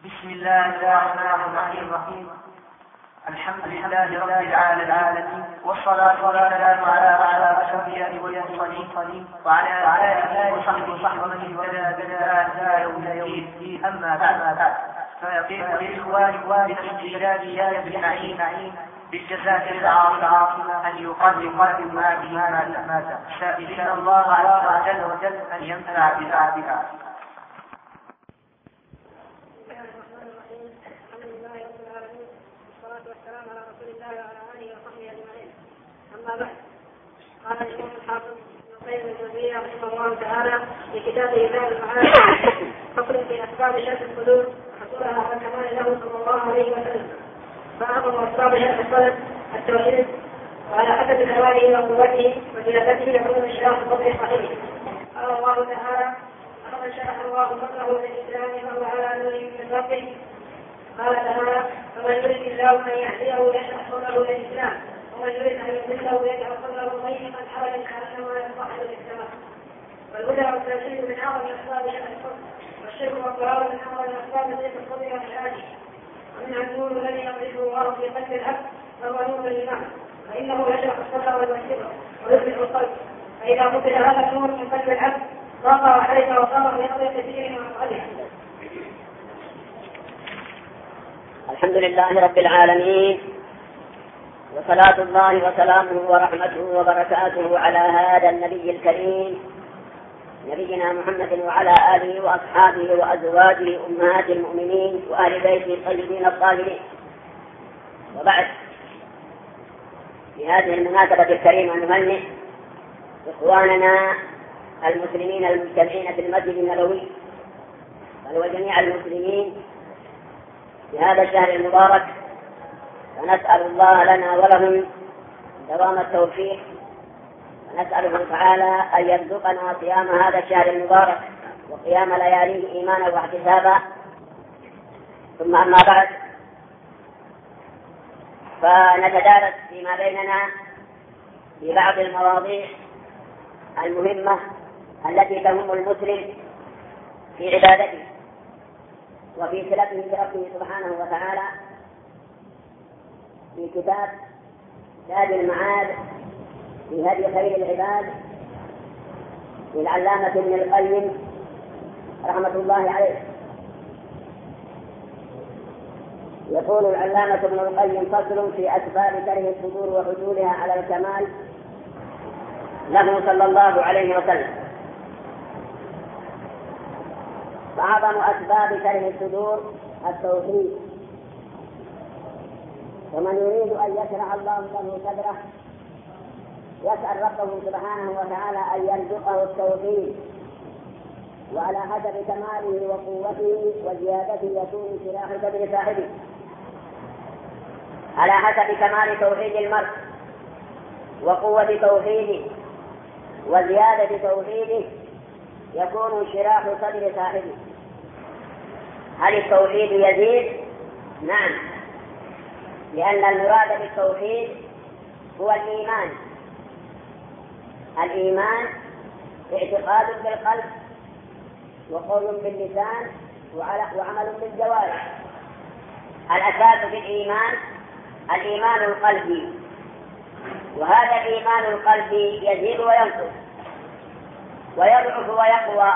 بسم الله الرحمن الرحيم. الحمد لله رب العالمين، والصلاة والسلام على أشرف الأنبياء والمرسلين وعلى آله وصحبه ومن اهتدى بهداه إلى يوم الدين. أما بعد، فيقول للإخوان بالاستجلاب بالنعيم بالجزاء العظيمة أن يقدم ما به مات، سائلين الله عز وجل أن ينفع بها. والسلام على رسول الله وعلى اله وصحبه اجمعين. اما بعد، قال الامام الحافظ ابن القيم الجوزية رحمه الله تعالى في كتابه زاد المعاد فصل في اسباب شد الصدور حصولها على كمال له صلى الله عليه وسلم. فاعظم اسباب شد الصدر التوحيد، وعلى حسب كماله وقوته وزيادته يكون انشراح صدر صحيح. قال الله تعالى: فمن شرح الله صدره للاسلام فهو على نور من ربه. قال تعالى: فمن يريد الله ان يهديه يشرح صدره للاسلام، ومن يريد ان يضله يجعل صدره ضيقا حرجا كانما يصعد للسماء. والهدى والتوحيد من اعظم اسباب شرح الصدر، والشرك والضلال من اعظم اسباب ضيق الصدر والحاجه. ومن النور الذي يضيفه الله في قلب العبد فهو نور الايمان، فانه يشرح الصدر ويبشره ويصلح القلب. فاذا فتح هذا النور من قلب العبد ضاق وحرج وصار في امر كثير من افعاله. الحمد لله رب العالمين، وصلاة الله وسلامه ورحمته وبركاته على هذا النبي الكريم نبينا محمد وعلى آله وأصحابه وأزواجه أمهات المؤمنين وأهل بيته الطيبين الطاهرين. وبعد، في هذه المناسبة الكريمة نهنئ إخواننا المسلمين المجتمعين في المسجد النبوي بل وجميع المسلمين في هذا الشهر المبارك، ونسأل الله لنا ولهم دوام التوفيق، ونسأله تعالى أن يرزقنا صيام هذا الشهر المبارك وقيام لياليه إيمانا واحتسابا. ثم أما بعد، فنتدارس فيما بيننا في بعض المواضيع المهمة التي تهم المسلم في عبادته وفي صلته بربه سبحانه وتعالى، في كتاب زاد المعاد في هدي خير العباد للعلامة ابن القيم رحمة الله عليه. يقول العلامة ابن القيم: فصل في أسباب كره الصدور وحصولها على الكمال له صلى الله عليه وسلم. فأعظم أسباب كره الصدور التوحيد، ومن يريد أن يشرح الله له صدره يسأل ربه سبحانه وتعالى أن يرزقه التوحيد، وعلى حسب كماله وقوته وزيادته يكون انشراح صدر صاحبه. على حسب كمال توحيد المرء وقوة توحيده وزيادة توحيده يكون انشراح صدر صاحبه. هل التوحيد يزيد؟ نعم، لأن المراد بالتوحيد هو الإيمان. الإيمان اعتقاد بالقلب وقول باللسان وعمل بالجوارح. الأساس في الإيمان القلبي، وهذا الإيمان القلبي يزيد وينقص ويضعف ويقوى.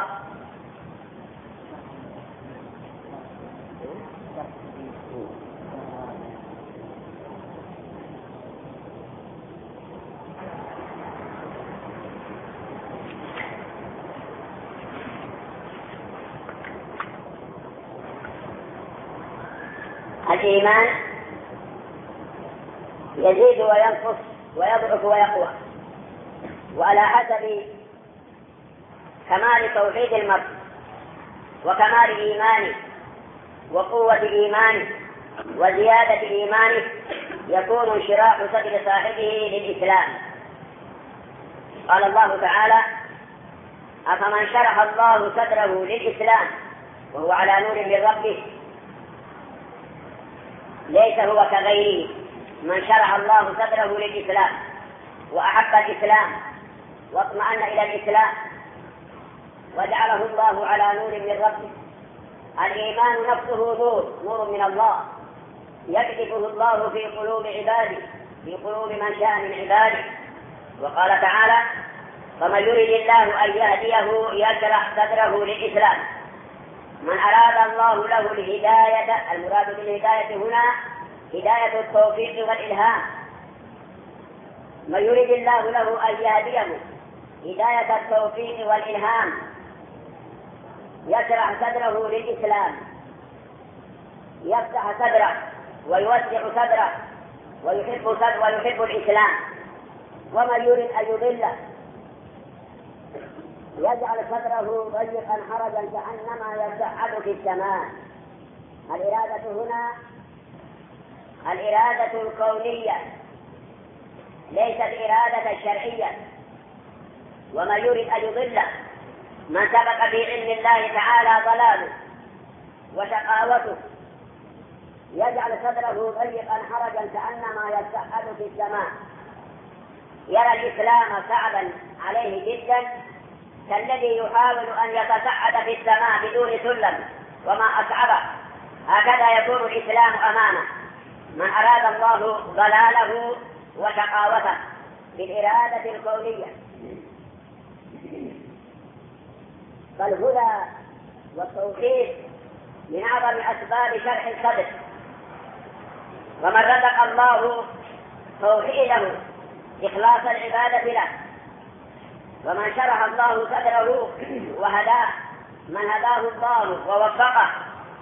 الإيمان يزيد وينقص ويضعف ويقوى، وعلى حسب كمال توحيد المرء وكمال إيمانه وقوة إيمانه وزيادة إيمانه يكون انشراح صدر صاحبه للإسلام. قال الله تعالى: أفمن شرح الله صدره للإسلام وهو على نور من ربه ليس هو كغيره. من شرح الله صدره للإسلام وأحب الإسلام واطمأن إلى الإسلام وجعله الله على نور من ربه الإيمان نفسه نور من الله يكتبه الله في قلوب عباده، في قلوب من شاء من عباده. وقال تعالى: فمن يريد الله أن يهديه يشرح صدره للإسلام. من أراد الله له الهداية، المراد بالهداية هنا هداية التوفيق والإلهام. من يريد الله له أن يهديه هداية التوفيق والإلهام يشرح صدره للإسلام، يفتح صدره ويوسع صدره ويحب الإسلام. ومن يريد أن يضله يجعل صدره ضيقا حرجا كأنما يصعد في السماء. الإرادة هنا الإرادة الكونية ليست إرادة شرعية. ومن يريد أن يضله من سبق في علم الله تعالى ضلاله وشقاوته يجعل صدره ضيقا حرجا كأنما يصعد في السماء. يرى الإسلام صعبا عليه جدا كالذي يحاول أن يتصعد في السماء بدون سلم وما أصعبه. هكذا يكون الإسلام أمامه. من أراد الله ضلاله وشقاوته بالإرادة الكونية. فالهدى والتوحيد من أعظم أسباب شرح الصدر. ومن رزق الله توحيده إخلاص العبادة له، ومن شرح الله صدره وهداه، من هداه الله ووفقه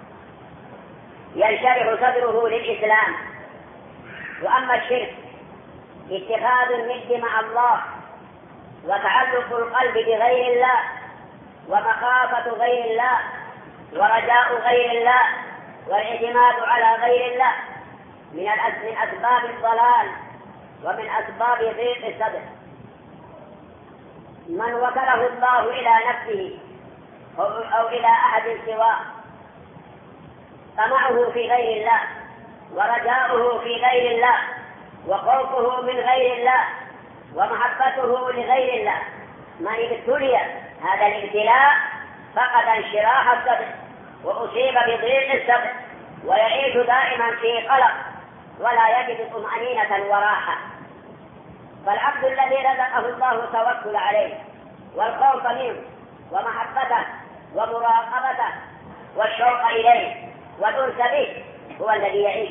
ينشرح صدره للإسلام. وأما الشرك اتخاذ الند مع الله وتعلق القلب بغير الله ومخافة غير الله ورجاء غير الله والاعتماد على غير الله من أسباب الضلال ومن أسباب ضيق الصدر. من وكله الله إلى نفسه أو إلى أحد سواه، طمعه في غير الله ورجاؤه في غير الله وخوفه من غير الله ومحبته لغير الله، من ابتلي هذا الابتلاء فقد انشراح الصدر وأصيب بضيق الصدر ويعيش دائما في قلق ولا يجد طمأنينة وراحة. فالعبد الذي رزقه الله التوكل عليه والخوف منه ومحبته ومراقبته والشوق إليه والأنس به هو الذي يعيش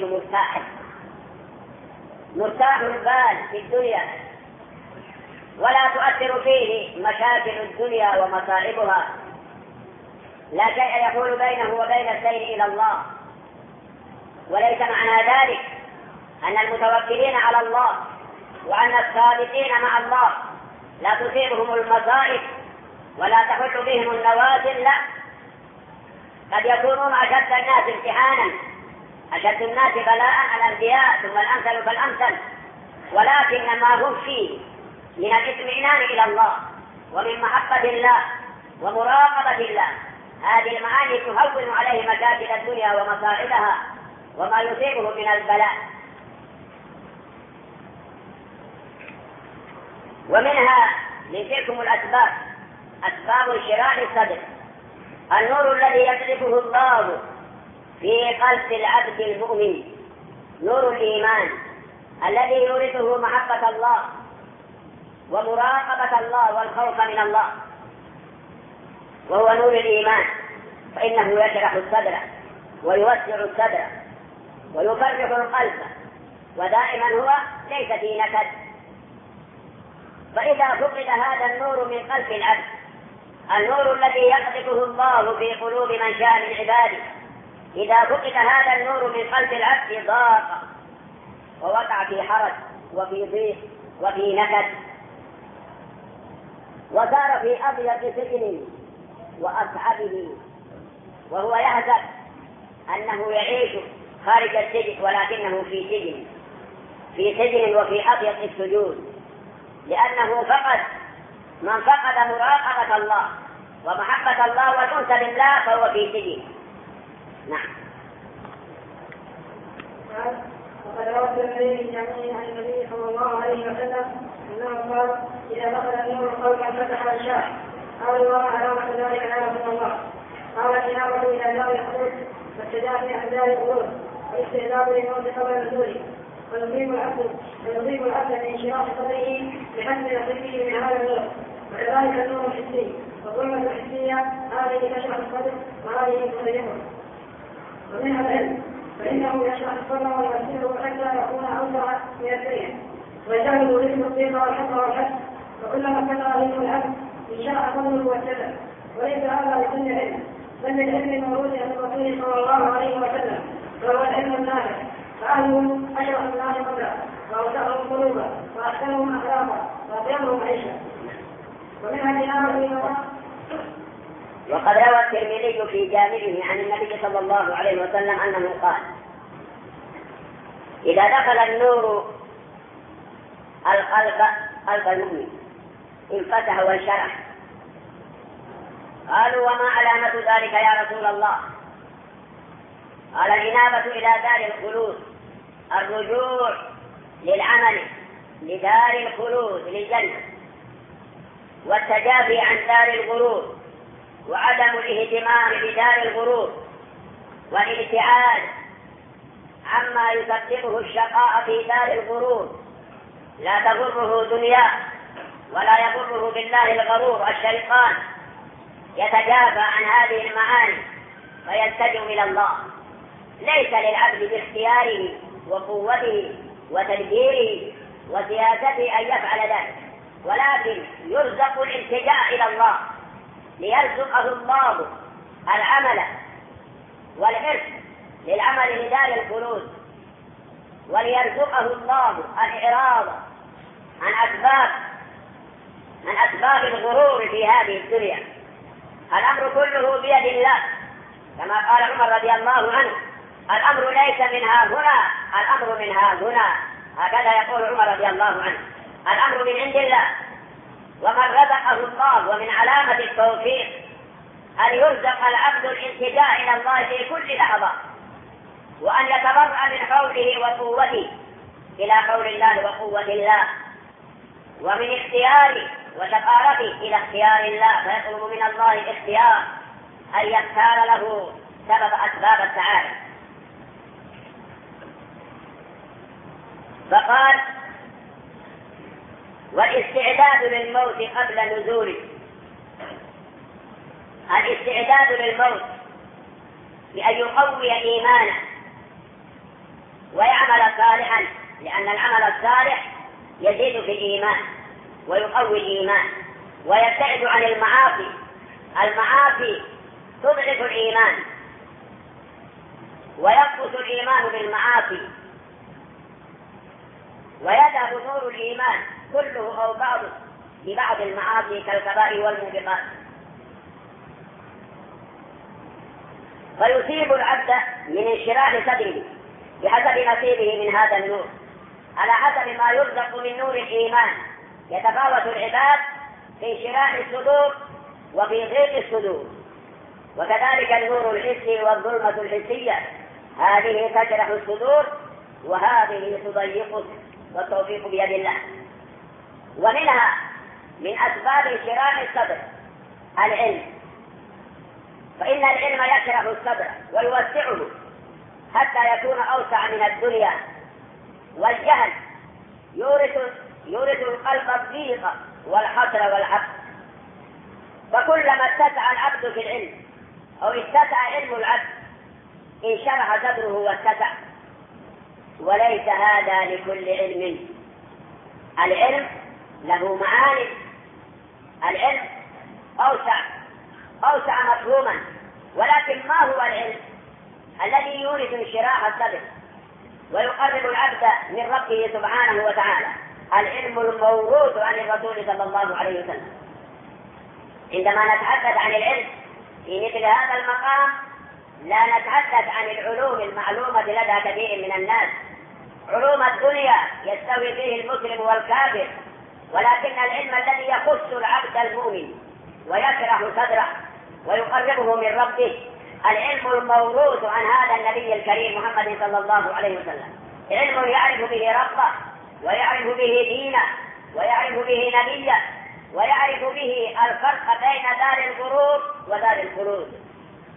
مرتاح البال في الدنيا، ولا تؤثر فيه مشاكل الدنيا ومصائبها. لا شيء يحول بينه وبين السير إلى الله. وليس معنى ذلك أن المتوكلين على الله وأن الصادقين مع الله لا تصيبهم المصائب ولا تحل بهم النوازل. لا، قد يكونون أشد الناس امتحانا، أشد الناس بلاء الأنبياء ثم الأمثل فالأمثل، ولكن ما هم فيه من الاطمئنان إلى الله ومن محبة الله ومراقبة الله، هذه المعاني تهون عليه مشاكل الدنيا ومصائبها وما يصيبه من البلاء. ومنها لتلكم الأسباب أسباب انشراح الصدر النور الذي يقذفه الله في قلب العبد المؤمن، نور الإيمان الذي يورثه محبة الله ومراقبة الله والخوف من الله، وهو نور الإيمان، فإنه يشرح الصدر ويوسع الصدر ويفرح القلب، ودائما هو ليس في نكد. فإذا فقد هذا النور من قلب العبد، النور الذي يقذفه الله في قلوب من شاء من عباده، إذا فقد هذا النور من قلب العبد ضاق ووقع في حرج وفي ضيق وفي نكد، وصار في أضيق سجن وأصعبه، وهو يحسب أنه يعيش خارج السجن ولكنه في سجن وفي أضيق السجون، لأنه فقد من فقد مراقبة الله ومحبة الله والأنس بالله فهو في سجن. نعم. وقد روى الترمذي عن النبي صلى الله عليه وسلم انه قال: اذا دخل النور قوما فتح الشاح قالوا: وما علامه ذلك يا رسول الله؟ قال الإنابة إلى دار الخلود والتدافع عن دار الخلود والاستعداد للموت قبل نزوله ويصيب العبد من انشراح صدره بحسب نصيبه من هذا النور وكذلك النور الحسي والظلمة الحسية هذه تشرح الصدر وهذه تسيره ومنها العلم فإنه يشرح الصدر ويمثله حتى يكون أوسع من الدنيا ويجعل رزق الصدق والحق والحق وكلما فتح رزق العبد انشرح صدره واتسع وليس هذا لكل علم بل للعلم الموروث عن الرسول صلى الله عليه وسلم وهو العلم النافع فأهله أشرف الناس قبله وأوسعهم قلوبا وأحسنهم أخلاقا وأطيبهم عيشا ومنها الإنابة. وقد روى الترمذي في جامعه عن النبي صلى الله عليه وسلم أنه قال: إذا دخل النور قلب المؤمن انفتح وانشرح. قالوا: وما علامة ذلك يا رسول الله؟ قال: الإنابة إلى دار الخلود، الرجوع للعمل لدار الخلود للجنة، والتجافي عن دار الغرور، وعدم الاهتمام بدار الغرور، والابتعاد عما يسببه الشقاء في دار الغرور. لا تغره دنياه ولا يغره بالله الغرور الشيطان، يتجافى عن هذه المعاني ويلتجئ إلى الله. ليس للعبد باختياره وقوته وتدبيره وسياسته أن يفعل ذلك، ولكن يرزق الالتجاء إلى الله ليرزقه الله العمل والحرص للعمل لدار الخلود، وليرزقه الله الإعراض عن أسباب الغرور في هذه الدنيا. الأمر كله بيد الله، كما قال عمر رضي الله عنه: الأمر ليس من ها هنا، الأمر من ها هنا. هكذا يقول عمر رضي الله عنه: الأمر من عند الله. ومن رزقه الله، ومن علامة التوفيق أن يرزق العبد الالتجاء إلى الله في كل لحظة، وأن يتبرأ من حوله وقوته إلى حول الله وقوة الله، ومن اختياره وشقارته إلى اختيار الله، فيطلب من الله الاختيار أن يختار له سبب أسباب السعادة. فقال: والاستعداد للموت قبل نزوله. الاستعداد للموت بأن يقوي إيمانه ويعمل صالحا، لأن العمل الصالح يزيد في الإيمان ويقوي الإيمان ويبتعد عن المعاصي. المعاصي تضعف الإيمان وينقص الإيمان بالمعاصي، ويذهب نور الإيمان كله أو بعضه ببعض المعاصي كالكبائر والموبقات. فيصيب العبد من انشراح صدره بحسب نصيبه من هذا النور، على حسب ما يرزق من نور الإيمان. يتفاوت العباد في انشراح الصدور وفي ضيق الصدور. وكذلك النور الحسي والظلمة الحسية، هذه تشرح الصدور وهذه تضيقه، والتوفيق بيد الله. ومنها من أسباب انشراح الصدر العلم، فإن العلم يشرح الصدر ويوسعه حتى يكون أوسع من الدنيا. والجهل يورث القلب الضيق والحسر والعبث. فكلما اتسع العبد في العلم أو اتسع علم العبد انشرح صدره واتسع. وليس هذا لكل علم. العلم له معاني، العلم أوسع مفهوما، ولكن ما هو العلم الذي يورث انشراح الصدر ويقرب العبد من ربه سبحانه وتعالى؟ العلم الموروث عن الرسول صلى الله عليه وسلم. عندما نتحدث عن العلم في مثل هذا المقام لا نتحدث عن العلوم المعلومة لدى كثير من الناس. علوم الدنيا يستوي فيه المسلم والكافر، ولكن العلم الذي يخص العبد المؤمن ويشرح صدره ويقربه من ربه العلم الموروث عن هذا النبي الكريم محمد صلى الله عليه وسلم. علم يعرف به ربه ويعرف به دينه ويعرف به نبيه ويعرف به الفرق بين دار الغرور ودار الخلود.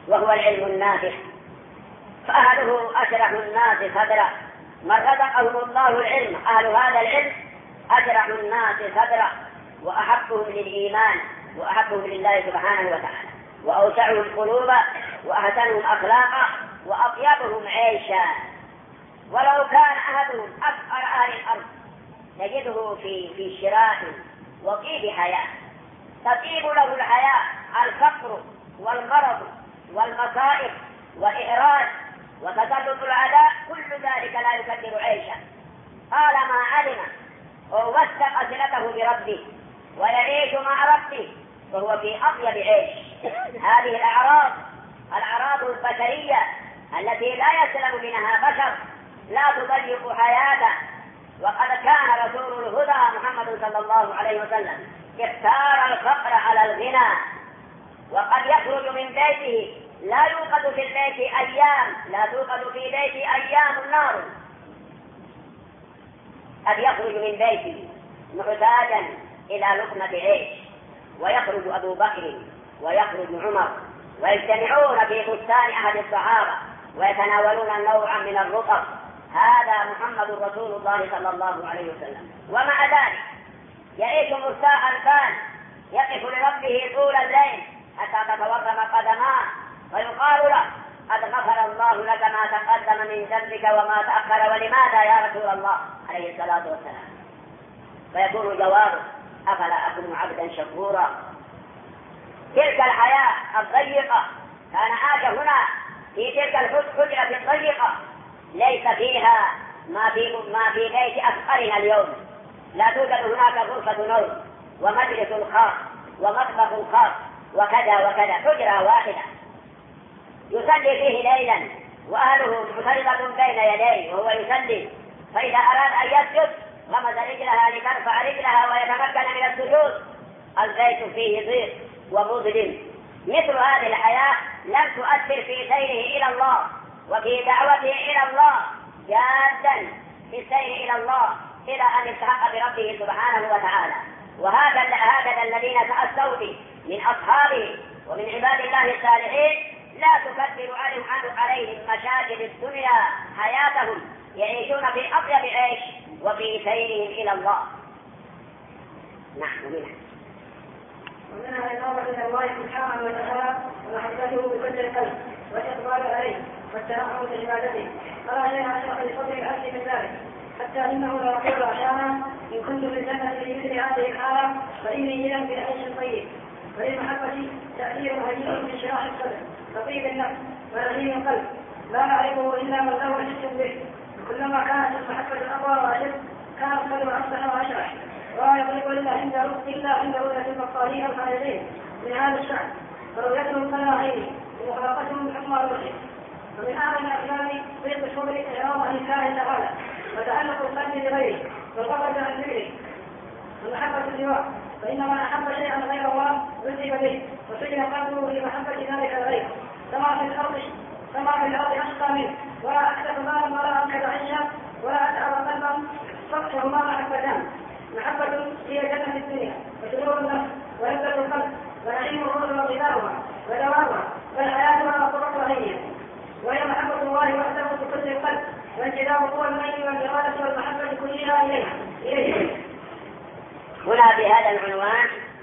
وهو العلم النافع. فأهله أشرح الناس صدرا، من رزقهم الله العلم أهل هذا العلم أشرح الناس صدرا، وأحبهم للإيمان وأحبهم لله سبحانه وتعالى، وأوسعهم قلوبا، وأحسنهم أخلاقا، وأطيبهم عيشا. ولو كان أحدهم أفقر أهل الأرض تجده في شراء وطيب حياة، تطيب له الحياة الفقر والمرض والمصائب والإعراض وتسلط العداء، كل ذلك لا يكدر عيشه طالما علم ووثق صلته بربه ويعيش مع ربه، فهو في أطيب عيش. هذه الأعراض البشرية التي لا يسلم منها بشر لا تضيق حياته. وقد كان رسول الهدى محمد صلى الله عليه وسلم اختار الفقر على الغنى، وقد يخرج من بيته لا توقد في البيت أيام النار، قد يخرج من بيته محتاجا إلى لقمة عيش، ويخرج أبو بكر ويخرج عمر ويجتمعون في بستان أحد الصحابة ويتناولون نوعا من الرطب. هذا محمد رسول الله صلى الله عليه وسلم، ومع ذلك يعيش مرتاح البال، يقف لربه طول الليل حتى تتورم قدماه، فيقال له: قد غفر الله لك ما تقدم من ذنبك وما تأخر، ولماذا يا رسول الله عليه الصلاة والسلام؟ فيكون جوابه: أفلا أكون عبدا شكورا. تلك الحياة الضيقة كان عاش هنا في تلك الحجرة الضيقة، ليس فيها ما في بيت أفقرنا اليوم. لا توجد هناك غرفة نوم ومجلس خاص ومطبخ خاص وكذا وكذا، حجرة واحدة يصلي فيه ليلا وأهله مفرطة بين يديه وهو يصلي، فإذا أراد أن يسجد غمز رجلها لترفع رجلها ويتمكن من السجود. البيت فيه ضيق ومظلم. مثل هذه الحياة لم تؤثر في سيره إلى الله وفي دعوته إلى الله، جادا في السير إلى الله إلى أن التحق بربه سبحانه وتعالى. وهكذا الذين تأسوا به من أصحابه ومن عباد الله الصالحين لا تكثر عليهم مشاكل الدنيا حياتهم، يعيشون في أطيب عيش وفي سيرهم إلى الله. نعم. ومنها الإنابة إلى الله سبحانه وتعالى ومحبته بكل القلب والإقبال عليه والتنعم بعبادته، فلا شيء أشرف لفضل العبد من ذلك، حتى إنه ليقول أحيانا: إن كنت في الجنة في مثل هذه الحالة فإني إذا في عيش طيب. وللمحبة تأثير عجيب من شراح الصدر، طيب النفس ولذيذ القلب، لا نعرفه إلا من له حس به. وكلما كانت المحبة أقوى وأشد كان القلب أصبح وأشرح، ولا يطلق إلا عند رؤية المصالين الخالدين من هذا الشأن، فرؤيتهم قلب عينه ومخلقتهم حكم روحه. ومن أعظم الأسباب ضيق الشغل إعراض عن الله تعالى وتعلق القلب بغيره والغفلة عن ذكره والمحبة سواه، فإن من أحب شيئا غير الله عذب به وسجن قلبه لمحبة ذلك الغير، كما في الأرض أشقى منه، ولا أكثر مالا ولا أنكد عيشا ولا أتعب قلبا، فهما محبتان: محبة هي جنة الدنيا وسرور النفس ولذة القلب ونعيم الروح وغذاؤها ودوامها والحياة وقرة عينها، وهي محبة الله وحده بكل القلب وانجذاب قوى الميل والإرادة والمحبة كلها إليه. هنا في هذا العنوان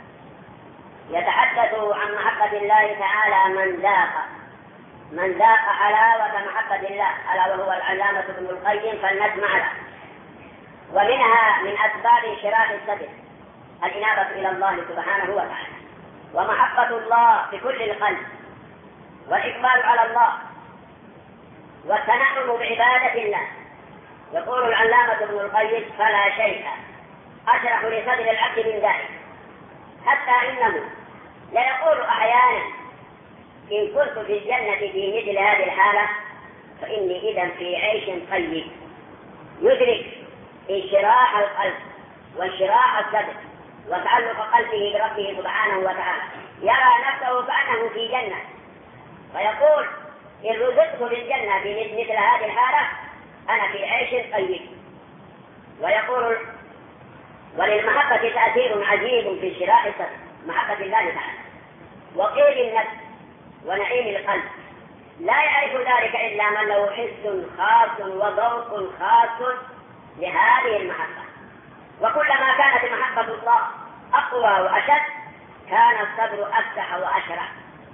يتحدث عن محبة الله تعالى من ذاق حلاوة محبة الله، ألا وهو العلامة ابن القيم، فلنسمع له. ومنها من أسباب شراح الصدر الإنابة إلى الله سبحانه وتعالى، ومحبة الله بكل القلب، والإقبال على الله، والتنعم بعبادة الله. يقول العلامة ابن القيم: فلا شيء أشرح لصدر العبد من ذلك، حتى إنه ليقول أحيانا: إن كنت في الجنة في مثل هذه الحالة فإني إذا في عيش طيب. يدرك انشراح القلب وانشراح الصدر وتعلق قلبه بربه سبحانه وتعالى، يرى نفسه كأنه في جنة، فيقول: إن رزقت بالجنة في مثل هذه الحالة أنا في عيش طيب. ويقول: وللمحبة تأثير عجيب في انشراح الصدر، محبة الله تعالى، وطيب النفس ونعيم القلب. لا يعرف ذلك إلا من له حس خاص وذوق خاص لهذه المحبة. وكلما كانت محبة الله أقوى وأشد كان الصبر أفتح وأشرح.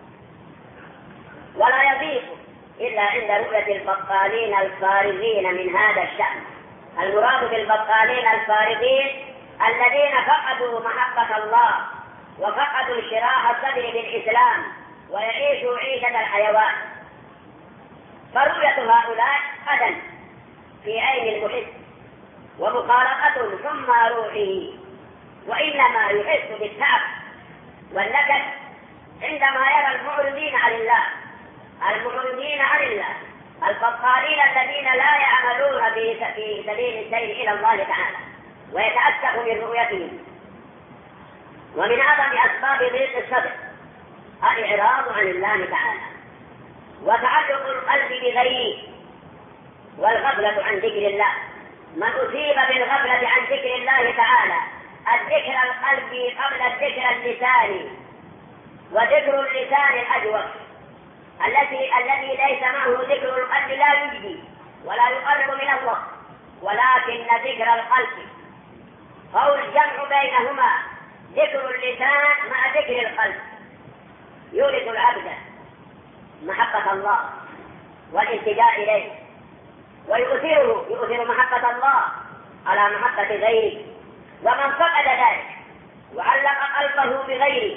ولا يضيق إلا عند رؤية البطالين الفارغين من هذا الشأن. المراد بالبطالين الفارغين الذين فقدوا محبة الله وفقدوا انشراح الصدر بالإسلام ويعيشوا عيشة الحيوان. فرؤية هؤلاء أذى في عين المحب ومخالقة ثم روحه، وإنما يحس بالتعب والنكد عندما يرى المعرضين عن الله البطالين الذين لا يعملون في سبيل السير إلى الله تعالى ويتأسف من رؤيتهم. ومن أعظم أسباب ضيق الصدر الإعراض عن الله تعالى وتعلق القلب بغيره والغفلة عن ذكر الله. من أصيب بالغفلة عن ذكر الله تعالى الذكر القلبي قبل الذكر اللساني، وذكر اللسان الأجوف الذي ليس معه ذكر القلب لا يجدي ولا يقرب من الله، ولكن ذكر القلب هو الجمع بينهما، ذكر اللسان مع ذكر القلب يورث العبد محبة الله والالتجاء إليه، ويؤثر محبة الله على محبة غيره. ومن فقد ذلك وعلق قلبه بغيره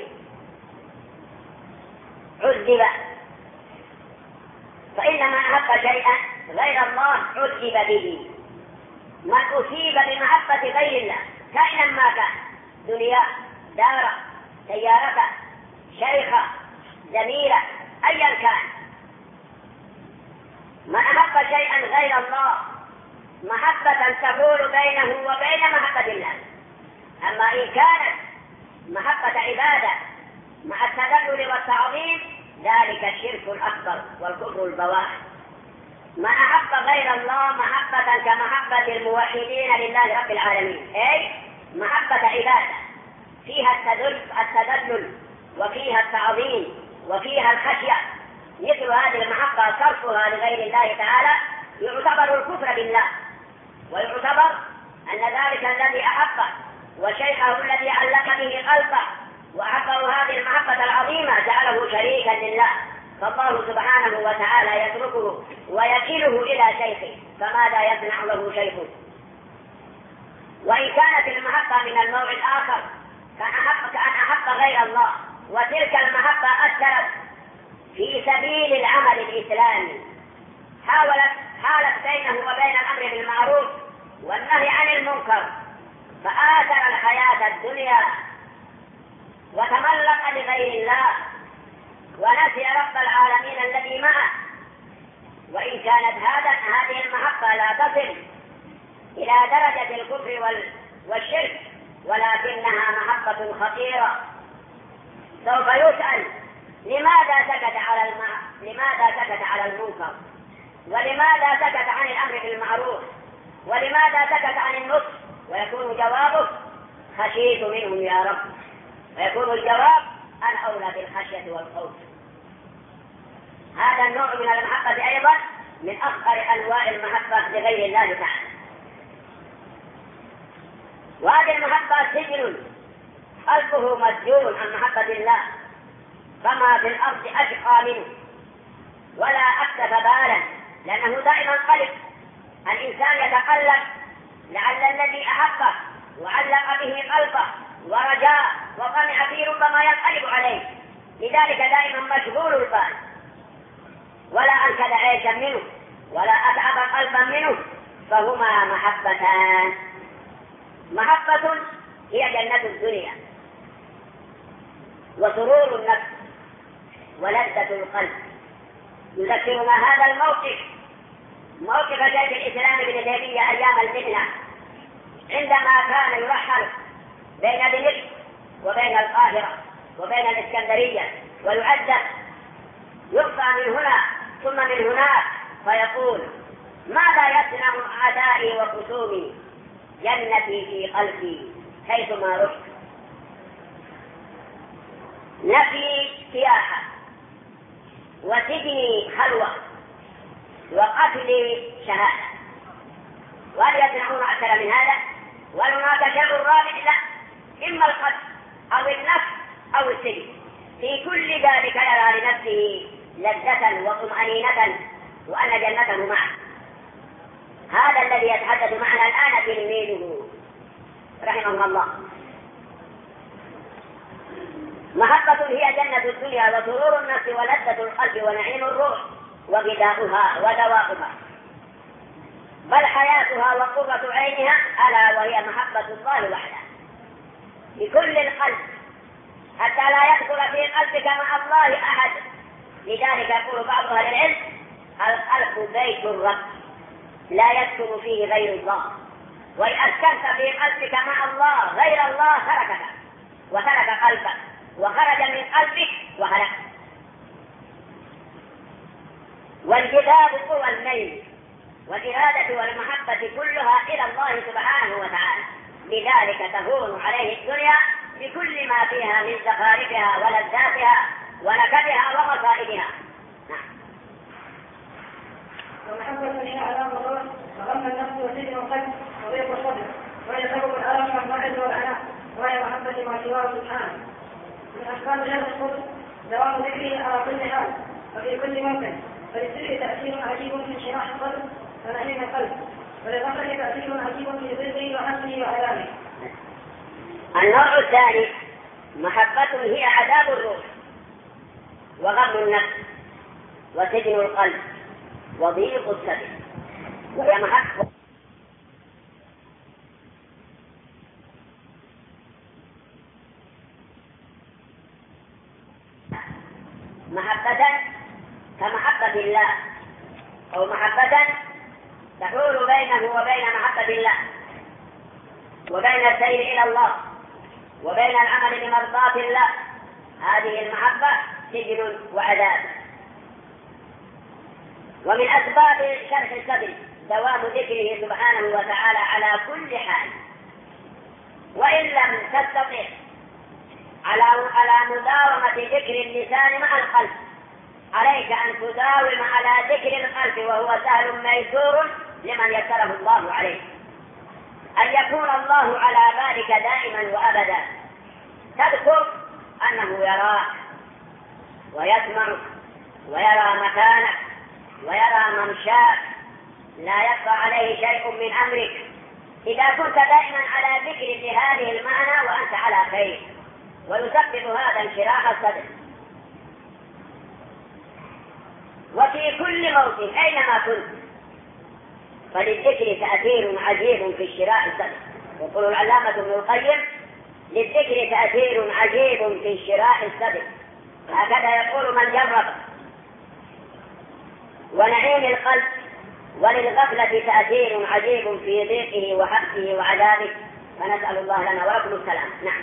عذب، فإنما أحب شيئا غير الله عذب به. من أصيب بمحبة غير الله كائنا ما كان، دنيا، دار، سيارة، شيخة، زميلة، أيا كان، من أحب شيئا غير الله محبة تحول بينه وبين محبة الله. أما إن كانت محبة عبادة مع التذلل والتعظيم ذلك الشرك الأكبر والكفر البواح. من أحب غير الله محبة كمحبة الموحدين لله رب العالمين، أي محبة عبادة فيها التذلل وفيها التعظيم وفيها الخشية، مثل هذه المحبة صرفها لغير الله تعالى يعتبر الكفر بالله، ويعتبر أن ذلك الذي أحبه وشيخه الذي علق به قلبه وأحبه هذه المحبة العظيمة جعله شريكا لله، فالله سبحانه وتعالى يتركه ويكله إلى شيخه، فماذا يصنع له شيخه؟ وإن كانت المحبة من النوع الآخر كأن أحب غير الله، وتلك المحبة أثرت في سبيل العمل الإسلامي، حالت بينه وبين الأمر بالمعروف والنهي عن المنكر، فآثر الحياة الدنيا وتملق لغير الله ونسي رب العالمين الذي معه. وإن كانت هذه المحبة لا تصل إلى درجة الكفر والشرك، ولكنها محبة خطيرة. سوف يسأل لماذا سكت على المنكر، ولماذا سكت عن الأمر بالمعروف، ولماذا سكت عن النصح؟ ويكون جوابه خشيت منهم يا رب، ويكون الجواب الأولى بالخشية والخوف. هذا النوع من المحبة أيضا من أخطر أنواع المحبة لغير الله تعالى. وهذه المحبة سجن قلبه مسجون عن محبة الله، فما في الأرض أشقى منه ولا أكتف بالا، لأنه دائما قلب الإنسان يتقلب لعل الذي أحبه وعلق به قلبه ورجاء وطمع فيه ربما ينقلب عليه، لذلك دائما مشغول البال، ولا أنكد عيشا منه ولا أتعب قلبا منه، فهما محبتان. محبة هي جنة الدنيا وسرور النفس ولذة القلب. يذكرنا هذا الموقف موقف شيخ الإسلام ابن تيمية أيام المحنة، عندما كان يرحل بين دمشق وبين القاهرة وبين الإسكندرية ويعذب، يقطع من هنا ثم من هناك، فيقول ماذا يصنع أعدائي وخصومي، جنتي في قلبي حيثما رحت. نفي سياحة وسجن خلوة وقتل شهادة. وهل يصنعون أكثر من هذا؟ وهناك شيء رابع؟ لا، إما القتل أو النفس أو السجن. في كل ذلك يرى لنفسه لذة وطمأنينة وأن جنته معه. هذا الذي يتحدث معنا الآن تلميذه رحمه الله. محبة هي جنة الدنيا وسرور النفس ولذة القلب ونعيم الروح وغذاؤها ودواؤها، بل حياتها وقرة عينها، ألا وهي محبة الله وحده بكل القلب، حتى لا يدخل في قلبك مع الله أحد. لذلك يقول بعض أهل العلم: القلب بيت الرب لا يسكن فيه غير الله، وإن أسكنت في قلبك مع الله غير الله تركك وترك قلبك وخرج من قلبك وهلك. والجذاب هو الميل والإرادة والمحبة كلها إلى الله سبحانه وتعالى، لذلك تهون عليه الدنيا بكل ما فيها من زخارفها ولذاتها ونكدها ومصائبها. ومحبة هي علامة الروح وغم النفس وسجن القلب وضيق الصدر، وهي سبب الألم والمعز والعناء، وهي محبة ما سواه سبحانه. من أسباب هذا الصدر دوام ذكره على كل حال وفي كل موقع، فللذكر تأثير عجيب في انشراح الصدر ونعيم القلب، وللغفلة تأثير عجيب في ضده وحسنه وعلامه. النوع الثاني محبة هي عذاب الروح وغم النفس وسجن القلب وضيق الصدر، وهي محبة كمحبة الله، أو محبة تحول بينه وبين محبة الله وبين السير إلى الله وبين العمل لمرضاة الله. هذه المحبة سجن وعذاب. ومن أسباب شرح الصدر دوام ذكره سبحانه وتعالى على كل حال، وإن لم تستطع على مداومة ذكر اللسان مع القلب، عليك أن تداوم على ذكر القلب، وهو سهل ميسور لمن يسره الله عليه، أن يكون الله على بالك دائما وأبدا. تذكر أنه يراك ويسمعك ويرى مكانك ويرى ممشاك، لا يخفى عليه شيء من أمرك. إذا كنت دائما على ذكر لهذه المعنى وأنت على خير، ويسبب هذا انشراح الصدر. وفي كل موطن أينما كنت فللذكر تأثير عجيب في انشراح الصدر. يقول العلامة ابن القيم: للذكر تأثير عجيب في انشراح الصدر، هكذا يقول من جرب. ونعيم القلب، وللغفلة تأثير عجيب في ضيقه وحبسه وعذابه، فنسأل الله لنا ولكم السلام. نعم.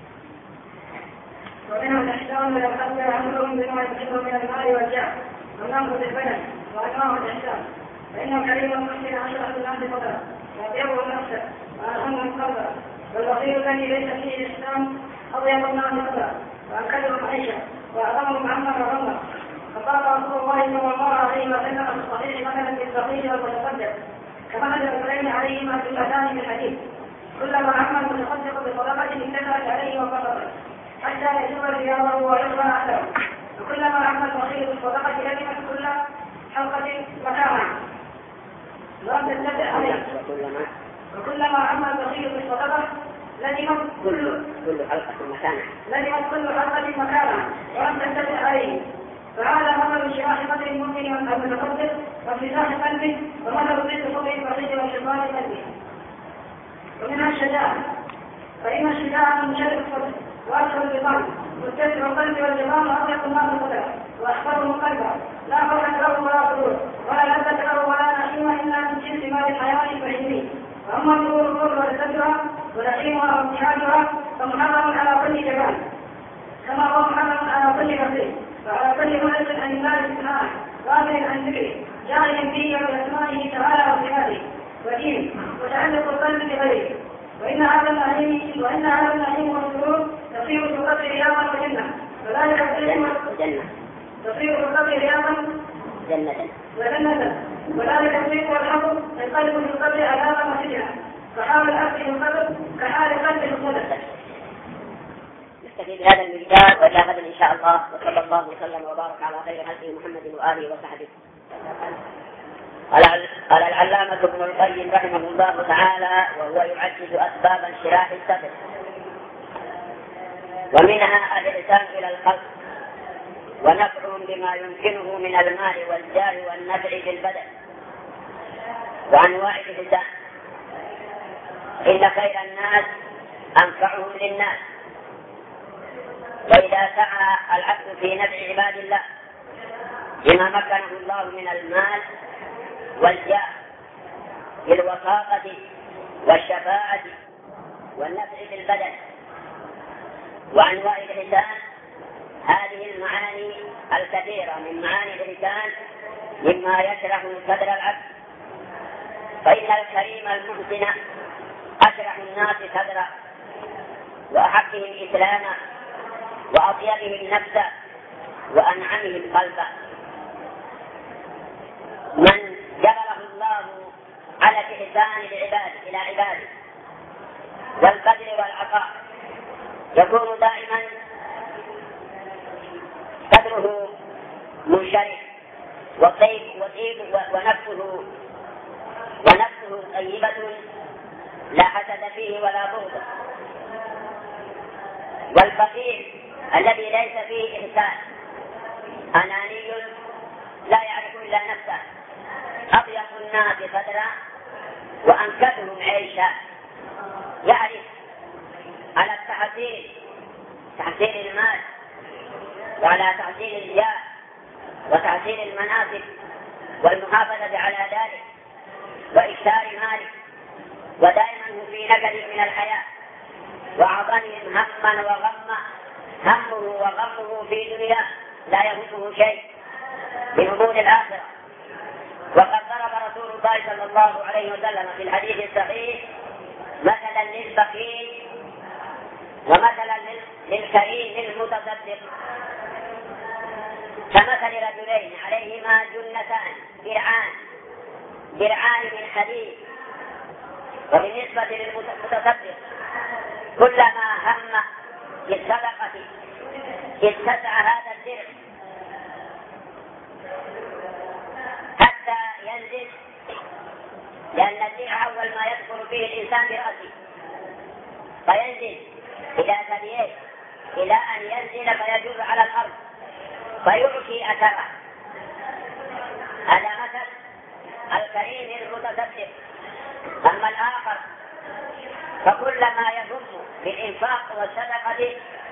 ومنه الإحسان ولو خبر أمرهم بما يحب من المال والجاه والنمط بالبدن وأنواع الإحسان، فإنه كريم محسن أشرف الناس فضلا وأطيبهم نفسا وأرحمهم قلبا، والبخيل الذي ليس فيه الإحسان أطيب الناس فضلا وأنكدهم عيشا وأعظمهم عما وغمه. فقال رسول الله صلى الله عليه وسلم في الصحيح: مثلا بالبخيل والمتصدق كمثل الرجلين عليهما كلتان من حديد، كلما عمل المتصدق بصدقة انكسرت عليه وفقدت حتى يجوز رياضه ويرضى أهله، وكلما عمل البخيل بالصدقة لزمت كل حلقة مكانها ولم تتبع عليه، وكلما عمل البخيل بالصدقة لزمت كل حلقة مكانها ولم تتبع عليه. فهذا مثل انشراح صدر المؤمن والمتصدق وانفتاح قلبه، ومثل ضيق صدر البخيل وانشغال قلبه. ومنها الشجاعة، فإن الشجاعة من شر الصدر وأسهل البطن، متسع القلب والجبان وأضيق الناس صدره وأحفظه قلبه، لا فرحة له ولا سرور ولا لذة له ولا نعيم إلا من جنس مال الحياة البشري. وأما سرور الروح ولذتها ونعيمها وامتحانها فمحرم على كل جبان، كما هو محرم على كل بخيل، وعلى كل مؤلف عن الله سبحانه غافل عن ذكره جاهل به بأسمائه تعالى وصفاته ودينه وتعلق القلب بغيره. وإن هذا النعيم والسرور يصير في قدر رياضة وجنة، فذلك العلم تصير من قبل رياضا جنة وجنة، وذلك الشيء والحكم ينقلب من قبل عذابا وسجنا، فحال العبد من قبل كحال قلب المدة. نستفيد بهذا المجدار والى غد ان شاء الله، وصلى الله وسلم وبارك على خير خلقه محمد واله وصحبه. قال العلامة ابن القيم رحمه الله تعالى وهو يعزز أسباب انشراح الصدر، ومنها الإحسان إلى الخلق ونفعهم بما يمكنه من المال والجاه والنفع بالبدن وأنواع الإحسان. إن خير الناس أنفعهم للناس، وإذا سعى العبد في نفع عباد الله بما مكنه الله من المال والجاه بالوساطة والشفاعة والنفع بالبدن وأنواع الإحسان، هذه المعاني الكثيرة من معاني الإحسان مما يشرح صدر العبد. فإن الكريم المحسن أشرح الناس صدرا وأحبهم إسلاما وأطيبهم نفسا وأنعمهم قلبا. من جبله الله على الإحسان إلى عباده والبذل والعطاء يكون دائما صدره منشرح وطيب ونفسه طيبة لا حسد فيه ولا بغض. والفقير الذي ليس فيه إحسان أناني لا يعرف إلا نفسه، أضيق الناس صدرا وأنكثهم عيشا، يعرف على تحصيل المال وعلى تحصيل الجاه وتحصيل المناصب والمحافظة على ذلك وإكثار ماله، ودائما هو في نكد من الحياة وأعظمهم هما وغما، همه وغمه في دنيا لا يهمه شيء من هموم الآخرة. وقد ضرب رسول الله صلى الله عليه وسلم في الحديث الصحيح مثلا للبخيل ومثلا للكريم المتصدق كمثل رجلين عليهما جنتان درعان من حديد. وبالنسبة للمتصدق كلما هم بالصدقة اتسع هذا الدرع حتى ينزل، لأن الدرع أول ما يدخل فيه الإنسان برأسه فينزل إلى ثدييه إلى أن ينزل فيجوز على الأرض فيعطي أثره. هذا مثل الكريم المتصدق. أما الآخر فكلما يهم بالإنفاق والصدقة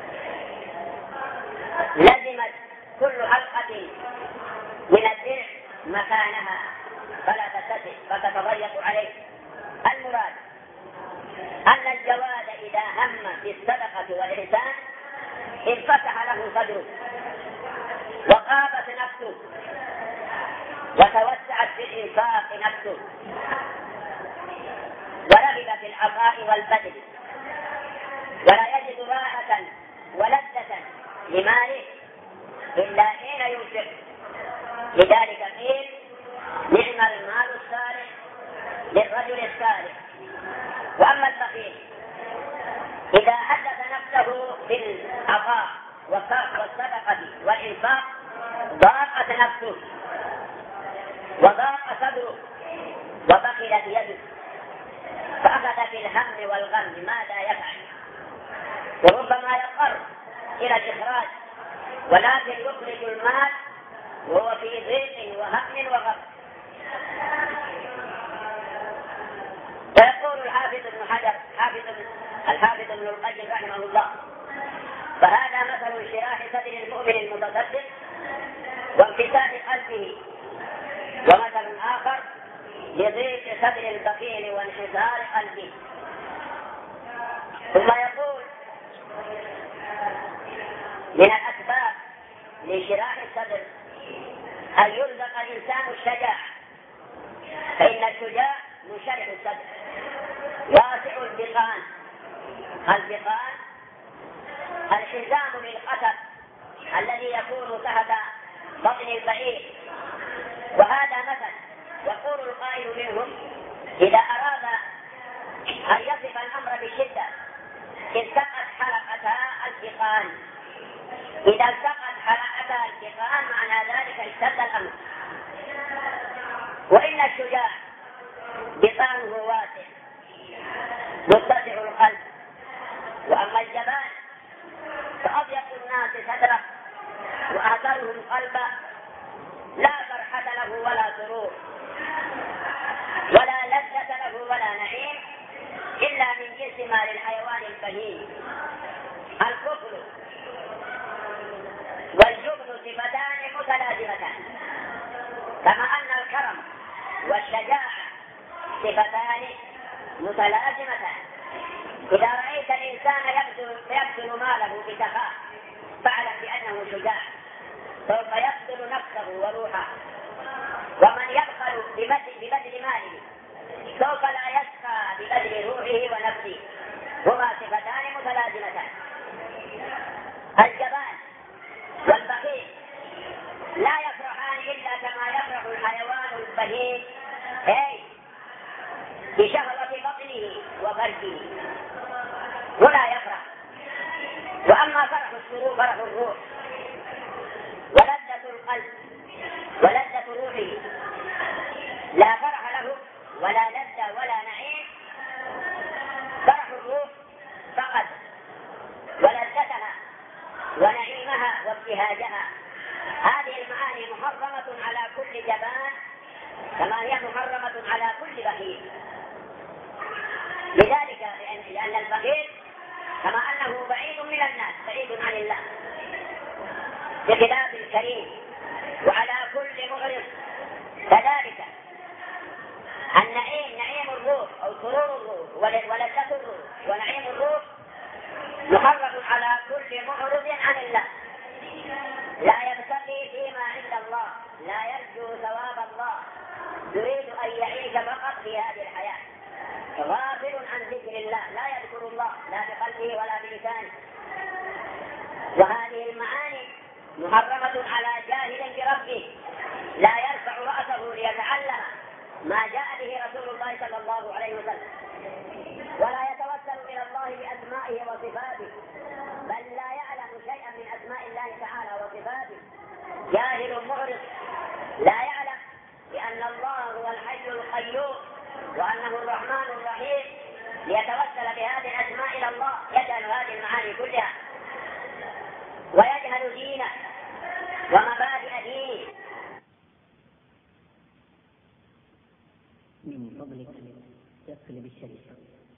لزمت كل حلقة من الدرع مكانها فلا تتسع فتتضيق عليه. المراد أن الجواد إذا هم بالصدقة والإحسان انفتح له صدره وغابت نفسه وتوسعت في الإنفاق نفسه ورغب في العطاء والبذل، ولا يجد راحة ولذة لماله إلا حين ينفق. لذلك قيل نعم المال الصالح للرجل الصالح. وأما البخيل إذا حدث نفسه بالعطاء والصدقة والإنفاق ضاقت نفسه وضاق صدره وبخلت يده فأخذ في الهم والغم ماذا يفعل، وربما يضطر إلى الإخراج ولكن يخرج المال وهو في ضيق وهم وغم. ويقول الحافظ ابن حجر الحافظ ابن القيم رحمه الله فهذا مثل انشراح صدر المؤمن المتصدق وانفتاح قلبه، ومثل آخر لضيق صدر البخيل وانحسار قلبه. ثم يقول من الأسباب لانشراح الصدر أن يرزق الإنسان الشجاعة، فإن الشجاع منشرح الصدر واسع البطان. البطان الحزام للقتل الذي يكون تحت بطن البعير. وهذا مثل يقول القائل منهم إذا أراد أن يصف الأمر بشدة التقت حلقتها التقان. إذا التقت حلقتها التقان معنى ذلك اشتد الأمر. وإن الشجاع بطانه واسع متسع القلب، وأما الجبان فأضيق الناس صدره وأهدرهم قلبا، لا فرحة له ولا سرور ولا لذة له ولا نعيم إلا من جنس ما للحيوان البهيم. الكفر والجبن صفتان متلازمتان، كما أن الكرم والشجاعة صفتان متلازمتان. إذا رأيت الإنسان يبذل ماله بسخاء فاعلم بأنه شجاع، سوف يبذل نفسه وروحه. ومن يبخل ببذل ماله سوف لا يسخى ببذل روحه ونفسه، هما صفتان متلازمتان. الجبان والبخيل لا يفرحان إلا كما يفرح الحيوان البهيم بشهوة بطنه وفرجه، ولا يفرح. وأما فرح السرور فرح الروح ولذة القلب ولذة روحه، لا فرح له ولا لذة ولا نعيم. فرح الروح فقط، ولذتها ونعيمها وابتهاجها. هذه المعاني محرمة على كل جبان كما هي محرمة على كل بخيل. لذلك لأن البخيل كما أنه بعيد من الناس بعيد عن الله بخلاف الكريم، وعلى كل معرض كذلك. النعيم نعيم الروح أو سرور الروح ولذة الروح ونعيم الروح محرم على كل معرض عن الله، لا يبتغي فيما عند الله، لا يرجو ثواب الله، يريد أن يعيش فقط في هذه الحياة، غافل عن ذكر الله، لا يذكر الله لا بقلبه ولا بلسانه. وهذه المعاني محرمة على جاهل بربه لا يرفع رأسه ليتعلم ما جاء به رسول الله صلى الله عليه وسلم، ولا يتوسل إلى الله بأسمائه وصفاته، بل لا يعلم شيئا من أسماء الله تعالى وصفاته. جاهل معرض لا يعلم بأن الله هو الحي القيوم وأنه الرحمن الرحيم، ليتوسل بهذه الأسماء إلى الله يجهل هذه المعاني كلها، ويجهل دينه ومبادئ دينه. من فضلك يقلب الشريف.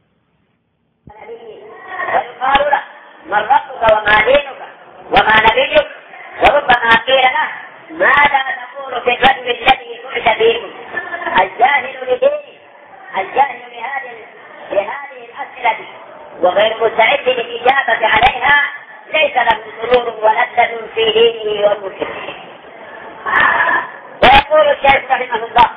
ويقال له من ربك وما دينك وما نبيك، وربما قيل له ماذا تقول في الرجل الذي بعث فيكم. الجاهل لدينه، الجاهل لهذه الأسئلة وغير مستعد للإجابة عليها ليس له سرور ولذة في دينه وملكه. ويقول الشيخ رحمه الله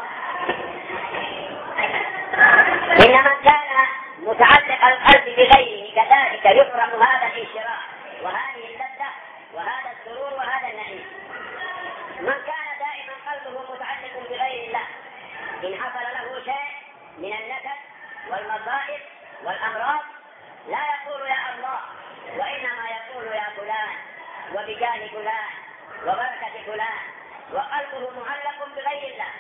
إن من كان متعلق القلب بغيره كذلك يحرم هذا الانشراح وهذه اللذة وهذا السرور وهذا النعيم. من كان دائما قلبه متعلق بغير الله إن حصل له شيء من النكد والمصائب والأمراض لا يقول يا الله، وإنما يقول يا فلان وبجاه فلان وبركة فلان، وقلبه معلق بغير الله،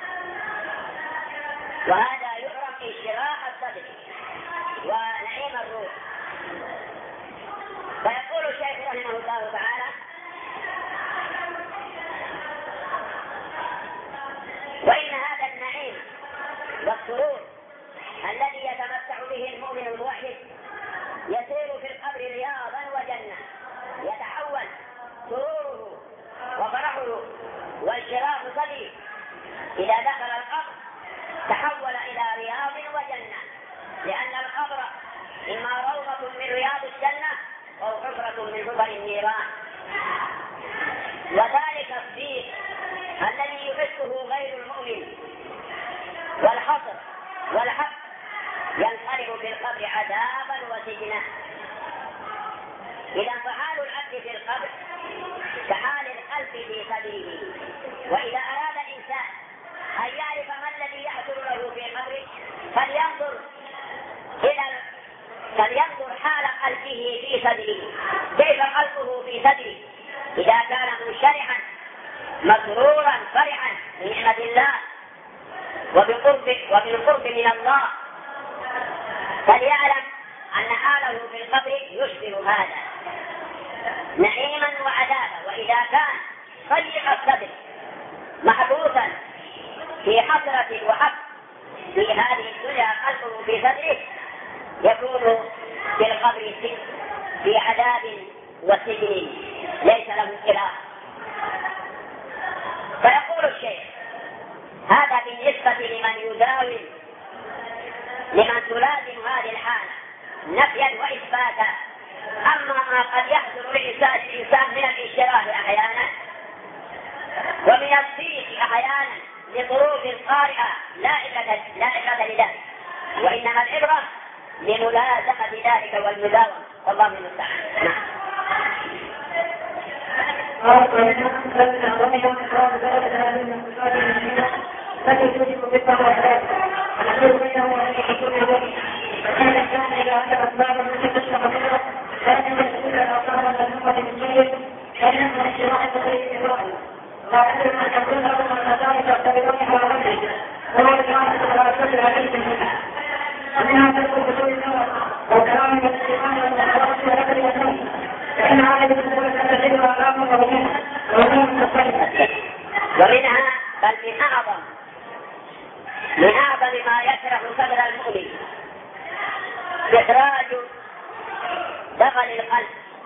وهذا يعرف انشراح الصدر ونعيم الروح. فيقول الشيخ رحمه الله تعالى وإن هذا النعيم والسرور الذي يتمتع به المؤمن الموحد يسير في القبر رياضا وجنة، يتحول سروره وفرحه وانشراح صدره إذا دخل القبر تحول إلى رياض وجنة، لأن القبر إما روضة من رياض الجنة أو حفرة من حفر النيران. وذلك الضيق الذي يحسه غير المؤمن والحصر والحق ينقلب في القبر عذابا وسجنا. إذا فحال العبد في القبر كحال القلب في قبره، فلينظر حال قلبه في صدره، كيف قلبه في صدره، إذا كان منشرحا مسرورا فرحا بنعمة الله وبالقرب من الله، فليعلم أن حاله في القبر يشبه هذا نعيما وعذابا. وإذا كان ضيق الصدر محبوسا في حسرة وحق في هذه الدنيا قلبه في صدره، يكون في القبر في عذاب وسجن ليس له خلاف. فيقول الشيخ: هذا بالنسبة لمن تلازم هذه الحالة نفيا وإثباتا. أما ما قد يحصل للإنسان من الانشراح أحيانا ومن الضيق أحيانا لظروف قارئة لا عبرة لذلك، وإنما العبرة لملازمة ذلك والمداومة، والله المستعان. ومنها بل من أعظم ما يشرح صدر المؤمن إخراج دغل القلب.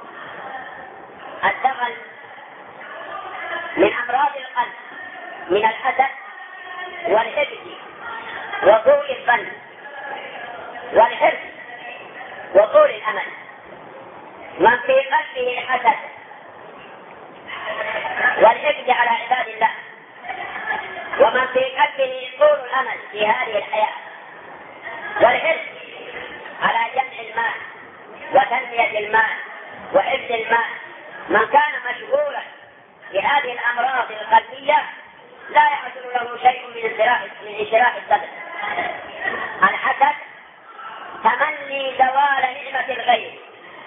الدغل من أمراض القلب، من الحسد والحقد وسوء الظن والحرص وطول الأمل. من في قلبه الحسد والحقد على عباد الله، ومن في قلبه طول الأمل في هذه الحياة والحرص على جمع المال وتنمية المال وحفظ المال، من كان مشغولا بهذه الأمراض القلبية لا يحصل له شيء من انشراح الصدر. الحسد تمني زوال نعمة الغير،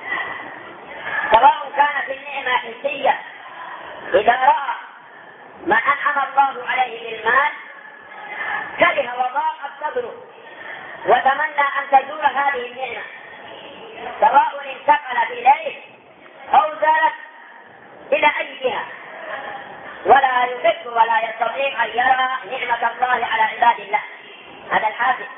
سواء كانت النعمة حسية، إذا رأى ما أنعم الله عليه بالمال كره وضاق صدره وتمنى أن تزول هذه النعمة، سواء انتقلت إليه أو زالت إلى أي جهة، ولا يحب ولا يستطيع أن يرى نعمة الله على عباد الله. هذا الحاسد،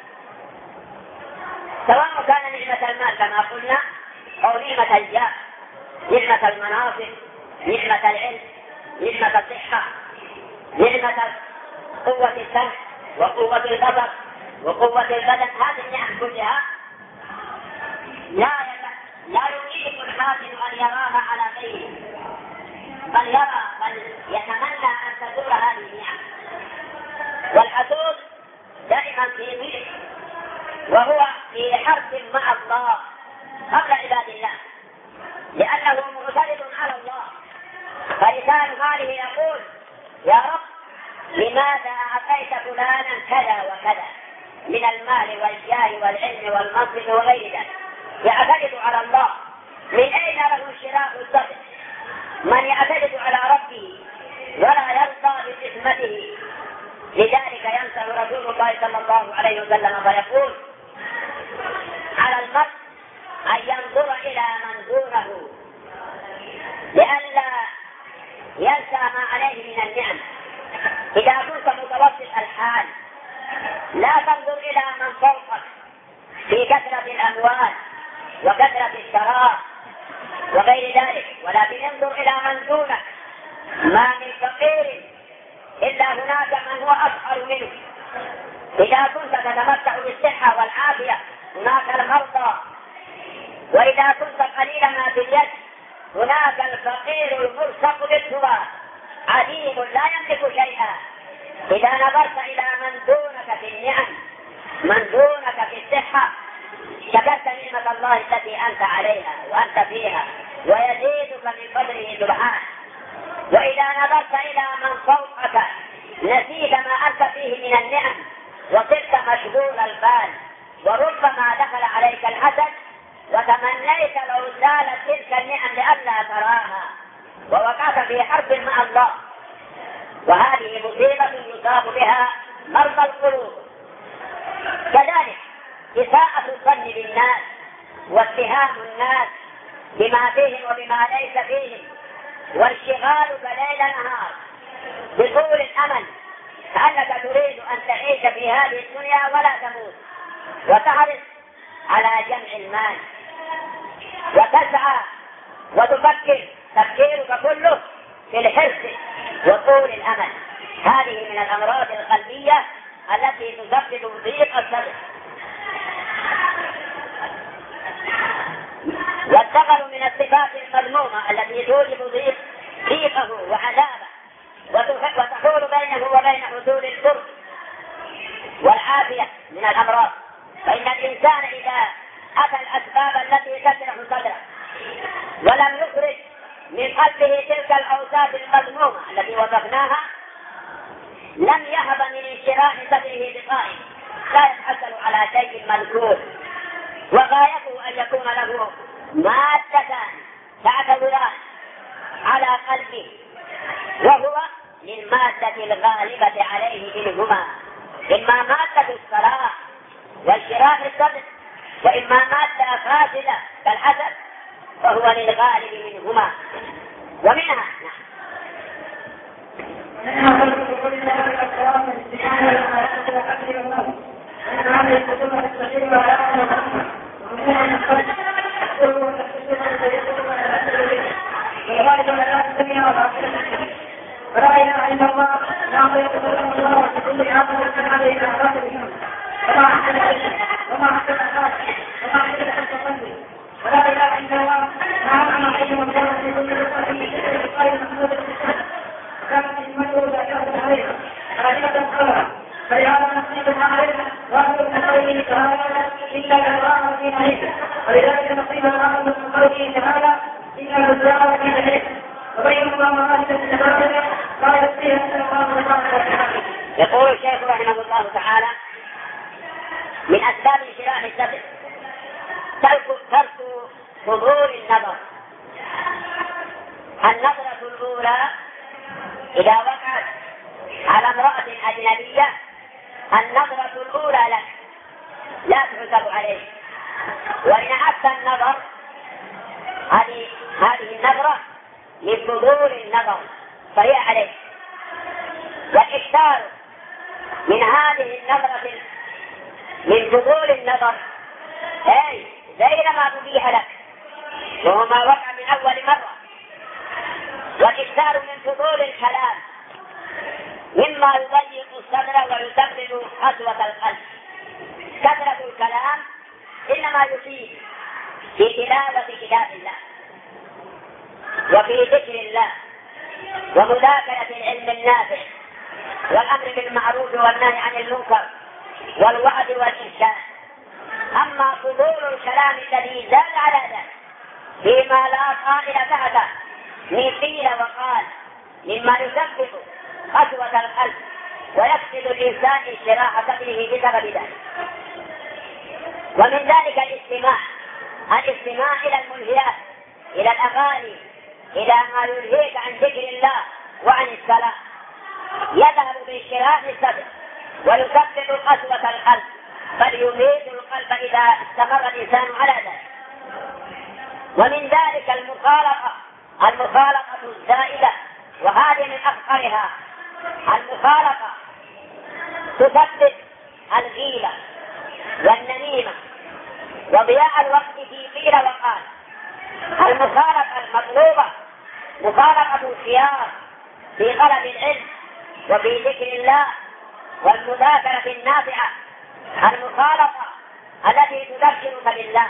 سواء كان نعمة المال كما قلنا أو نعمة الجاه، نعمة المناصب، نعمة العلم، نعمة الصحة، نعمة قوة السمع وقوة البصر وقوة البدن. هذه النعم كلها لا يريد الحاسد أن يراها على غيره، بل يتمنى أن تزول هذه النعم. والحسود دائما في ضيق، وهو في حرب مع الله قبل عباد الله، لأنه معترض على الله. فلسان ماله يقول: يا رب لماذا أعطيت فلانا كذا وكذا من المال والجاه والعلم والمنصب وغير ذلك. يعترض على الله. من أين له انشراح الصدر؟ من يعترض على ربه ولا يرضى بقسمته. لذلك ينصح رسول الله صلى الله عليه وسلم فيقول: على المرء أن ينظر إلى من دونه لئلا ينسى ما عليه من النعم. إذا كنت متوسط الحال لا تنظر إلى من فوقك في كثرة الأموال وكثرة الثراء وغير ذلك، ولكن انظر إلى من دونك. ما من فقير إلا هناك من هو أفقر منه. إذا كنت تتمتع بالصحة والعافية هناك المرضى، وإذا كنت قليل ما في اليد هناك الفقير المرزق بالتراب عديم لا يملك شيئا. إذا نظرت إلى من دونك في النعم، من دونك في الصحة، شكرت نعمة الله التي أنت عليها وأنت فيها ويزيدك من فضله سبحانه. وإذا نظرت إلى من فوقك نسيت ما أنت فيه من النعم وصرت مشغول البال، وربما دخل عليك الحسد وتمنيت لو زالت تلك النعم لئلا تراها، ووقعت في حرب مع الله. وهذه مصيبة يصاب بها مرضى القلوب. كذلك إساءة الظن بالناس واتهام الناس بما فيهم وبما ليس فيهم، وانشغالك ليل نهار بطول الأمل، كأنك تريد أن تعيش في هذه الدنيا ولا تموت، وتحرص على جمع المال، وتسعى وتفكر تفكيرك كله في الحرص وطول الأمل. هذه من الأمراض القلبية التي تسبب ضيق الصدر. والثقل من الصفات المذمومة التي توجب ضيقه وعذابه، وتحول بينه وبين حصول القرب والعافية من الأمراض. فإن الإنسان إذا أتى الأسباب التي تشرح صدره ولم يخرج من قلبه تلك الأوصاف المذمومة التي وصفناها، لم يهب من انشراح صدره بقائم، لا يتحصل على شيء مذكور، وغايته أن يكون له مادتان تعتبران على قلبه، وهو للمادة الغالبة عليه منهما، إما مادة الصلاة وانشراح الصدر، وإما مادة فاسدة كالحسد، فهو للغالب منهما. ومنها فلا إله إلا الله لا يقبل الله بكل عبد من هذه الأعراض اليوم، وما أحسن وما أحسن الخاص وما أحسن التصدي. ولا إله إلا الله نعم حي وكان في كل رسالة من الخير محمود الإسلام، كانت همته لا تأخذ عليها راجعة خلها، فلهذا نصيب عليها وأهل من خيره تعالى إلا الله في عليها، ولذلك نصيب الله من خيره تعالى إلا الله في عليها. يقول الشيخ رحمه الله تعالى: من أسباب انشراح الصدر ترك حضور النظر. النظرة الأولى إذا وقعت على امرأة أجنبية، النظرة الأولى لك لا تحسب عليه، وإن أحسن النظر هذه النظرة من فضول النظر فهي عليه. والإكثار من هذه النظرة من فضول النظر أي غير ما أبيح لك، وهو ما وقع من أول مرة. والإكثار من فضول الكلام مما يضيق الصدر ويسبب قسوة القلب. كثرة الكلام إنما يفيد في تلاوة كتاب الله وفي ذكر الله ومذاكرة العلم النافع والأمر بالمعروف والنهي عن المنكر والوعد والإرشاد. أما فضول الكلام الذي زاد على ذلك فيما لا قائل بعده من قيل وقال مما يسبب قسوة القلب ويفقد الإنسان انشراح صدره بسبب ذلك. ومن ذلك الاستماع إلى الملهيات، إلى الأغاني، إلى ما يلهيك عن ذكر الله وعن الصلاة، يذهب بانشراح الصدر ويسبب قسوة القلب، بل يميت القلب إذا استمر الإنسان على ذلك. ومن ذلك المخالقة الزائدة، وهذه من أخطرها. المخالقة تسبب الغيبة والنميمة وضياع الوقت في قيل وقال. المخالقة المطلوبة مخالقة الخيار في طلب العلم وفي ذكر الله والمذاكرة النافعة، المخالقة التي تذكرك بالله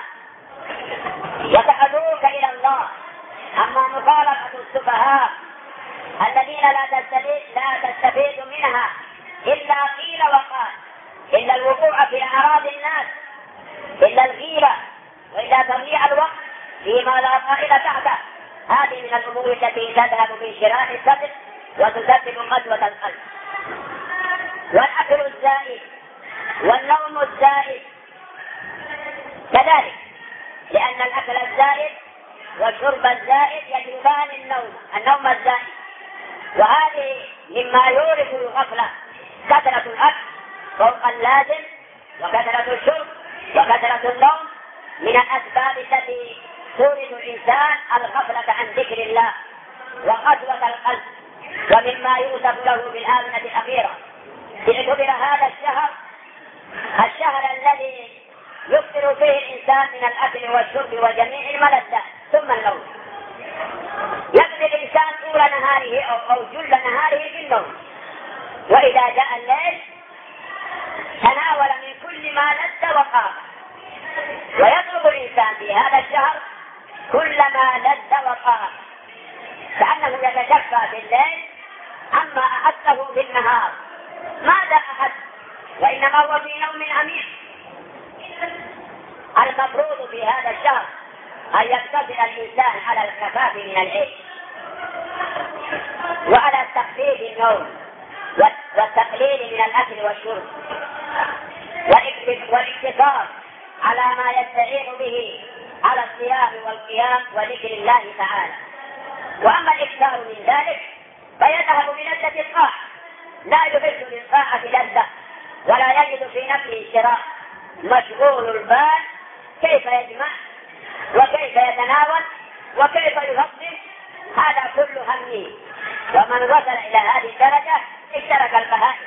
وتحدوك إلى الله. أما مخالقة السفهاء الذين لا تستفيد منها إلا قيل وقال، إلا الوقوع في أعراض الناس، إلا الغيبة، وإلا تضييع الوقت فيما لا قائل تحته. هذه من الأمور التي تذهب بانشراح الصدر وتسبب قسوة القلب. والأكل الزائد والنوم الزائد كذلك، لأن الأكل الزائد والشرب الزائد يجلبان النوم الزائد، وهذه مما يورث الغفلة، كثرة الأكل فوق اللازم وكثرة الشرب وكثرة النوم من الأسباب التي تورث الإنسان الغفلة عن ذكر الله وقسوة القلب، ومما يوصف له بالآونة الأخيرة. اعتبر هذا الشهر الذي يكثر فيه الإنسان من الأكل والشرب وجميع الملذات ثم النوم. يقضي الإنسان طول نهاره أو جل نهاره في النوم، وإذا جاء الليل تناول من كل ما لذ وقام، ويطلب الإنسان في هذا الشهر كل ما لذ وقام، كأنه يتشفى في الليل عما أحسه في النهار. ماذا أحس؟ وإنما هو في نوم عميق. المفروض في هذا الشهر أن يقتصر الإنسان على الخفاف من العيش وعلى تخفيف النوم والتقليل من الأكل والشرب والاقتصار على ما يستعين به على الصيام والقيام وذكر الله تعالى. وأما الإكثار من ذلك فيذهب بلذة الطاعة، لا يحس للطاعة لذة ولا يجد في نفسه شراء، مشغول البال كيف يجمع وكيف يتناول وكيف يفضل، هذا كل همه. ومن وصل إلى هذه الدرجة اشترك البهائم.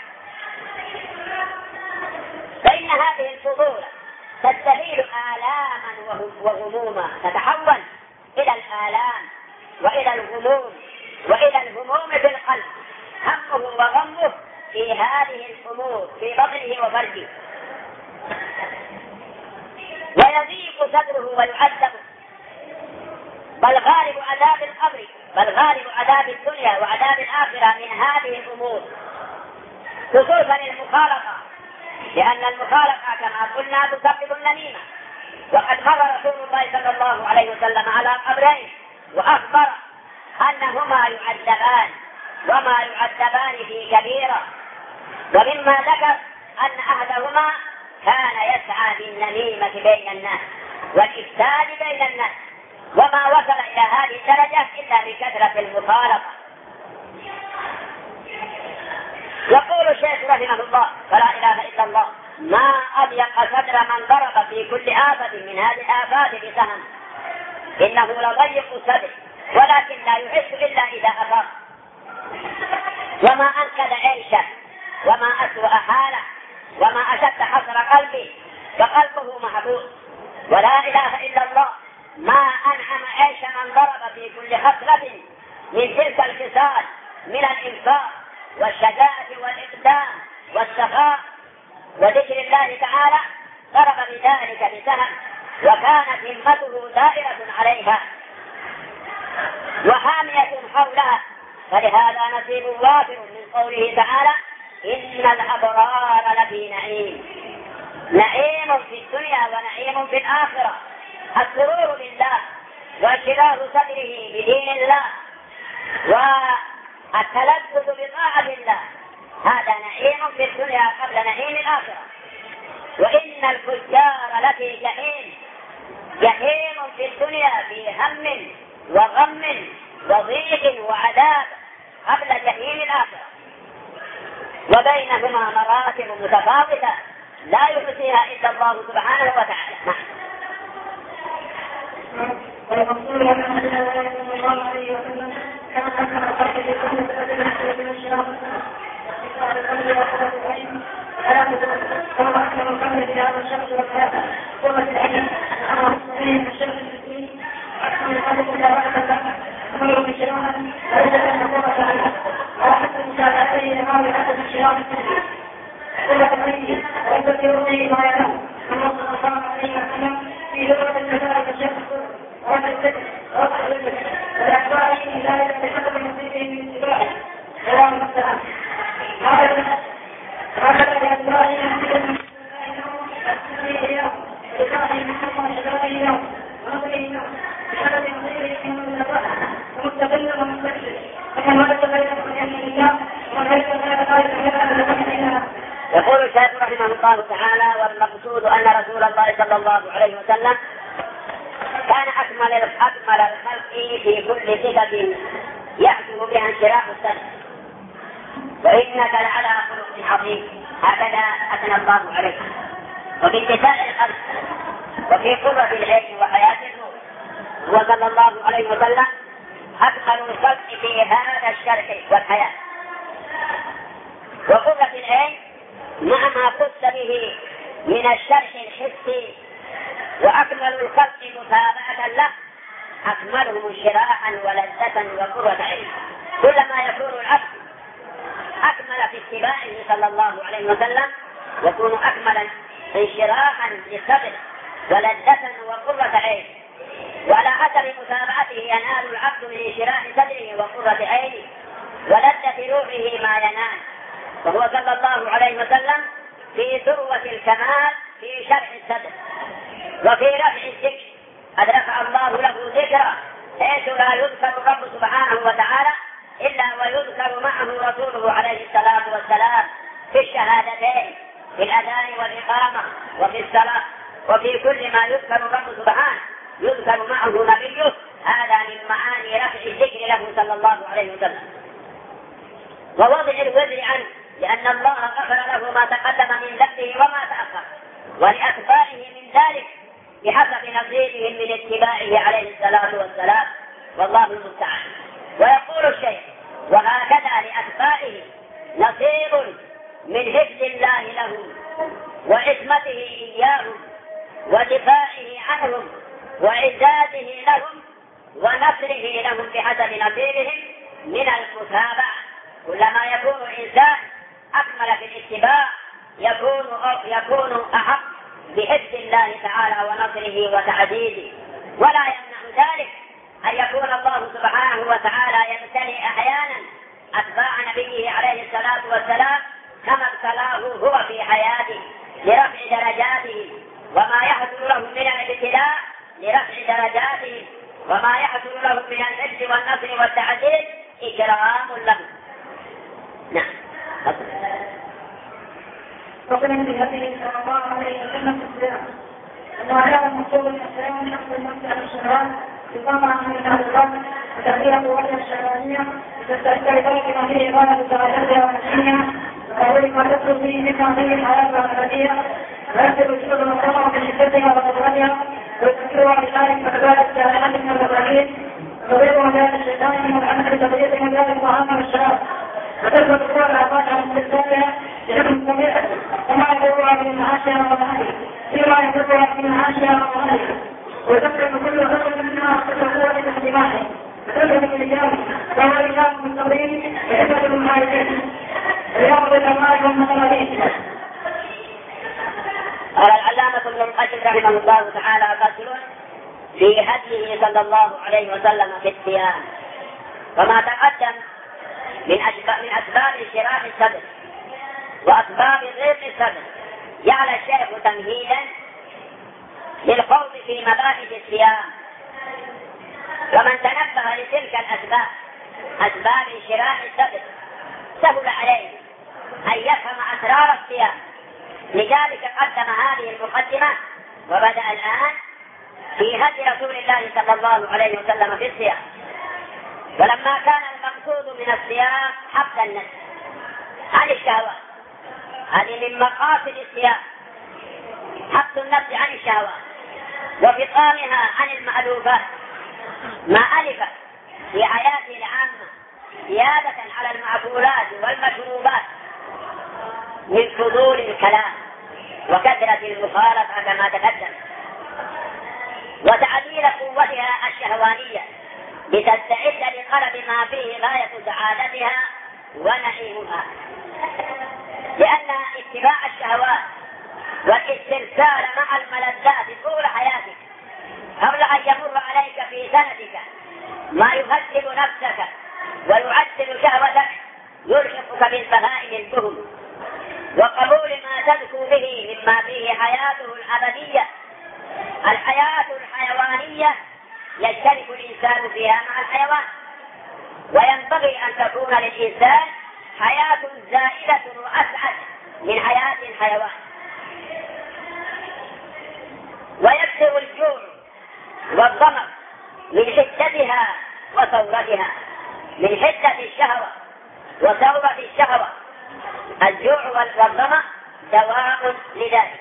فإن هذه الفضول تستفيد آلاما وغموما، تتحول إلى الآلام وإلى الغموم وإلى الهموم في القلب، همه وغمه في هذه الأمور في بطنه وفرجه، ويضيق صدره ويعذب. بل غالب عذاب الدنيا وعذاب الآخرة من هذه الأمور، خصوصا المخالطة، لأن المخالطة كما قلنا تسبب النميمة. وقد مر رسول الله صلى الله عليه وسلم على قبرين وأخبر أنهما يعذبان وما يعذبان في كبيرة، ومما ذكر أن أحدهما كان يسعى بالنميمة بين الناس والإفساد بين الناس، وما وصل إلى هذه الدرجة إلا بكثرة المخالطة. يقول الشيخ رحمه الله فلا إله إلا الله: ما أضيق صدر من ضرب في كل آفة من هذه الآفات بسهم، إنه لضيق الصدر ولكن لا يحس إلا إذا أصاب. وما أنقذ عيشه وما أسوأ حاله وما أشد حسر قلبه فقلبه محبوس. ولا إله إلا الله: ما أنعم عيش من ضرب في كل خصلة من تلك الخصال من الإنفاق والشجاعة والإقدام والسخاء وذكر الله تعالى، ضرب بذلك بسهم وكانت همته دائرة عليها وحامية حولها. فلهذا نصيب وافر من قوله تعالى: إن الأبرار لفي نعيم. نعيم في الدنيا ونعيم في الآخرة، السرور بالله وانشراح صدره بدين الله والتلذذ بطاعة الله، هذا نعيم في الدنيا قبل نعيم الآخرة. وإن الفجار لفي جحيم، جحيم في الدنيا في هم وغم وضيق وعذاب قبل جحيم الآخرة، وبينهما مراتب متفاوتة لا يحصيها إلا الله سبحانه وتعالى. والرسول صلى الله عليه وسلم كان أكثر الخلق بكل سبب من الشرف واختصار الأمر وقوة العلم فلا تدرك، وهو أكثر الخلق بهذا الشخص والحياة قوة العلم أمر الصحيح الشرف الدين أكثر الخلق بهذا أمر بشراء وجد أن قوة العلم وحتى مساعدته لما حسب الشراء الدين قوة العلم ويذكر به ما يعلم من صلى الله عليه وسلم في لغة كذلك الشخص والذكر والذكر والأخبار لا يتحدث نصيبه من اتباعه سلام السلام. هذا الأخبار يمكن ومستقل ومستقل فكما تبين من الله وليس غير ذلك من يقول الشيخ رحمه الله تعالى: والمقصود أن رسول الله صلى الله عليه وسلم كان أكمل الخلق في كل صفة يحصل بها انشراح الصدر، وإنك لعلى خلق عظيم، هكذا أثنى الله عليه. وفي اتساع الخلق وفي قرة العين وحياة الروح هو صلى الله عليه وسلم أكمل الخلق في هذا الشرح والحياة. وقرة العين مع ما قص به من الشرح الحسي، وأكمل الخلق متابعة له أكملهم انشراحا ولذة وقرة عين. كلما يكون العبد أكمل في اتباعه صلى الله عليه وسلم يكون أكملا انشراحا للصدر ولذة وقرة عين، وعلى أثر متابعته ينال العبد من انشراح صدره وقرة عينه ولذة روحه ما ينال. وهو صلى الله عليه وسلم في ذروة الكمال في شرح الصدر وفي رفع الذكر، قد رفع الله له ذكرا حيث لا يذكر الرب سبحانه وتعالى إلا ويذكر معه رسوله عليه الصلاة والسلام في الشهادتين، في الأذان والإقامة وفي الصلاة، وفي كل ما يذكر الرب سبحانه يذكر معه نبيه. هذا من معاني رفع الذكر له صلى الله عليه وسلم. ووضع الوزر عنه لأن الله غفر له ما تقدم من ذنبه وما تأخر، ولأتباعه من ذلك بحسب نصيبهم من اتباعه عليه الصلاة والسلام، والله المستعان. ويقول الشيخ: وهكذا لأتباعه نصيب من حفظ الله لهم وعصمته إياهم ودفاعه عنهم وإعزازه لهم ونصره لهم بحسب نصيبهم من المتابعة. كلما يكون الإنسان أكمل في الاتباع يكون أحق بحفظ الله تعالى ونصره وتعزيزه. ولا يمنع ذلك أن يكون الله سبحانه وتعالى يمتلئ أحيانا أتباع نبيه عليه الصلاة والسلام كما ابتلاه هو في حياته لرفع درجاته، وما يحصل له من الابتلاء لرفع درجاته، وما يحصل له من العز والنصر والتعزيز إكرام له. نعم. وكان في هذه صلى الله عليه وسلم في الصيام أنه هذا المقصود من الصيام نحو المسجد الشهوات بطمع من الأرض وتغيير وجه الشهوانية وتستعد ما فيه إبانة درجاتها ونشيها وتغيير ما تدخل فيه من تغيير الحياة والأبدية ويكتب الشغل المطمع بشدتها وتطورها ويذكرها بذلك فكذلك كائنات من الرباعين وتغيير مجال الشيطان من العمل بتغيير مجال الطعام والشراب وتثبت كل الأعضاء عن استخدامها لحكم طبيعة وما يدورها من معاشها ومهلها فيما يدورها من معاشها ومهلها وتفرق كل رجل منها تتقوى لتحديماته وتفرق الرجال وهو رجال مستقيم وحفظ المعايشين رياض الأموال والمغالين. قال العلامة ابن القيم رحمه الله تعالى: فصل في هديه صلى الله عليه وسلم في الصيام. وما تقدم من أسباب انشراح الصدر وأسباب ضيق الصدر جعل الشيخ تمهيدا للخوض في مباحث الصيام. ومن تنبه لتلك الأسباب أسباب انشراح الصدر سهل عليه أن يفهم أسرار الصيام. لذلك قدم هذه المقدمة وبدأ الآن في هدي رسول الله صلى الله عليه وسلم في الصيام. ولما كان المقصود من الصيام حبس النفس عن الشهوات، هذه من مقاصد الصيام، حبس النفس عن الشهوات وفطامها عن المألوفات ما ألفت في حياته العامة زيادة على المأكولات والمشروبات من فضول الكلام وكثرة المخالطة كما تقدم، وتعديل قوتها الشهوانية لتستعد لطلب ما فيه غاية سعادتها ونعيمها. لأن اتباع الشهوات والاسترسال مع الملذات طول حياتك قبل أن يمر عليك في سنتك ما يهذب نفسك ويعدل شهوتك يلحقك بالبهائم الدهن وقبول ما تذكو به مما فيه حياته الأبدية. الحياة الحيوانية يشترك الإنسان فيها مع الحيوان، وينبغي أن تكون للإنسان حياة زائدة وأسعد من حياة الحيوان. ويكثر الجوع والظمأ من حدتها وثورتها، من حدة الشهوة وثورة الشهوة. الجوع والظمأ دواء لذلك.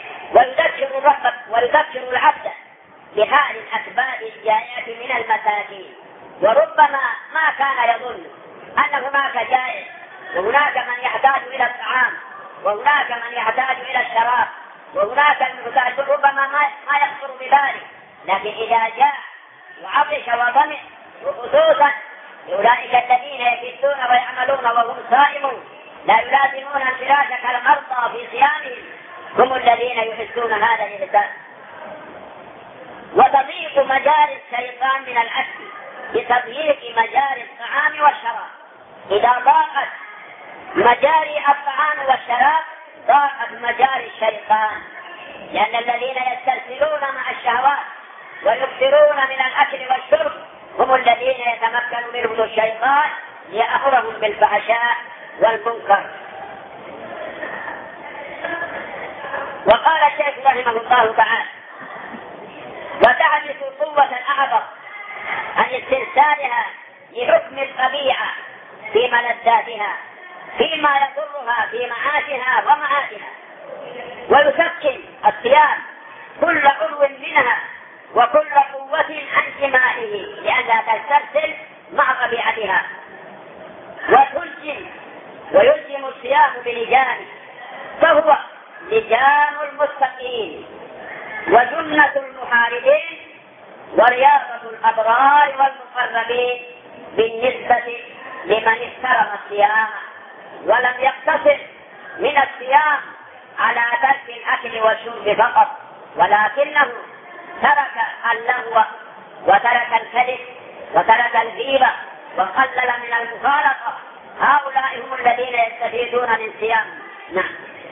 ويذكر العبد بحال الأسباب الجائعة من المساكين، وربما ما كان يظن أن هناك جائع، وهناك من يحتاج إلى الطعام، وهناك من يحتاج إلى الشراب، وهناك المحتاج، ربما ما يخطر بذلك. لكن إذا جاء وعطش وظمئ، وخصوصا أولئك الذين يكدون ويعملون وهم صائمون لا يلازمون انفراج كالمرضى في صيامهم، هم الذين يحسون هذا الإحساس. وتضيق مجاري الشيطان من الأكل بتضييق مجاري الطعام والشراب. إذا ضاقت مجاري الطعام والشراب ضاقت مجاري الشيطان، لأن الذين يسترسلون مع الشهوات ويكثرون من الأكل والشرب هم الذين يتمكن منهم الشيطان ليأمرهم بالفحشاء والمنكر. وقال الشيخ رحمه الله تعالى: وتحدث قوة الأعظم عن استرسالها لحكم الطبيعة في ملذاتها فيما يضرها في معاشها ومعاشها، ويسكن الصيام كل عضو منها وكل قوة عن سمائه لأنها تسترسل مع طبيعتها، ويلزم الصيام بلجان، فهو لجان المتقين وجنة المحاربين ورياضة الأبرار والمقربين بالنسبة لمن احترم الصيام ولم يقتصر من الصيام على ترك الأكل والشرب فقط، ولكنه ترك اللهو وترك الكذب وترك الغيبة وقلل من المخالطة. هؤلاء هم الذين يستفيدون من صيام. نعم.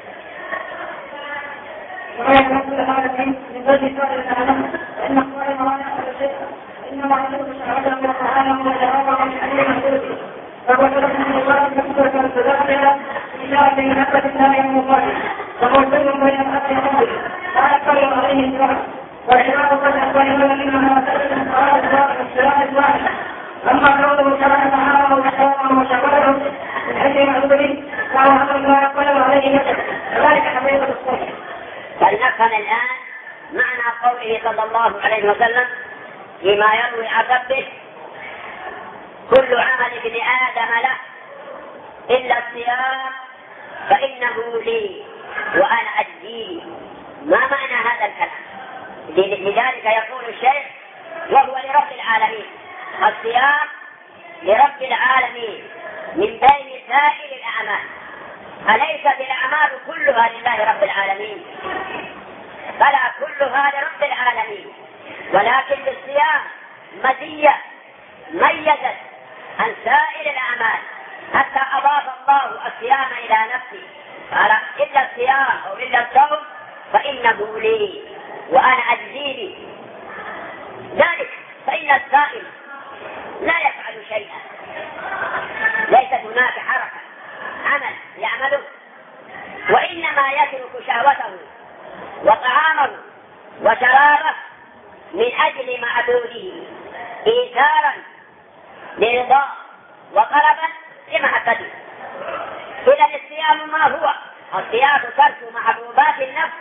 إنما يكون شهادة من الطعام والشراب من حديث القدس، فهو سبحانه الله مكتوبة تدخل إشارة من نفس الله المطلق، فهو سر بين الأرض والأرض لا يقل عليه الشرع، والعباد قد أقبلون منها مسألة الصلاة الواحد والصلاة الواحد. أما قوله شرع طعامه وشرابه وشربه من حيث معذوره فهو أمر لا يقبل عليه نفسه، كذلك حقيقة الصلاة. فلنفهم الآن معنى قوله صلى الله عليه وسلم فيما يروي عن ربه: كل عمل ابن آدم له إلا الصيام فإنه لي وأنا أجزيه. ما معنى هذا الكلام؟ لذلك يقول الشيخ: وهو لرب العالمين، الصيام لرب العالمين من بين سائر الأعمال. أليست الأعمال كلها لله رب العالمين؟ بلى كلها لرب العالمين، ولكن بالصيام مزية ميزت عن سائر الأعمال، حتى أضاف الله الصيام إلى نفسه قال: إلا الصيام أو إلا الصوم فإنه لي وأنا أجزيه. ذلك فإن الصائم لا يفعل شيئا، ليست هناك حركة عمل يعمله، وإنما يترك شهوته وطعامه وشرابه من أجل معبوده إيثارا لرضاه وطلبا لمحبته. إذا الصيام ما هو؟ الصيام ترك محبوبات النفس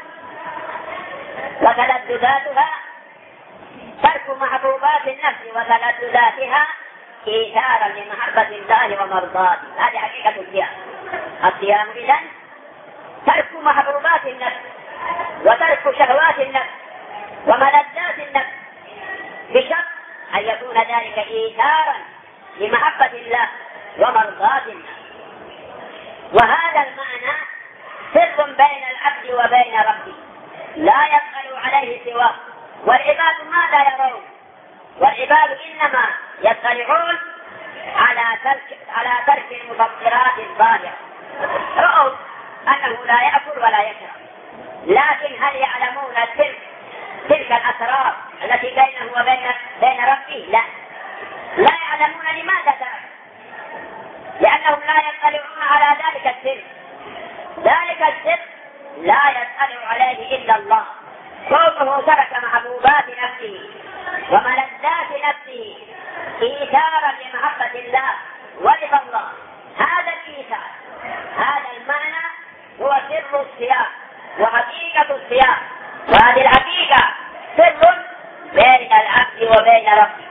وتلذذاتها، ترك محبوبات النفس وتلذذاتها إيثارا لمحبة الله ومرضاته. هذه حقيقة الصيام. الصيام إذن ترك محبوبات النفس وترك شهوات النفس وملذات النفس، بشرط أن يكون ذلك إيثارا لمحبة الله ومرضاة الله. وهذا المعنى سر بين العبد وبين ربه لا يطلع عليه سواه، والعباد ماذا يرون؟ والعباد إنما يطلعون على ترك المفطرات الظاهرة. رأوا أنه لا يأكل ولا يشرب، لكن هل يعلمون تلك الأسرار التي بينه وبين ربه؟ لا يعلمون. لماذا ذلك؟ لأنهم لا يطلعون على ذلك السر، ذلك السر لا يسأل عليه إلا الله. كونه ترك محبوبات نفسه وملذات نفسه إيثارا لمحبة الله ورضا الله، هذا الإيثار، هذا المعنى هو سر الصيام وحقيقة الصيام. وهذه الحقيقة سر بين العبد وبين ربه.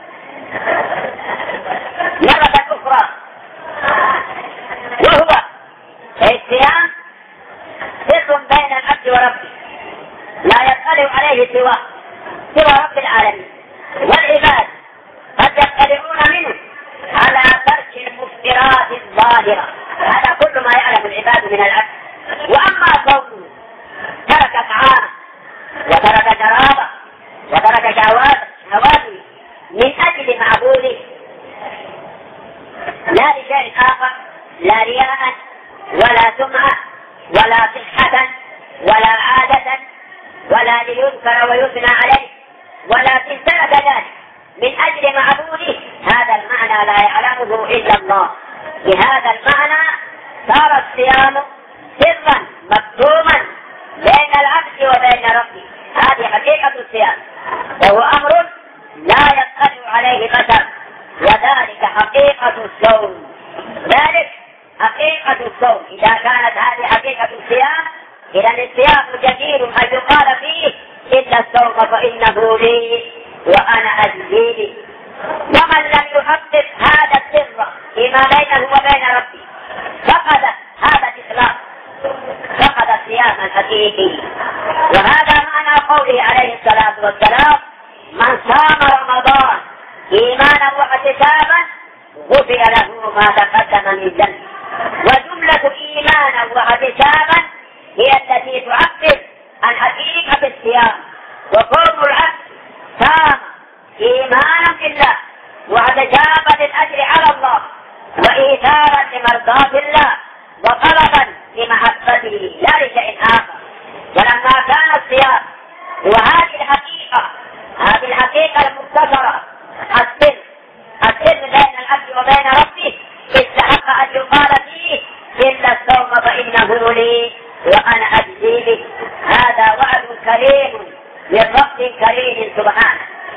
مرة أخرى، وهو الصيام سر بين العبد وربه لا يطلع عليه سوى رب العالمين، والعباد قد يطلعون منه على ترك المفترات الظاهرة. هذا كل ما يعلم العباد من العبد. وأما كونه ترك طعامه وترك شرابه وترك شهواته من أجل معبوده لا لشيء آخر، لا رياء ولا سمعة ولا صحة ولا عادة ولا ليذكر ويثنى عليه، ولكن ترك ذلك من أجل معبوده، هذا المعنى لا يعلمه إلا الله. بهذا المعنى صار الصيام سرا مكتوما بين العبد وبين ربه. هذه حقيقة الصيام، وهو أمر لا يطلع عليه بشر، وذلك حقيقة الصوم. ذلك حقيقة الصوم. إذا كانت هذه حقيقة الصيام، إذا الصيام جدير أن يقال فيه إلا الصوم فإنه لي وأنا أجزي به. ومن لم يحقق هذا السر فيما بينه وبين ربه فقد هذا الإخلاص، فقد الصيام الحقيقي. وهذا معنى قوله عليه الصلاة والسلام: من صام رمضان إيمانا واحتسابا غفر له ما تقدم من ذنبه. وجملة إيمانا واحتسابا هي التي تعبر عن حقيقة الصيام. وقول العبد صام إيمانا بالله واحتسابا للأجر على الله وإيثارا لمرضاة الله وطلبا لمحبته لا لشيء آخر. ولما كان الصيام وهذه الحقيقة، هذه الحقيقة المختصرة، السر بين العبد وبين ربه، استحق أن يقال فيه إلا الصوم فإنه لي وأنا أجزي به. هذا وعد كريم لرب كريم سبحانه.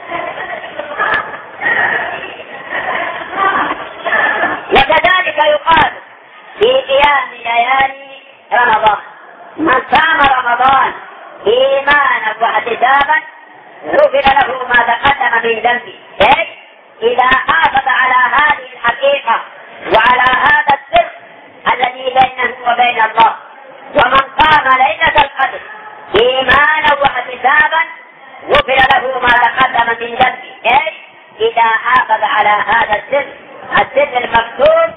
وكذلك يقال في قيام ليالي رمضان: من صام رمضان إيمانا واحتسابا غفر له ما تقدم من ذنبه. إذا حافظ على هذه الحقيقة وعلى هذا السر الذي بينه وبين الله. ومن قام ليلة القدر إيمانا واحتسابا غفر له ما تقدم من ذنبه. إذا حافظ على هذا السر المكتوب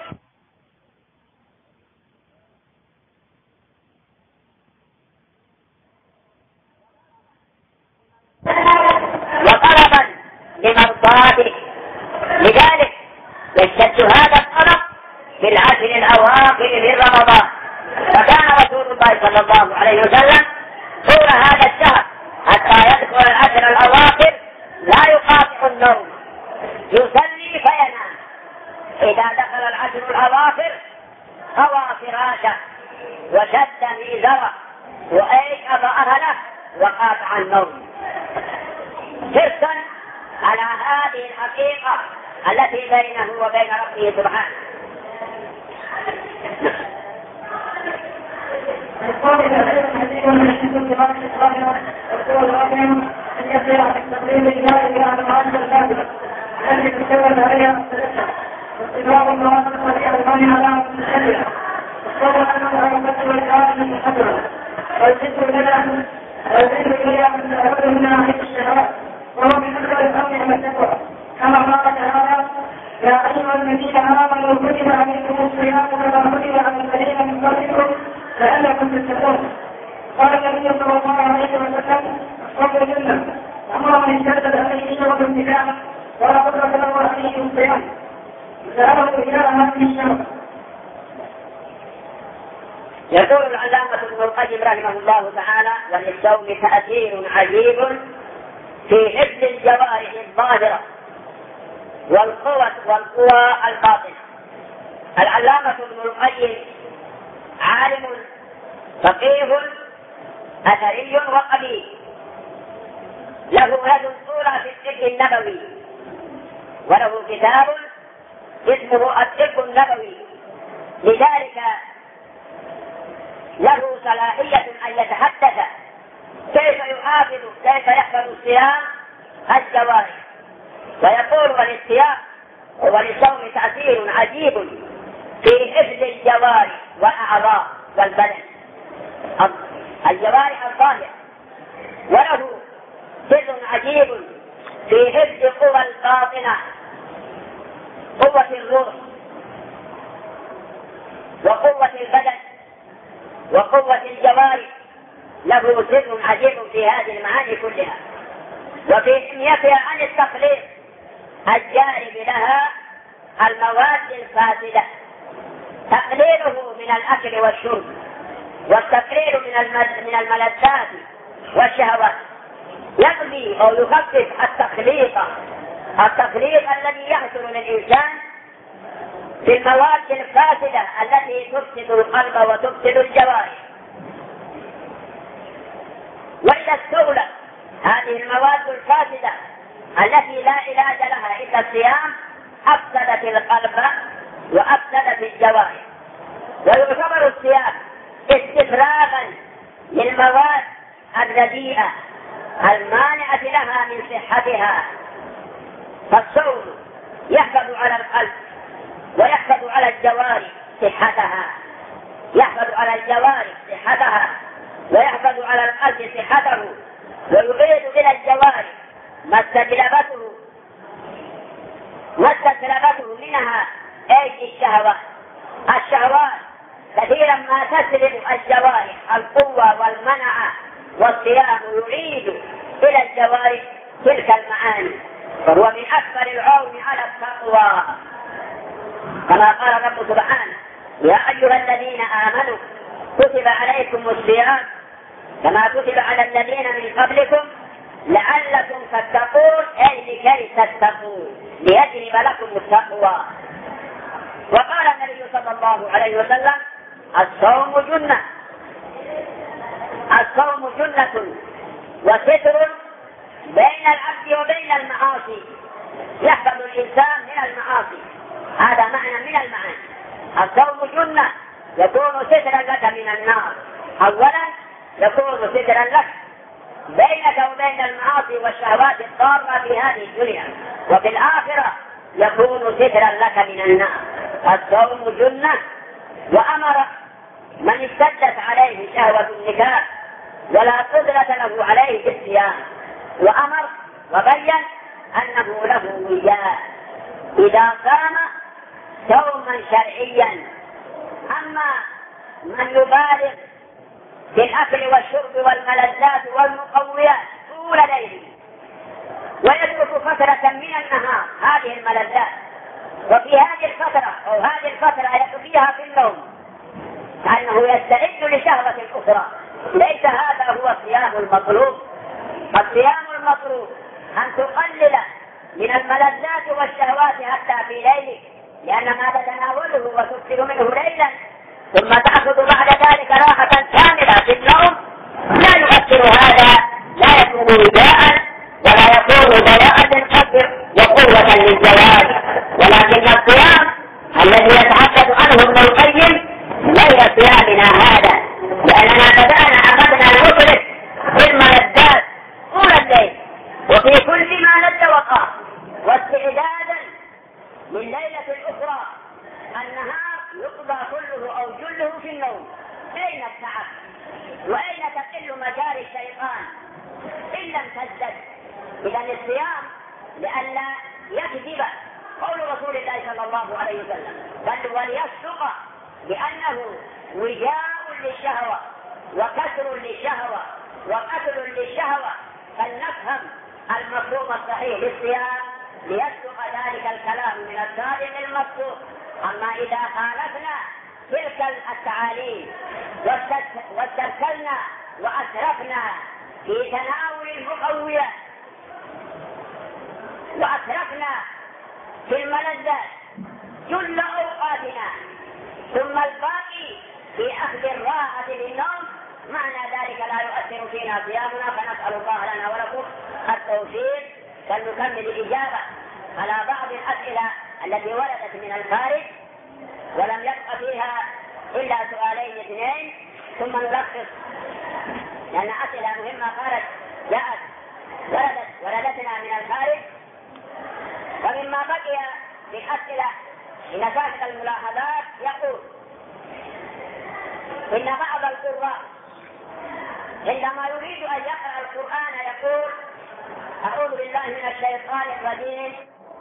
وطلبا لمرضاته. لذلك يشتد هذا الطلب في العشر الأواخر من رمضان. فكان رسول الله صلى الله عليه وسلم طول هذا الشهر حتى يدخل العشر الأواخر لا يقاطع النوم، يصلي فينام. إذا دخل العشر الأواخر هوى فراشه وشد ميزره وأيقظ أهله وقاطع النوم، حرصا على هذه الحقيقة التي بينه وبين ربه سبحانه. وهو من أكثر الأمر والتقوى، كما قال تعالى: يا أيها الذين آمنوا كتب عليكم الصيام كما كتب على الذين من قبلكم لعلكم تتقون. قال النبي صلى الله عليه وسلم: الصوم جنة، أما من اشتدت عليه شرب ابتلاء ولا قدرة له عليه الصيام سأله إلى هذه الشرب. يقول العلامة ابن القيم رحمه الله تعالى: وللصوم تأثير عجيب في حفظ الجوارح الظاهرة والقوى الباطنة. العلامة ابن القيم عالم فقيه أثري وقديم، له يد طولى في الطب النبوي، وله كتاب اسمه الطب النبوي، لذلك له صلاحية أن يتحدث كيف يحفظ الصيام الجوارح، ويقول وللصيام وللصوم تأثير عجيب في حفظ الجوارح والأعضاء والبدن، الجوارح الظاهرة، وله سر عجيب في حفظ قوى الباطنة، قوة الروح وقوة البدن وقوة الجوارح، له سر عجيب في هذه المعاني كلها. وفي حميتها عن التخليط الجانب لها المواد الفاسدة، تقليله من الأكل والشرب، والتقليل من الملذات والشهوات، يقضي أو يخفف التخليط الذي يحصل للإنسان في المواد الفاسدة التي تفسد القلب وتفسد الجوارح. وإذا استولت هذه المواد الفاسدة التي لا علاج لها إلا الصيام أفسدت القلب وأفسدت الجوارح. ويعتبر الصيام استفراغا للمواد الرديئة المانعة لها من صحتها، فالصوم يحفظ على القلب ويحفظ على الجوارح صحتها، يحفظ على الجوارح صحتها ويحفظ على القلب صحته، ويعيد إلى الجوارح ما استسلبته منها أي الشهوات كثيرا ما تسلب الجوارح القوة والمنع، والصيام يعيد إلى الجوارح تلك المعاني، فهو من أكبر العون على التقوى، كما قال الرب سبحانه: يا أيها الذين آمنوا كتب عليكم الصيام كما كتب على الذين من قبلكم لعلكم تتقون، أي لكي تتقوا ليجلب لكم التقوى. وقال النبي صلى الله عليه وسلم: الصوم جنة وستر بين العبد وبين المعاصي، يحفظ الإنسان من المعاصي، هذا معنى من المعاني. الصوم جنة يكون سترا لك من النار، أولا يكون سترا لك بينك وبين المعاصي والشهوات الضارة في هذه الدنيا، وفي الآخرة يكون سترا لك من النار. الصوم جنة، وأمر من اشتدت عليه شهوة النكاح ولا قدرة له عليه بالصيام، وأمر وبين أنه له وجاء إذا صام صوما شرعيا. أما من يبالغ في الأكل والشرب والملذات والمقويات طول ليله ويترك فترة من النهار هذه الملذات، وفي هذه الفترة يقضيها في النوم كأنه يستعد لشهوة أخرى، ليس هذا هو الصيام المطلوب. الصيام المطلوب أن تقلل من الملذات والشهوات حتى في ليلك، لأن ما تتناوله وتكثر منه ليلا ثم تأخذ بعد ذلك راحة كاملة في النوم، لا يؤثر هذا، لا يكون وجاء ولا يكون ضياء للقدر وقوة للجوارح. ولكن الصيام الذي يتحدث عنه ابن القيم غير صيامنا هذا، لأننا أخذنا المفرد في الملذات طول الليل وفي كل ما لذ وقع، واستعدادا من ليلة أخرى النهار يقضى كله أو جله في النوم. أين التعب وأين تقل مجاري الشيطان إن لم تزدد؟ إذا الصيام لئلا يكذب قول رسول الله صلى الله عليه وسلم، بل وليصدق بأنه وجاء للشهوة وكسر للشهوة وقتل للشهوة، فلنفهم المفهوم الصحيح للصيام ليصدق ذلك الكلام من الصادق المصدوق. أما إذا خالفنا تلك التعاليم واسترسلنا وأسرفنا في تناول المقويات وأسرفنا في الملذات جل أوقاتنا، ثم الباقي في أخذ الراحة للنوم معنى ذلك لا يؤثر فينا صيامنا، فنسأل الله لنا ولكم التوفيق. فلنكمل الإجابة على بعض الأسئلة التي وردت من الخارج، ولم يبق فيها إلا سؤالين اثنين، ثم نلخص لأن أسئلة مهمة جاءت وردتنا من الخارج. ومما بقي من أسئلة من سابق الملاحظات يقول إن بعض القراء عندما يريد أن يقرأ القرآن يقول أعوذ بالله من الشيطان الرجيم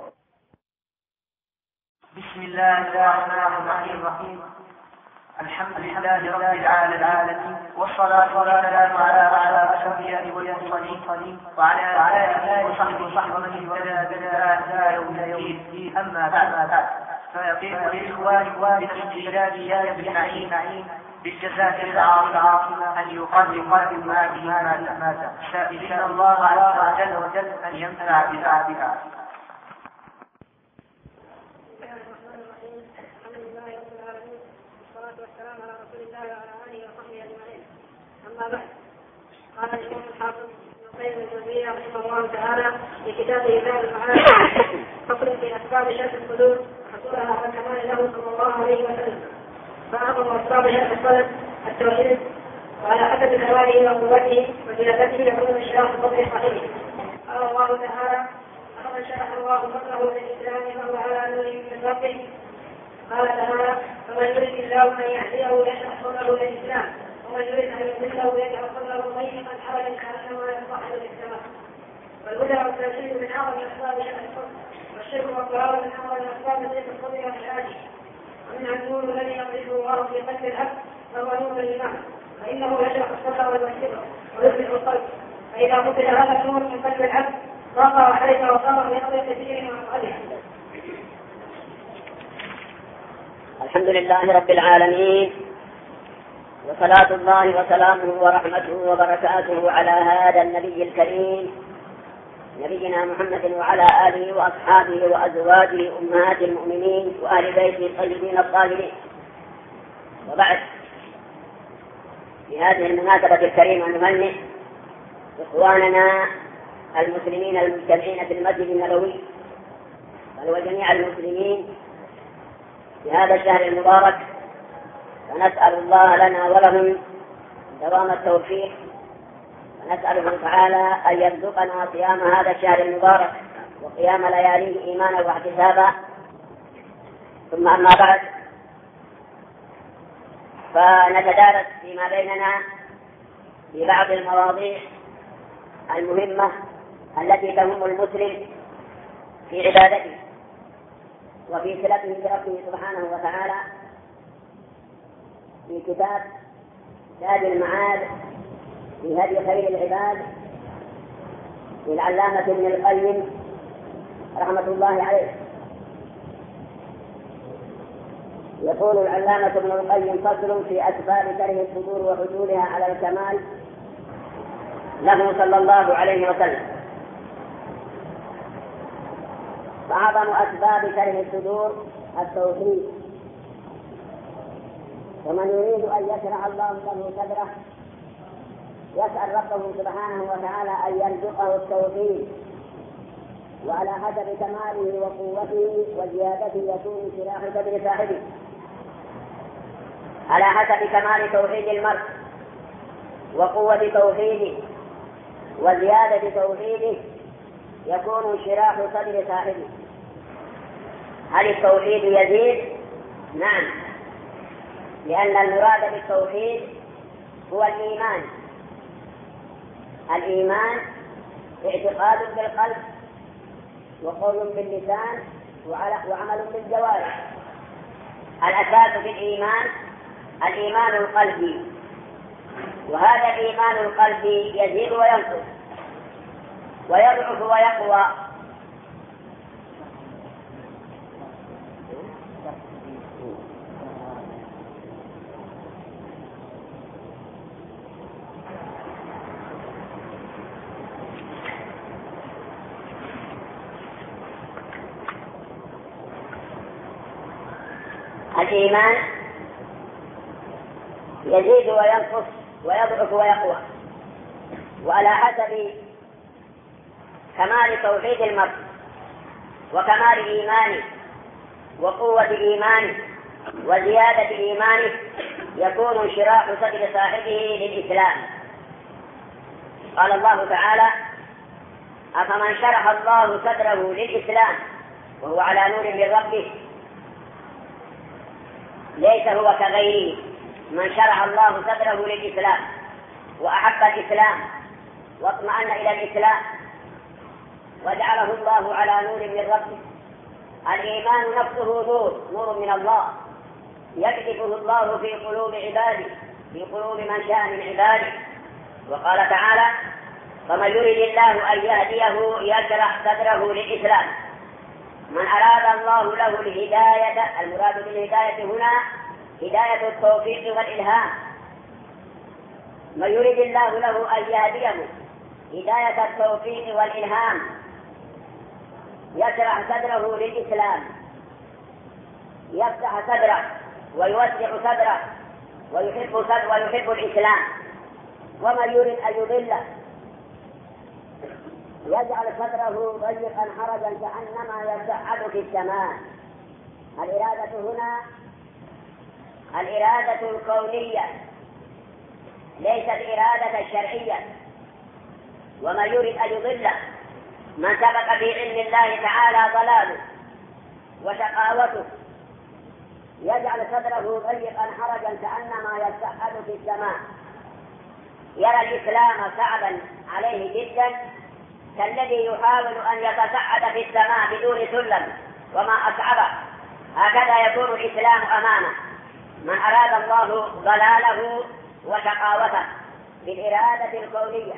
بسم الله الرحمن الرحيم الحمد لله رب العالمين والصلاة والسلام على أشرف المرسلين وعلى آله وصحبه ومن اهتدى يوم الدين. أما بعد فيقيم للإخوان بالاستجلاب بالنعيم بالجزاء العظيمة أن يقدم هذه المادة سائلين الله عز وجل أن ينفع بها. والسلام على رسول الله وعلى اله وصحبه اجمعين. اما بعد، قال الامام الحافظ ابن القيم الجوزية رحمه الله تعالى في كتابه باب المعاد فصل في اسباب شرك الصدور حصولها على كمال له صلى الله عليه وسلم. فاعظم اسباب شرك الصدر التوحيد، وعلى حسب كماله وقوته وزيادته يكون الشرك الصدر صحيح. قال الله تعالى: فمن شرح الله صدره للاسلام فهو على نور من ربه. قال تعالى: فمن يريد الله ان يهديه يشرح صدره للاسلام، ومن يريد ان يضله يجعل صدره ضيقا حرجا كانما يصعد للسماء. والهدى والتوحيد من اعظم اسباب شرك الصدر، والشرك والضلال من اعظم اسباب ضيق الصدر والحاجه. ومنها النور الذي يضيفه الله في قلب العبد فهو نور الايمان، فانه يشرح الصدر والمسجد ويصلح القلب. فاذا فتح هذا النور من قلب العبد ضاق وحرج وصار لقضيه كثير من افعاله. الحمد لله رب العالمين، وصلاة الله وسلامه ورحمته وبركاته على هذا النبي الكريم نبينا محمد وعلى آله وأصحابه وأزواجه أمهات المؤمنين وأهل بيته الطيبين الطاهرين. وبعد، في هذه المناسبة الكريمة نهنئ إخواننا المسلمين المجتمعين في المسجد النبوي بل وجميع المسلمين في هذا الشهر المبارك، ونسأل الله لنا ولهم دوام التوفيق، ونسأله تعالى أن يرزقنا صيام هذا الشهر المبارك وقيام لياليه إيمانا واحتسابا. ثم أما بعد، فنتدارس فيما بيننا في بعض المواضيع المهمة التي تهم المسلم في عبادته وفي صلته بربه سبحانه وتعالى، في كتاب زاد المعاد في هدي خير العباد للعلامة ابن القيم رحمة الله عليه. يقول العلامة ابن القيم: فصل في أسباب كره الصدور وحصولها على الكمال له صلى الله عليه وسلم. فأعظم أسباب كره الصدور التوحيد، ومن يريد أن يشرح الله له صدره يسأل ربه سبحانه وتعالى أن يرزقه التوحيد، وعلى حسب كماله وقوته وزيادته يكون شراح صدر صاحبه. على حسب كمال توحيد المرء وقوة توحيده وزيادة توحيده يكون انشراح صدر صاحبه. هل التوحيد يزيد؟ نعم، لأن المراد بالتوحيد هو الإيمان. الإيمان اعتقاد بالقلب وقول باللسان وعمل بالجوارح. الأساس في الإيمان القلبي، وهذا الإيمان القلبي يزيد وينقص ويضعف ويقوى. الإيمان يزيد وينقص ويضعف ويقوى، وعلى حسب كمال توحيد المرء وكمال إيمانه وقوة إيمانه وزيادة إيمانه يكون انشراح صدر صاحبه للإسلام. قال الله تعالى: أفمن شرح الله صدره للإسلام وهو على نور من ربه ليس هو كغيره. من شرح الله صدره للإسلام وأحب الإسلام واطمأن إلى الإسلام وجعله الله على نور من ربه. الإيمان نفسه نور من الله يكتفه الله في قلوب عباده، في قلوب من شاء من عباده. وقال تعالى: فمن يريد الله أن يهديه يشرح صدره للإسلام. من أراد الله له الهداية، المراد بالهداية هنا هداية التوفيق والإلهام. من يريد الله له أن يهديه هداية التوفيق والإلهام يشرح صدره للإسلام، يفتح صدره ويوسع صدره ويحب الإسلام. ومن يريد أن يضله يجعل صدره ضيقا حرجا كأنما يصعد في السماء. الإرادة هنا الإرادة الكونية ليست الإرادة الشرعية. ومن يريد أن يضله من سبق في علم الله تعالى ضلاله وشقاوته يجعل صدره ضيقا حرجا كأنما يصعد في السماء. يرى الإسلام صعبا عليه جدا كالذي يحاول أن يتصعد في السماء بدون سلم وما أصعبه. هكذا يكون الإسلام أمامه. من أراد الله ضلاله وشقاوته بالإرادة الكونية.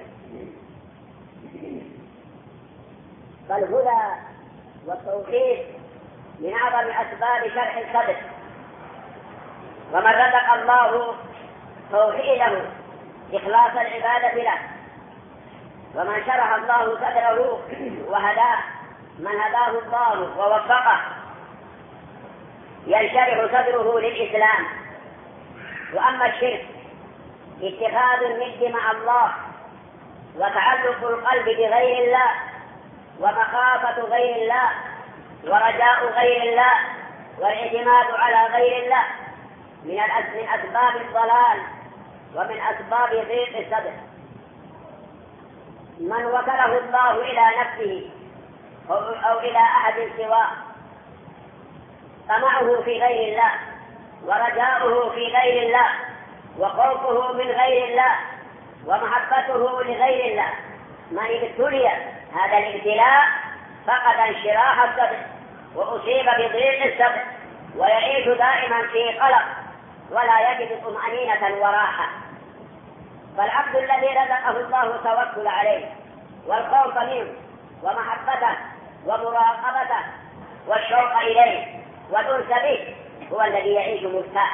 فالهدى والتوحيد من أعظم أسباب شرح الصدر. ومن رزق الله توحيده إخلاص العبادة له، ومن شرح الله صدره وهداه، من هداه الله ووفقه ينشرح صدره للإسلام. وأما الشرك اتخاذ الند مع الله وتعلق القلب بغير الله ومخافة غير الله ورجاء غير الله والاعتماد على غير الله من أسباب الضلال ومن أسباب ضيق الصدر. من وكله الله إلى نفسه أو إلى أحد سواه طمعه في غير الله ورجاؤه في غير الله وخوفه من غير الله ومحبته لغير الله، من ابتلي هذا الابتلاء فقد انشراح الصدر وأصيب بضيق الصدر ويعيش دائما في قلق ولا يجد طمأنينة وراحة. فالعبد الذي رزقه الله التوكل عليه والخوف منه ومحبته ومراقبته والشوق إليه والأنس به هو الذي يعيش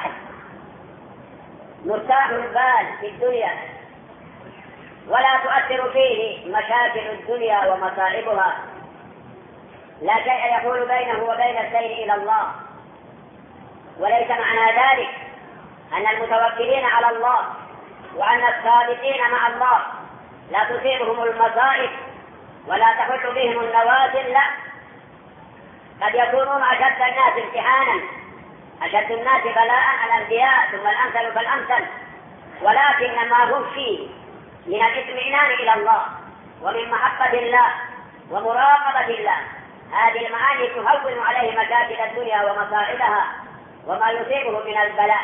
مرتاح البال في الدنيا ولا تؤثر فيه مشاكل الدنيا ومصائبها. لا شيء يحول بينه وبين السير إلى الله. وليس معنى ذلك أن المتوكلين على الله وأن الصادقين مع الله لا تصيبهم المصائب ولا تحل بهم النوازل. لا، قد يكونون أشد الناس امتحانا، أشد الناس بلاء الأنبياء ثم الأمثل فالأمثل، ولكن ما هم فيه من الاطمئنان إلى الله ومن محبة الله ومراقبة الله هذه المعاني تهون عليه مشاكل الدنيا ومصائبها وما يصيبه من البلاء.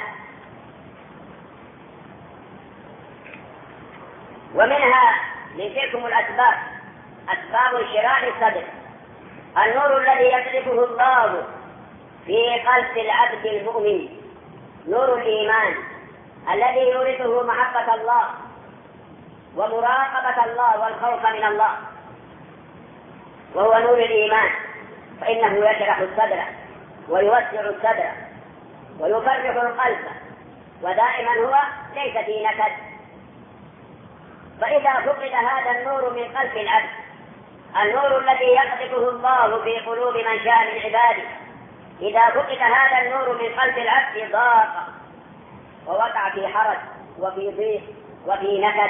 ومنها لتلكم الأسباب أسباب انشراح الصدر النور الذي يقذفه الله في قلب العبد المؤمن، نور الإيمان الذي يورثه محبة الله ومراقبة الله والخوف من الله، وهو نور الإيمان، فإنه يشرح الصدر ويوسع الصدر ويفرح القلب، ودائما هو ليس في نكد. فإذا فقد هذا النور من قلب العبد، النور الذي يقذفه الله في قلوب من شاء من عباده، إذا فقد هذا النور من قلب العبد ضاق ووقع في حرج وفي ضيق وفي نكد،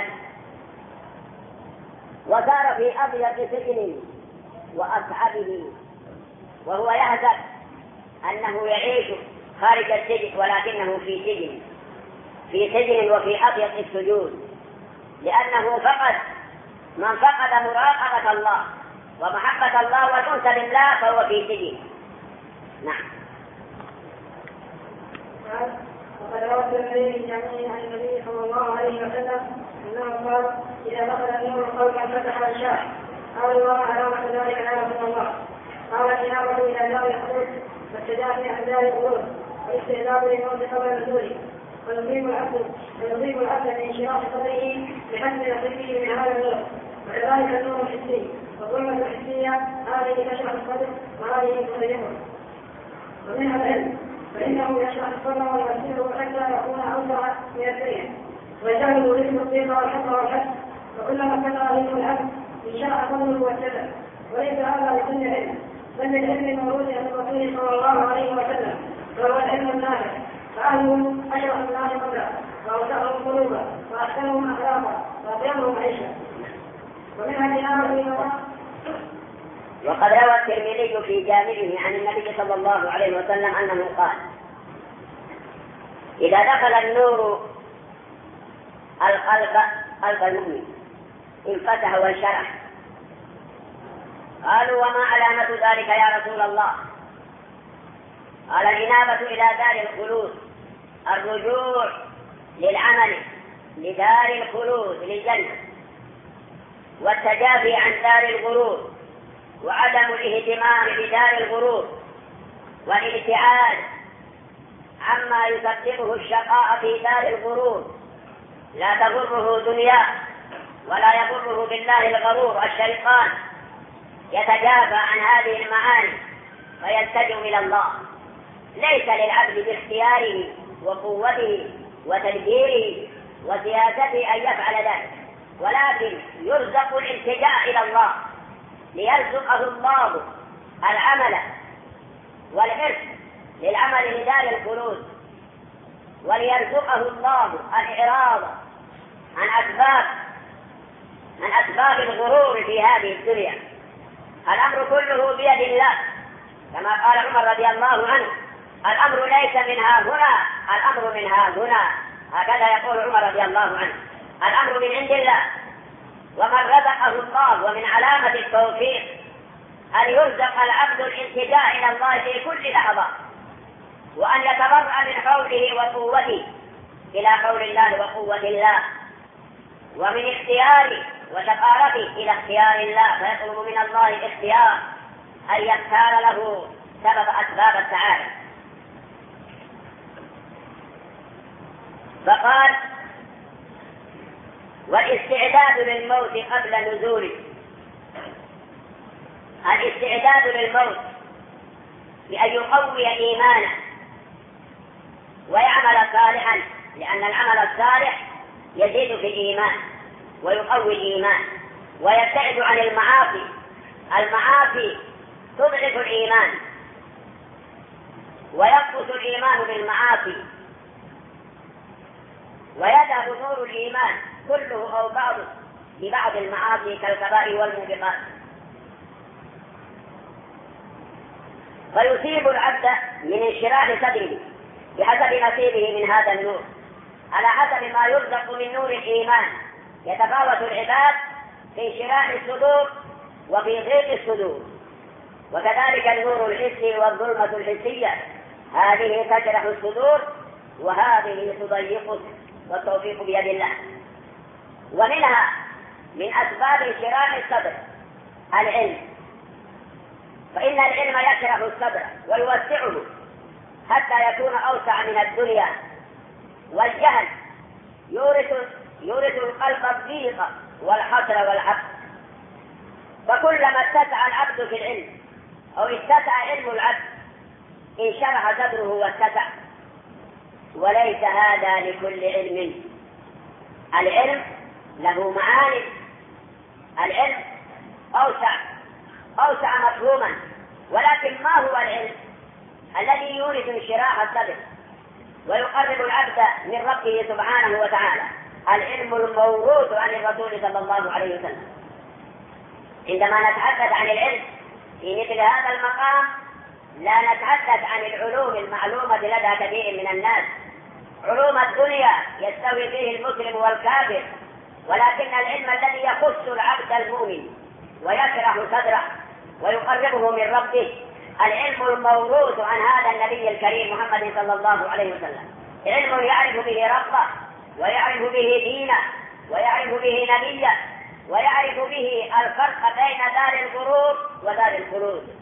وصار في أضيق سجن وأصعبه، وهو يحسب أنه يعيش خارج السجن ولكنه في سجن وفي أضيق السجون، لأنه فقد من فقد مراقبة الله ومحبة الله والأنس بالله فهو في سجن. نعم. وقد روى الترمذي في جامعه عن النبي صلى الله عليه وسلم انه قال: اذا دخل النور قوما فتح الشاح قالوا: وما علامه ذلك يا رسول الله؟ قال: الانابه الى دار الحدود والتدافع عن دار القلوب والاستعداد للموت قبل نزوله، ويصيب العبد بانشراح صدره بحسب نصيبه من هذا النور، وكذلك النور الحسي والظلمه الحسيه هذه تشرح الصدر وهذه تخرجه. ومنها العلم فإنه يشرح الصدر ويوسعه حتى يكون أوسع من الدنيا، ويجعل رزق الضيق والحق والحس، وكلما فتح رزق العبد انشرح صدره واتسع. وليس هذا لكل علم، بل للعلم الموروث عن الرسول صلى الله عليه وسلم، وهو العلم النافع، فأهله أشرح الناس قبله وأوسعهم قلوبا وأحسنهم أخلاقا وأطيبهم عيشا. ومنها الإنابة إلى وقد روى الترمذي في جامعه عن النبي صلى الله عليه وسلم أنه قال: إذا دخل النور قلب المؤمن انفتح وانشرح. قالوا: وما علامة ذلك يا رسول الله؟ قال: الإنابة إلى دار الخلود، الرجوع للعمل لدار الخلود للجنة، والتجافي عن دار الغرور، وعدم الاهتمام بدار الغرور، والابتعاد عما يسببه الشقاء في دار الغرور. لا تغره دنياه ولا يغره بالله الغرور الشيطان، يتجافى عن هذه المعاني فيلتجئ إلى الله. ليس للعبد باختياره وقوته وتدبيره وسياسته أن يفعل ذلك، ولكن يرزق الالتجاء إلى الله ليرزقه الله العمل والحرص للعمل لدار الخلود، وليرزقه الله الإعراض عن أسباب الغرور في هذه الدنيا. الأمر كله بيد الله، كما قال عمر رضي الله عنه: الأمر ليس من ها هنا، الأمر من ها هنا. هكذا يقول عمر رضي الله عنه: الأمر من عند الله. ومن رزقه الله، ومن علامة التوفيق أن يرزق العبد الالتجاء إلى الله في كل لحظة، وأن يتبرأ من حوله وقوته إلى حول الله وقوة الله، ومن اختياره وشقارته إلى اختيار الله، فيطلب من الله الاختيار أن يختار له سبب أسباب السعادة. فقال: والاستعداد للموت قبل نزوله. الاستعداد للموت بأن يقوي إيمانه ويعمل صالحا، لأن العمل الصالح يزيد في الإيمان ويقوي الإيمان ويبتعد عن المعاصي. المعاصي تضعف الإيمان وينقص الإيمان بالمعاصي، ويذهب نور الإيمان كله أو بعضه ببعض المعاصي كالكبائر والموبقات. فيصيب العبد من انشراح صدره بحسب نصيبه من هذا النور، على حسب ما يرزق من نور الإيمان. يتفاوت العباد في انشراح الصدور وفي ضيق الصدور. وكذلك النور الحسي والظلمة الحسية، هذه تشرح الصدور وهذه تضيقه، والتوفيق بيد الله. ومنها من أسباب انشراح الصدر العلم، فإن العلم يشرح الصدر ويوسعه حتى يكون أوسع من الدنيا. والجهل يورث القلب الضيق والحسر والحق. فكلما اتسع العبد في العلم أو اتسع علم العبد انشرح صدره واتسع. وليس هذا لكل علم. العلم له معاني، العلم أوسع مفهوما، ولكن ما هو العلم الذي يورث انشراح الصدر؟ ويقرب العبد من ربه سبحانه وتعالى. العلم الموروث عن الرسول صلى الله عليه وسلم. عندما نتحدث عن العلم في مثل هذا المقام لا نتحدث عن العلوم المعلومة لدى كثير من الناس، علوم الدنيا يستوي فيه المسلم والكافر، ولكن العلم الذي يخص العبد المؤمن ويشرح صدره ويقربه من ربه العلم الموروث عن هذا النبي الكريم محمد صلى الله عليه وسلم، علم يعرف به ربه ويعرف به دينه ويعرف به نبيه ويعرف به الفرق بين دار الغرور ودار الخلود،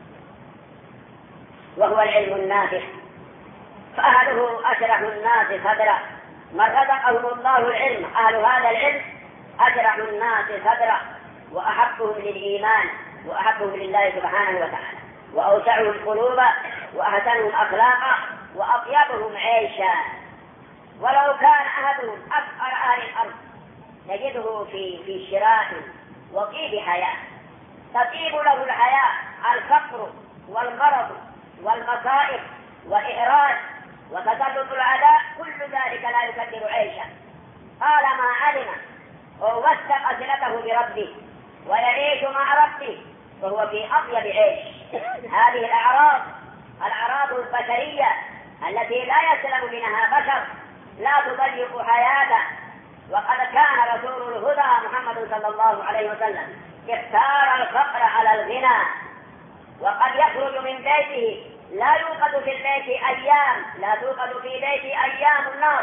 وهو العلم النافع. فأهله أشرح الناس صدرا، من رزقهم الله العلم أهل هذا العلم أشرح الناس صدرا وأحبهم للإيمان وأحبهم لله سبحانه وتعالى، وأوسعهم قلوبا وأحسنهم أخلاقا وأطيبهم عيشا. ولو كان أحدهم أفقر أهل الأرض تجده في شراء وطيب حياة، تطيب له الحياة الفقر والمرض والمصائب والإعراض وتسلط الأعداء، كل ذلك لا يكدر عيشه طالما علم ووثق صلته بربه ويعيش مع ربه وهو في أطيب عيش. هذه الأعراض البشرية التي لا يسلم منها بشر لا تضيق حياته. وقد كان رسول الهدى محمد صلى الله عليه وسلم اختار الفقر على الغنى، وقد يخرج من بيته لا يوقد في البيت أيام، لا توقد في بيت أيام النار،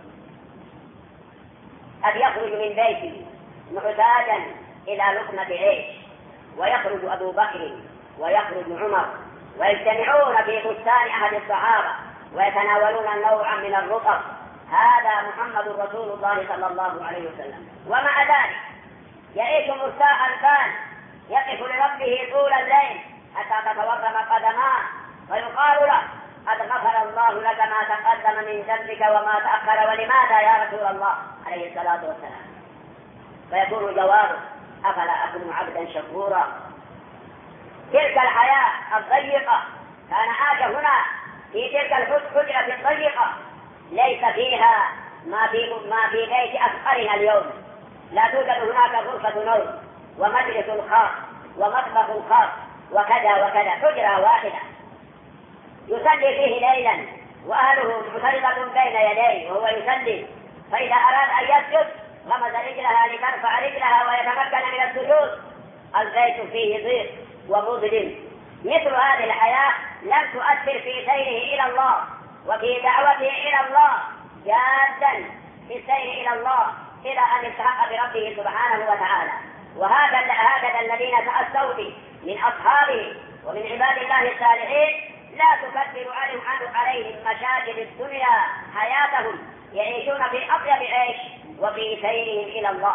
قد يخرج من بيته محتاجا إلى لقمة عيش، ويخرج أبو بكر ويخرج عمر ويجتمعون في بستان أحد الصحابة ويتناولون نوعا من الرطب. هذا محمد رسول الله صلى الله عليه وسلم، ومع ذلك يعيش مرتاح البال يقف لربه طول الليل حتى تتورم قدماه ويقال له قد غفر الله لك ما تقدم من ذنبك وما تأخر، ولماذا يا رسول الله عليه الصلاة والسلام؟ فيكون جوابه أفلا أكون عبدا شكورا. تلك الحياة الضيقة كان عاش هنا في تلك الحجرة الضيقة ليس فيها ما في بيت أفقرنا اليوم، لا توجد هناك غرفة نوم ومجلس خاص ومطبخ خاص وكذا وكذا، حجرة واحدة يصلي فيه ليلا وأهله مفرطة بين يديه وهو يصلي، فإذا أراد أن يسجد غمز رجلها لترفع رجلها ويتمكن من السجود. البيت فيه ضيق ومظلم. مثل هذه الحياة لم تؤثر في سيره إلى الله وفي دعوته إلى الله جادا في السير إلى الله إلى أن التحق بربه سبحانه وتعالى. وهكذا الذين تأسوا به من أصحابه ومن عباد الله الصالحين لا تكثر عليهم مشاكل الدنيا حياتهم، يعيشون في أطيب عيش وفي سيرهم إلى الله.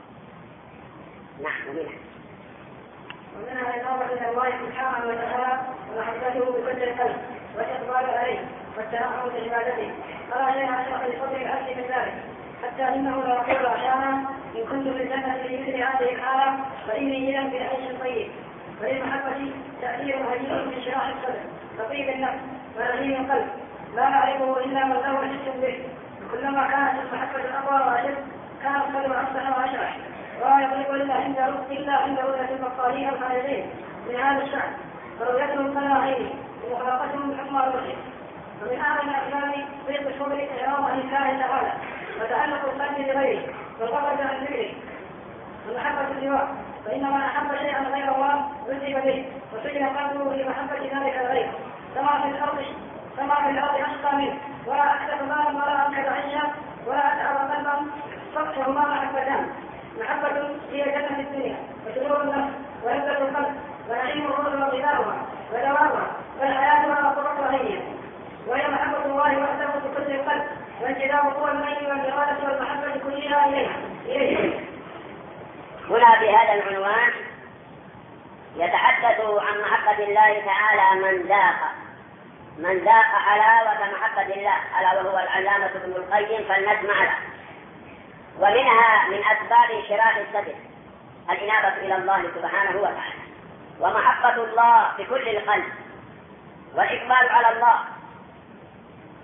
نعم. ومنها الإنابة إلى الله سبحانه وتعالى ومحبته بكل القلب والإقبال عليه والتنعم بعبادته. قال علينا أشرف لفضل العبد من ذلك، حتى إنه ليقول أحيانا إن كنت في الجنة في مثل هذه الحالة فإني إذا بعيش طيب. وللمحبة تأثير هجين من شراح الصدر رطيب النفس ولين القلب لا نعرفه إلا من له حس به. كلما كانت المحبة أقوى وأشد كان القلب أصبح وأشرح، ولا يطلق إلا عند رؤية المصالح الخالدين من هذا الشأن، فرؤيتهم كلا عيني ومخالفتهم حكم الرشد. ومن أعظم الأسباب ضيق الشغل إعراض عن الله تعالى وتعلق القلب بغيره والغفلة عن ذكره والمحبة سواه، فإن من أحب شيئا غير الله عذب به وسجن قلبه لمحبة ذلك الغير، كما في الأرض أشقى منه ولا أكثر مالا ولا أنكد عيشا ولا أتعب قلبا فقهما محبتان. محبة هي جنة الدنيا وسرور النفس ولذة القلب ونعيم الروح وغذاؤها ودواؤها والحياة وقرة عينها، وهي محبة الله وحده بكل القلب وانجذاب قوى الميل والإرادة والمحبة كلها إليه. هنا في هذا العنوان يتحدث عن محبة الله تعالى من ذاق حلاوة محبة الله، ألا وهو العلامة ابن القيم، فلنسمع له. ومنها من أسباب شراح الصدر الإنابة إلى الله سبحانه وتعالى ومحبة الله بكل القلب والإقبال على الله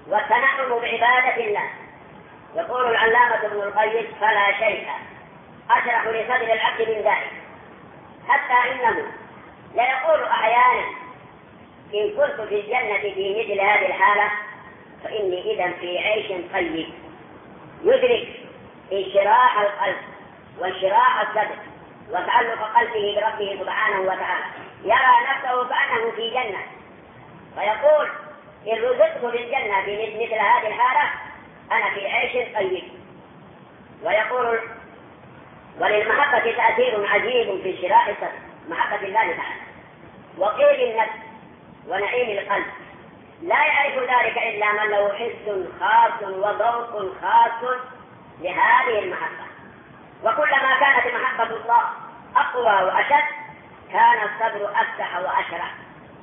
والتنعم بعبادة الله. يقول العلامة ابن القيم: فلا شيء أشرح لصدر العبد من ذلك، حتى إنه ليقول أحيانا: إن كنت في الجنة في مثل هذه الحالة فإني إذا في عيش طيب. يدرك انشراح القلب وانشراح الصدر وتعلق قلبه بربه سبحانه وتعالى، يرى نفسه كأنه في جنة، فيقول: إن رزقت بالجنة في مثل هذه الحالة أنا في عيش طيب. ويقول: وللمحبة تأثير عجيب في انشراح الصدر، محبة الله تعالى، وطيب النفس ونعيم القلب. لا يعرف ذلك إلا من له حس خاص وذوق خاص لهذه المحبة. وكلما كانت محبة الله أقوى وأشد كان الصدر أفتح وأشرح.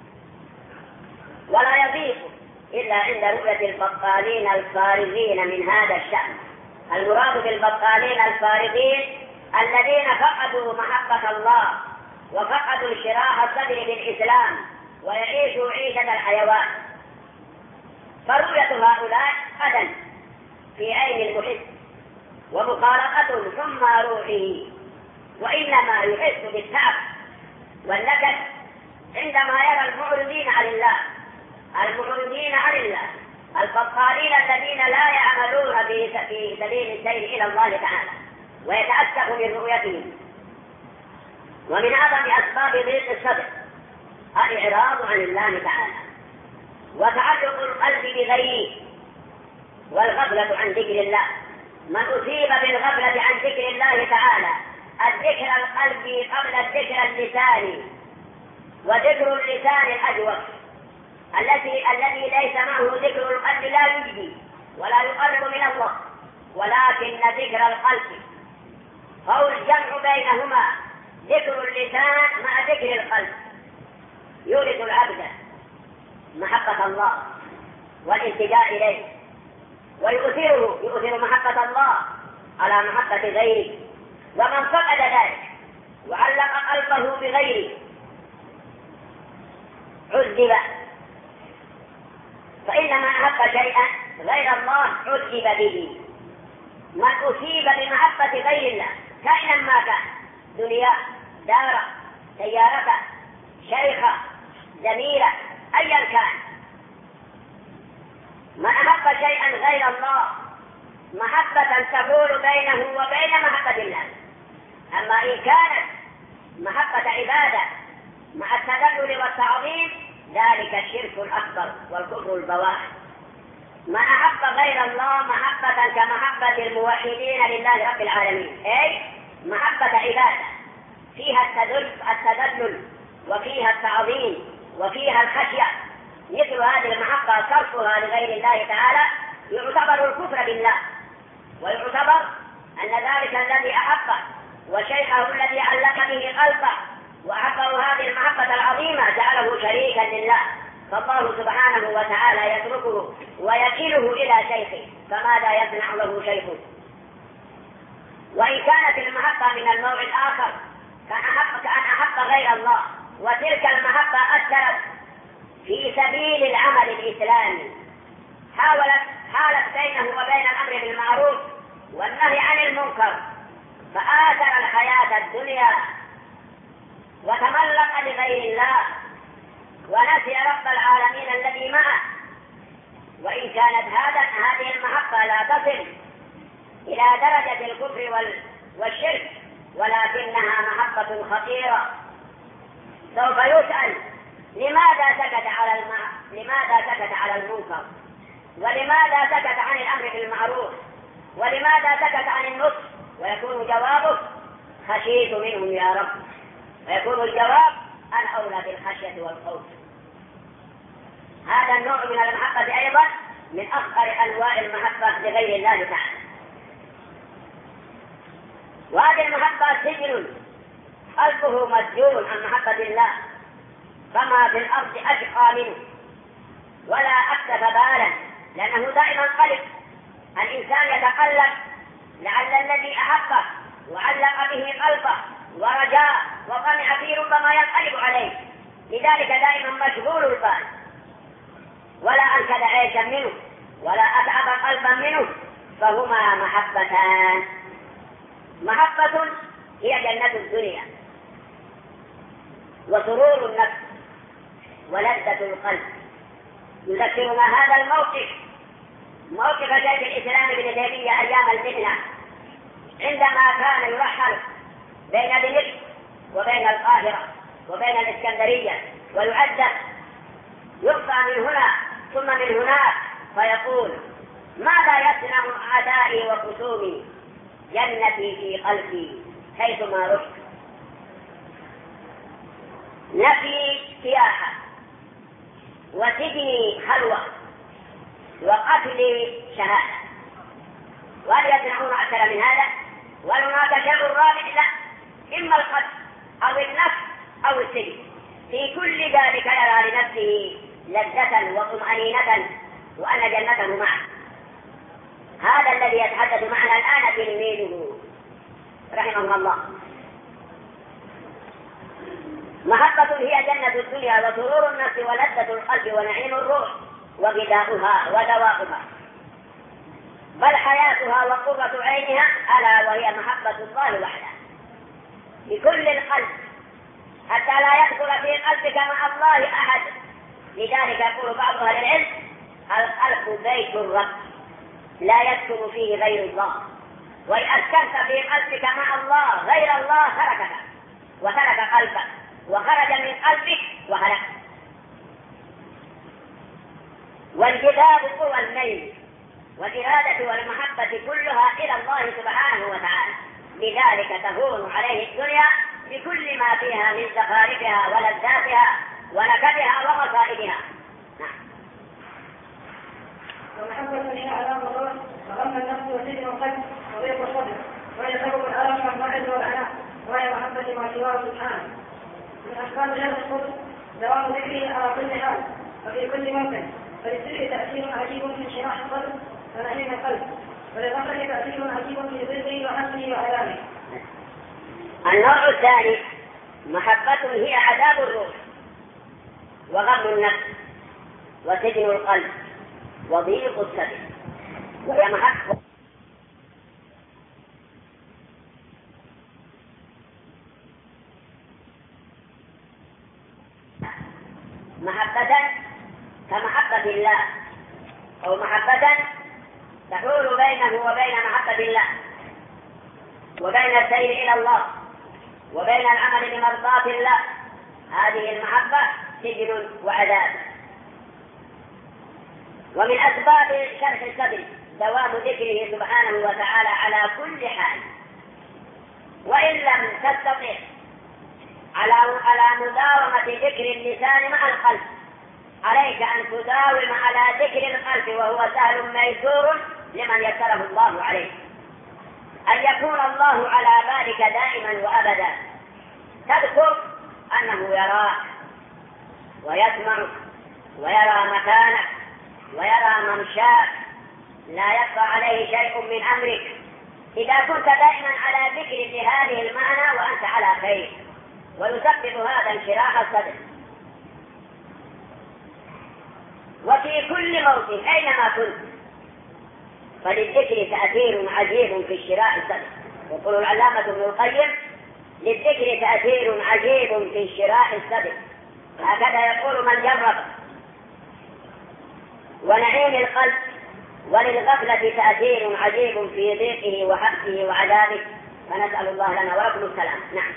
ولا يضيق إلا عند رؤية البطالين الفارغين من هذا الشأن. المراد بالبطالين الفارغين الذين فقدوا محبة الله وفقدوا انشراح الصدر بالإسلام ويعيشوا عيشة الحيوان. فرؤية هؤلاء أذى في عين المحب ومخالطة ثم روحه، وإنما يحس بالتعب والنكد عندما يرى المعرضين عن الله، المعرضين عن الله، البطالين الذين لا يعملون في سبيل السير إلى الله تعالى ويتأسف من رؤيتهم. ومن أعظم أسباب ضيق الصدر الإعراض عن الله تعالى وتعلق القلب بغيره والغفلة عن ذكر الله. من أصيب بالغفلة عن ذكر الله تعالى، الذكر القلبي قبل الذكر اللساني، وذكر اللسان الأجوف الذي ليس معه ذكر القلب لا يجدي ولا يقرب من الله، ولكن ذكر القلب هو الجمع بينهما، ذكر اللسان مع ذكر القلب يورث العبد محبة الله والالتجاء إليه، ويؤثر محبة الله على محبة غيره. ومن فقد ذلك وعلق قلبه بغيره عذب، فإن من أحب شيئا غير الله عذب به. من أصيب بمحبة غير الله كائنا ما كان، دنيا، دار، سيارة، شيخة، زميلة، أيا كان، من أحب شيئا غير الله محبة تحول بينه وبين محبة الله. أما إن كانت محبة عبادة مع التذلل والتعظيم ذلك الشرك الأكبر والكفر البواح. من أحب غير الله محبة كمحبة الموحدين لله رب العالمين، أي محبة عبادة فيها التذلل وفيها التعظيم وفيها الخشية، مثل هذه المحبة صرفها لغير الله تعالى يعتبر الكفر بالله، ويعتبر أن ذلك الذي أحبه وشيخه الذي علق به قلبه وأحبه هذه المحبة العظيمة جعله شريكا لله، فالله سبحانه وتعالى يتركه ويكله إلى شيخه، فماذا يصنع له شيخه؟ وإن كانت المحبة من النوع الآخر كأن أحب غير الله، وتلك المحبة أثرت في سبيل العمل الإسلامي، حالت بينه وبين الأمر بالمعروف والنهي عن المنكر، فآثر الحياة الدنيا وتملق لغير الله ونسي رب العالمين الذي معه. وإن كانت هذه المحبة لا تصل إلى درجة الكفر والشرك، ولكنها محبة خطيرة. سوف يسأل لماذا سكت على المنكر، ولماذا سكت عن الأمر بالمعروف، ولماذا سكت عن النصح؟ ويكون جوابه: خشيت منهم يا رب. ويكون الجواب: أنا أولى بالخشية والخوف. هذا النوع من المحبة أيضا من أخطر أنواع المحبة لغير الله تعالى. وهذه المحبة سجن قلبه مسجون عن محبة الله، فما في الأرض أشقى منه ولا أكتف بالا، لأنه دائما قلب. الإنسان يتقلب لعل الذي أحبه وعلق به قلبه ورجاء وطمع فيه ربما ينقلب عليه، لذلك دائما مشغول البال ولا أنكد عيشا منه ولا أتعب قلبا منه، فهما محبتان. محبة هي جنة الدنيا وسرور النفس ولذة القلب. يذكرنا هذا الموقف، موقف شيخ الإسلام ابن تيمية أيام المحنة، عندما كان يرحل بين دمشق وبين القاهرة وبين الإسكندرية ويعذب، يقطع من هنا ثم من هناك، فيقول: ماذا يصنع أعدائي وخصومي؟ جنتي في قلبي حيثما رحت. نفي سياحة، وسجني خلوة، وقتلي شهادة. وهل يصنعون أكثر من هذا؟ وهناك شيء رابع؟ لا، إما القتل أو النفس أو السجن. في كل ذلك يرى لنفسه لذة وطمأنينة وأن جنته معه. هذا الذي يتحدث معنا الآن تلميذه رحمه الله. محبة هي جنة الدنيا وسرور النفس ولذة القلب ونعيم الروح وغذاؤها ودواؤها، بل حياتها وقرة عينها، ألا وهي محبة الله وحده بكل القلب، حتى لا يدخل في قلبك مع الله أحد. لذلك يقول بعض أهل العلم: القلب بيت الرب لا يسكن فيه غير الله، وإن أسكنت في قلبك مع الله غير الله تركك وترك قلبك وخرج من قلبك وهلك. والجذاب هو الميل والإرادة والمحبة كلها إلى الله سبحانه وتعالى، لذلك تهون عليه الدنيا بكل ما فيها من زخارفها ولذاتها ونكدها ومصائبها. ومحبة هي علامة الروح وغم النفس وسجن القلب وضيق الصدر، وهي سبب الألم والمعز والعناء، وهي محبة ما سواه سبحانه. من أسباب هذا الصدر دوام ذكره على كل حال وفي كل موطن، فللسر تأثير عجيب في انشراح الصدر ونعيم القلب، وللغفلة تأثير عجيب في ضده وحسنه وعلامه. النوع الثاني محبة هي عذاب الروح وغم النفس وسجن القلب وضيق الصدر، وهي محبة كمحبة الله، أو محبة تحول بينه وبين محبة الله وبين السير إلى الله وبين العمل بمرضاة الله. هذه المحبة سجن وعذاب. ومن أسباب شرح الصدر دوام ذكره سبحانه وتعالى على كل حال، وإن لم تستطع على مداومة ذكر اللسان مع القلب، عليك أن تداوم على ذكر القلب، وهو سهل ميسور لمن يسره الله عليه، أن يكون الله على بالك دائما وأبدا. تذكر أنه يراك ويسمعك ويرى مكانك ويرى ممشاك، لا يخفى عليه شيء من أمرك. إذا كنت دائما على ذكر لهذه المعنى وأنت على خير، ويسبب هذا انشراح الصدر. وفي كل موطن أينما كنت فللذكر تأثير عجيب في انشراح الصدر. يقول العلامة ابن القيم: للذكر تأثير عجيب في انشراح الصدر، هكذا يقول من جرب. ونعيم القلب، وللغفلة تأثير عجيب في ضيقه وحبسه وعذابه، فنسأل الله لنا ولكم السلام. نعم.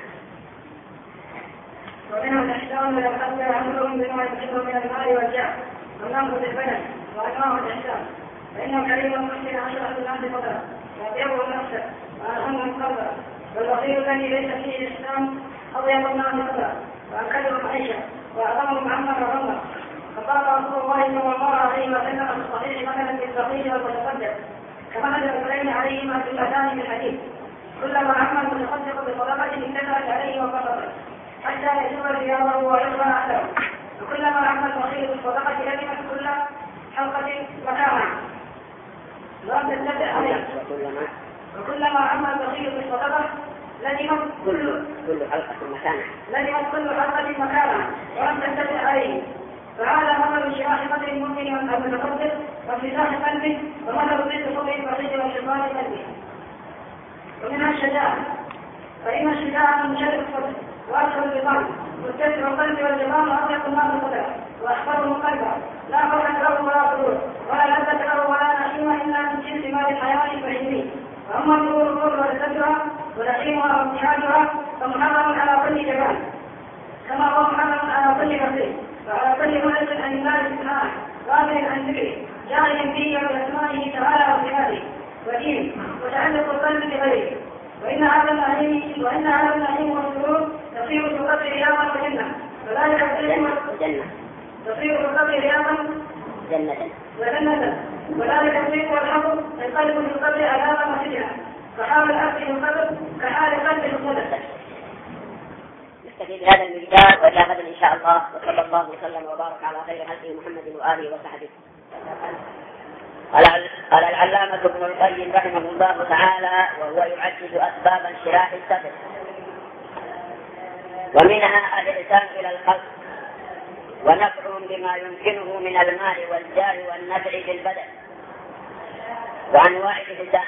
ومنهم الإحسان والقلب أمرهم بما يحب من المال والجاه والنمر بالبدن وأنواع الإحسان، فإنه كريم محسن عشرة الناس فضلا وأطيبه نفسه وأرحمهم قلبا، والبخيل الذي ليس فيه الإحسان أطيب الناس فضلا وأكلهم عيشا وأعظمهم عما غمه. فقال رسول الله صلى الله عليه وسلم في الصحيح: مثلا بالبخيل والمتصدق كمثل الرجلين عليهما في الأذان بالحديث، كلما عمل المتصدق بصدقة انتشرت عليه وفضلت حتى يجوز ثيابه ويرضى أهله، وكلما عمل البخيل بالصدقة لزمت كل حلقة مكانها ولم تتبع عليه، وكلما عمل البخيل بالصدقة لزمت كل حلقة مكانها ولم تتبع عليه، فهذا مثل انشراح قدر المؤمن والمتصدق وانفتاح قلبه، ومثل ضد صدر الفريق وانشقاق قلبه. ومنها الشجاعة، فإن الشجاعة من شر الصدر وأكثر البطان متسع القلب والبطان وأطلق الناس الصدر وأحفظه قلبه، لا فرحة له ولا غرور ولا لذة له ولا نعيم إلا من جنس مال الحياة البهيمي. وأما نور الروح ولذتها ونعيمها وامتحانها فمحرم على كل جبان، كما هو محرم على كل بصير وعلى كل ملك عن الله سبحانه غافل عن ذكره جاهل به بأسمائه تعالى وصفاته ودينه وتعلق القلب بغيره. وإن هذا النعيم والسرور تصير في قدر رياضا وجنة، وذلك تصير في قدر رياضا وجنة، وذلك الصدق والحق القلب في القدر عذابا وسجنا، فحال الأرض في القدر كحال قلب الصدر. نستفيد بهذا المجدار والى غد ان شاء الله، وصلى الله وسلم وبارك على خير خلقه محمد واله وصحبه. قال العلامة ابن القيم رحمه الله تعالى وهو يعدد أسباب انشراح الصدر، ومنها الإحسان إلى الخلق ونفعهم بما يمكنه من المال والجاه والنفع بالبدن وأنواع الإحسان.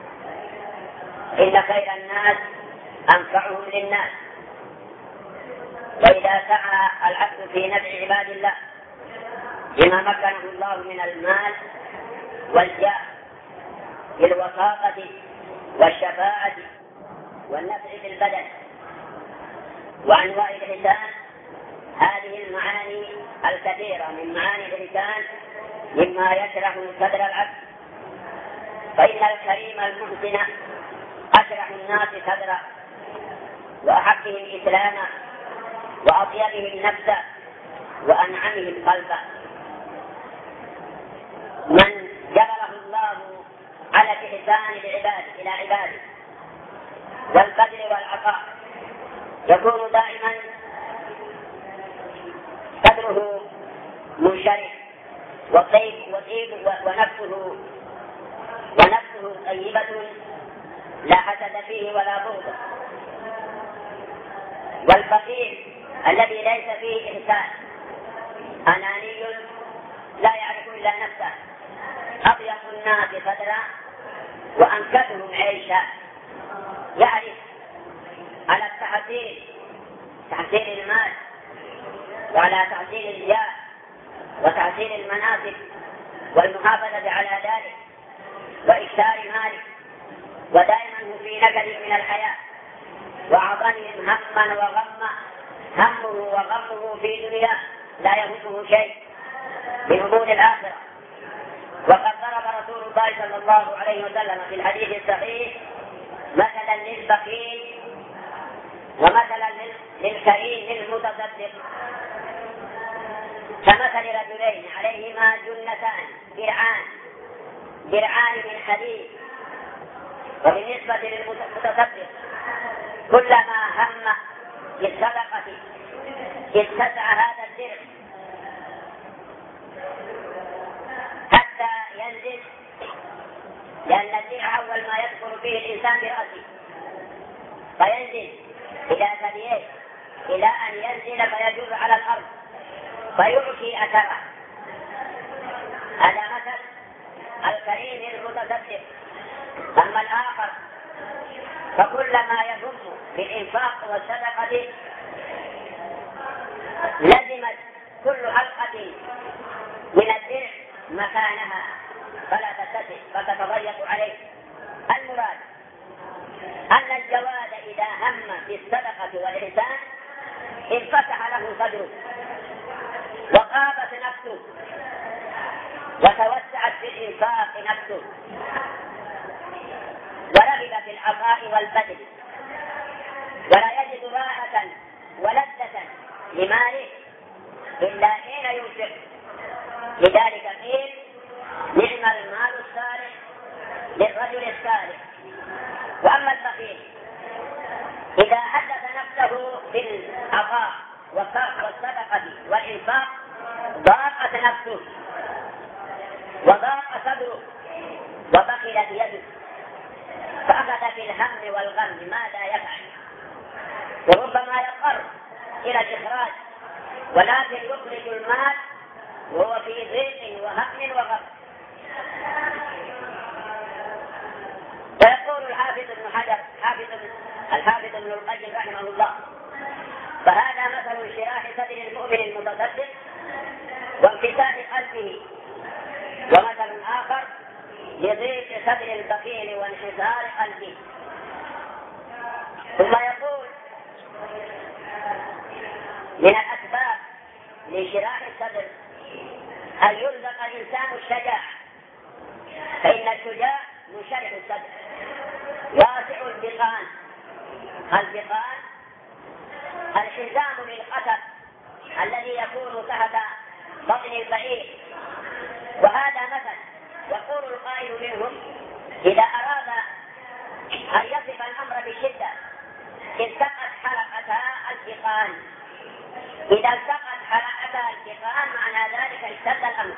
إن خير الناس أنفعهم للناس، وإذا سعى العبد في نفع عباد الله بما مكنه الله من المال والجاه بالوساطة والشفاعة والنفع بالبدن وأنواع الإحسان، هذه المعاني الكثيرة من معاني الإحسان مما يشرح صدر العبد. فإن الكريم المحسن أشرح الناس صدرا وأحبهم إسلاما وأطيبهم نفسا وأنعمهم قلبا. من جبله الله على الإحسان إلى عباده والبذل والعطاء يكون دائما صدره منشرح وطيب ونفسه طيبة لا حسد فيه ولا بغض. والبخيل الذي ليس فيه إحسان أناني لا يعرف إلا نفسه، أضيق الناس صدرا وأنكبهم عيشا، يعرف على تحصيل المال وعلى تحصيل الجاه وتحصيل المناصب والمحافظة على ذلك وإكثار ماله، ودائما هم في نكد من الحياة وأعظمهم هما وغما، همه وغمه في دنيا لا يهمه شيء من أمور الآخرة. وقد ضرب رسول الله صلى الله عليه وسلم في الحديث الصحيح مثلا للبخيل ومثلا للكريم المتصدق كمثل رجلين عليهما جنتان درعان من حديد. وبالنسبة للمتصدق كلما هم بالصدقة اتسع هذا الدرع حتى ينزل، لأن الدرع أول ما يدخل فيه الإنسان برأسه فينزل إلى ثدييه إلى أن ينزل فيجر على الأرض فيعطي أثره. هذا مثل الكريم المتصدق. أما الآخر فكلما يهم بالإنفاق والصدقة لزمت كل حلقة من الدرع مكانها فلا تتسع فتتضيق عليه. المراد أن الجواد إذا هم بالصدقة والإحسان انفتح له صدره وغابت نفسه وتوسعت في الإنفاق نفسه ورغب في العطاء والبذل، ولا يجد راحة ولذة لماله إلا حين ينفق. لذلك قيل نعم المال الصالح للرجل الصالح. وأما البخيل إذا حدث نفسه بالعطاء والصدقة والإنفاق ضاقت نفسه وضاق صدره وبخلت يده فأخذ في الهم والغم ماذا يفعل، وربما يضطر إلى الإخراج ولكن يخرج المال وهو في ضيق وهم وغم. ويقول الحافظ ابن حجر الحافظ ابن القيم رحمه الله: فهذا مثل انشراح صدر المؤمن المتصدق وانفتاح قلبه، ومثل آخر لضيق صدر البخيل وانحسار قلبه. ثم يقول: من الأسباب لانشراح الصدر أن يرزق الإنسان الشجاعة، فإن الشجاع منشرح الصدر واسع البطان. البطان الحزام للقتل الذي يكون تحت بطن البعير. وهذا مثل يقول القائل منهم: إذا أراد أن يصف الأمر بشدة التقت حلقتا التقان. إذا التقت حلقتا التقان معنى ذلك اشتد الأمر.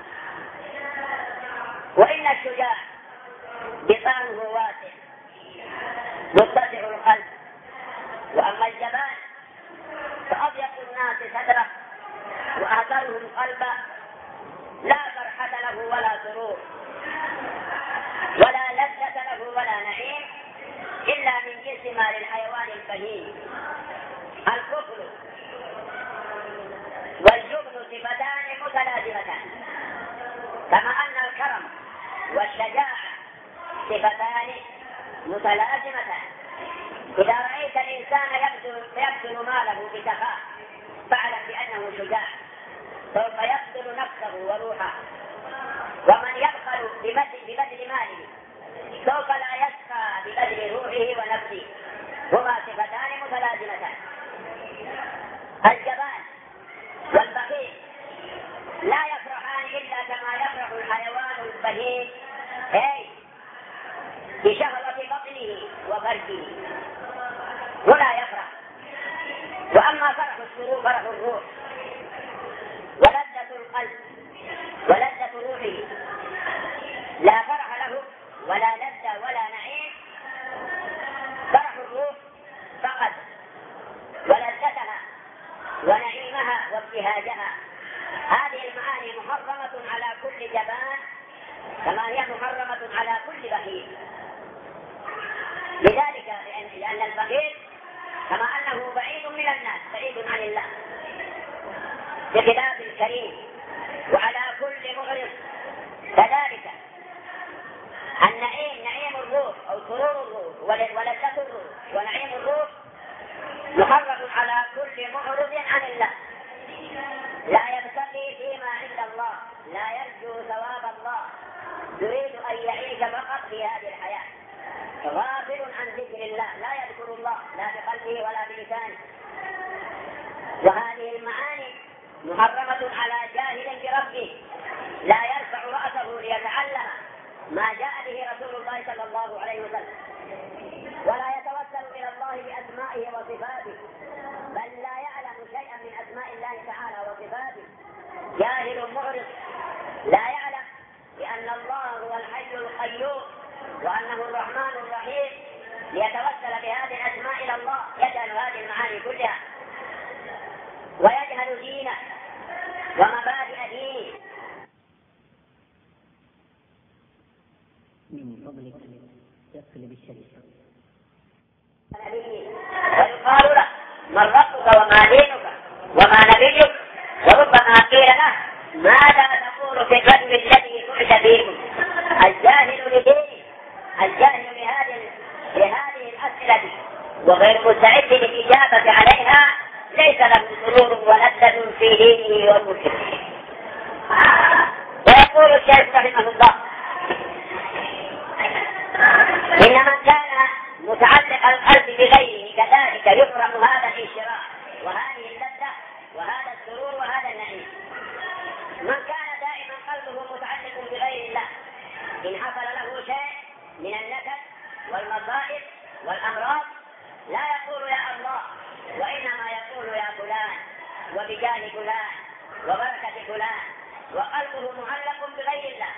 وإن الشجاع بطانه واسع متسع القلب، وأما الجبان فأضيق الناس صدره وأهدرهم قلبه، لا فرحة له ولا سرور ولا لذة له ولا نعيم إلا من جنس ما للحيوان البهيم. الكفر والجبن صفتان متلازمتان، كما أن الكرم والشجاعة صفتان متلازمتان. إذا رأيت الإنسان يبذل ماله بسخاء فاعلم بأنه شجاع، سوف يبذل نفسه وروحه. ومن يبخل ببذل ماله سوف لا يسخى ببذل روحه ونفسه، هما صفتان متلازمتان. الجبان والبخيل لا يفرحان إلا كما يفرح الحيوان البهيم بشهوة بطنه وفرجه، ولا يفرح. وأما فرح السرور فرح الروح ولذة القلب ولذة روحه، لا فرح له ولا لذة ولا نعيم. فرح الروح فقط، ولذتها ونعيمها وابتهاجها. هذه المعاني محرمة على كل جبان كما هي محرمة على كل بخيل. لذلك لأن البخيل كما أنه بعيد من الناس بعيد عن الله، بخلاف الكريم. وعلى كل مغرض كذلك النعيم، نعيم الروح أو سرور الروح ولذة الروح ونعيم الروح محرم على كل معرض عن الله، لا يبتغي فيما عند الله، لا يرجو ثواب الله، يريد أن يعيش فقط في هذه الحياة، غافل عن ذكر الله، لا يذكر الله لا بقلبه ولا بلسانه. وهذه المعاني محرمة على جاهل بربه لا يرفع رأسه ليتعلم ما جاء به رسول الله صلى الله عليه وسلم، ولا يتوسل إلى الله بأسمائه وصفاته، بل لا يعلم شيئا من أسماء الله تعالى وصفاته. جاهل معرض لا يعلم بأن الله هو الحي القيوم وأنه الرحمن الرحيم، ليتوسل بهذه الأسماء إلى الله يجهل هذه المعاني كلها ويجهل دينه ومبادئ دينه. من فضلك يصل بالشريف. ويقال له: من ربك وما دينك وما نبيك؟ وربما قيل له: ماذا تقول في الرجل الذي بعث فيكم؟ الجاهل لدينه، الجاهل لهذه الأسئلة وغير مستعد للإجابة عليها ليس له سرور ولذة في دينه وملكه. ويقول الشيخ رحمه الله: إن من كان متعلق القلب بغيره كذلك يحرم هذا الانشراح وهذه اللذة وهذا السرور وهذا النعيم. من كان دائما قلبه متعلق بغير الله إن حصل له شيء من النكد والمصائب والأمراض لا يقول يا الله، وإنما يقول يا فلان وبجاه فلان وبركة فلان، وقلبه معلق بغير الله،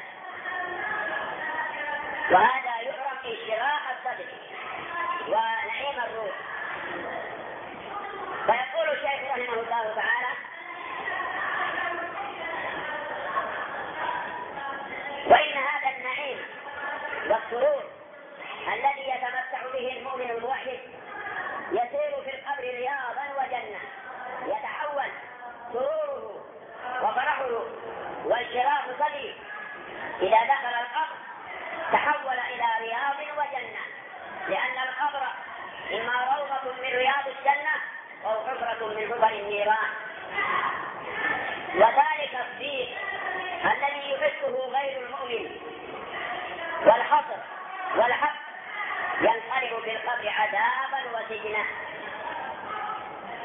وهذا يحرم انشراح الصدر ونعيم الروح. فيقول الشيخ رحمه الله تعالى: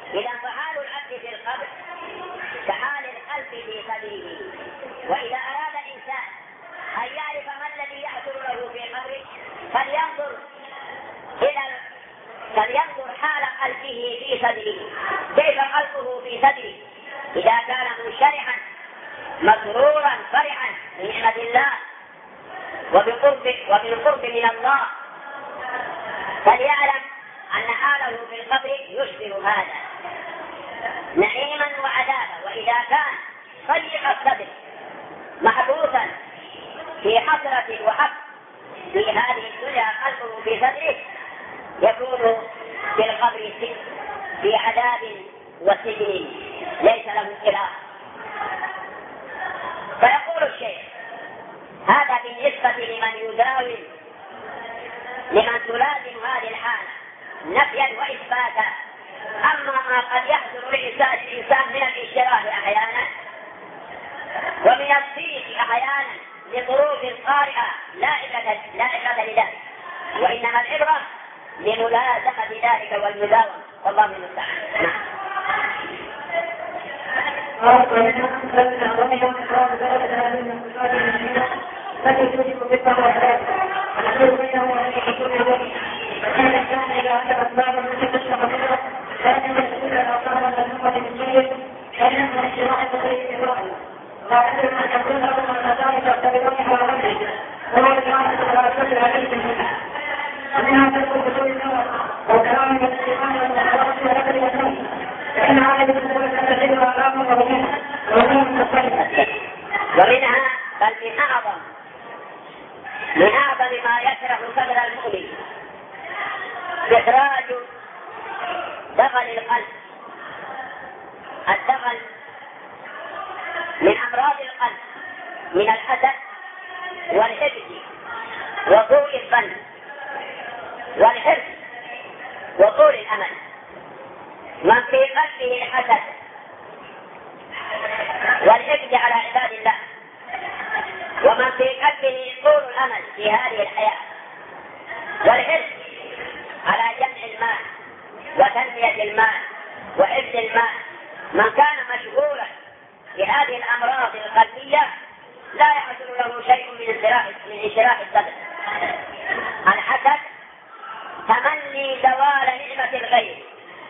إذا فحال العبد في القبر كحال القلب في صدره. وإذا أراد الإنسان أن يعرف ما الذي يحصل له في قبره فلينظر حال قلبه في صدره، كيف قلبه في صدره. إذا كان منشرحا مسرورا فرحا بنعمة الله وبالقرب من الله فليعلم أن حاله في القبر يشبه هذا نعيما وعذابا. وإذا كان ضيق الصدر محبوسا في حسرة وحق في هذه الدنيا قلبه في صدره يكون في القبر في عذاب وسجن ليس له خلاف. فيقول الشيخ هذا بالنسبة لمن تلازم هذه الحالة نفيا وإثباتا. أما ما قد يحصل للإنسان من الاشتراك أحيانا ومن الضيق أحيانا لظروف قارئة لا عبرة لذلك، وإنما العبرة لملازمة ذلك والمداومة، والله المستعان. التي توجب بالطبع الحلول بينه وبين حصول الوجه. فكان الإنسان إذا أتى أسبابا التي تشرح منه فإن مسؤول الأوصاف المذمومة بالسير فإنه من شراء التغيير في الرأي. وأعتبر أن تكون لكم المسائل تعتبرونها وغيرها وهو الإعادة على كل العليم منها. ومنها تكون بسوء النظر وكلام الاستيقان والمخالفة والأكل والنوم، فإن هذه الأمور تتجد أعلام وبنيها وهو متصرفة. ومنها بل من أعظم ما يشرح صدر المؤمن إخراج دغل القلب. الدغل من أمراض القلب من الحسد والحقد وسوء الظن والحرص وطول الأمل. من في قلبه الحسد والحقد على عباد الله ومن في قلبه طول الأمل في هذه الحياة والحرص على جمع المال وتنمية المال وحفظ المال، من كان مشغولا بهذه الأمراض القلبية لا يحصل له شيء من انشراح الصدر. الحسد تمني زوال نعمة الغير،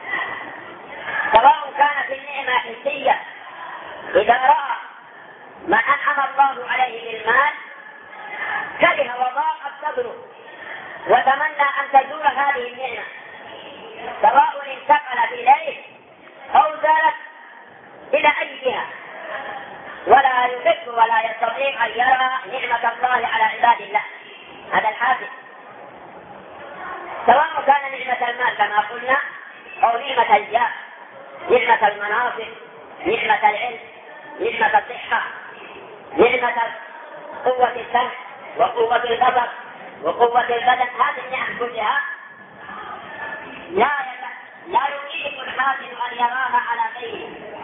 سواء كانت النعمة حسية إذا رأى ما أنعم الله عليه بالمال كره وضاق صدره وتمنى أن تزول هذه النعمة، سواء انتقلت إليه أو زالت إلى أي جهة، ولا يحب ولا يستطيع أن يرى نعمة الله على عباد الله. هذا الحاسد، سواء كان نعمة المال كما قلنا أو نعمة الجاه، نعمة المناصب، نعمة العلم، نعمة الصحة، نعمة قوة السمع وقوة البصر وقوة البدن. هذه النعم كلها لا يريد الحاسد أن يراها على غيره،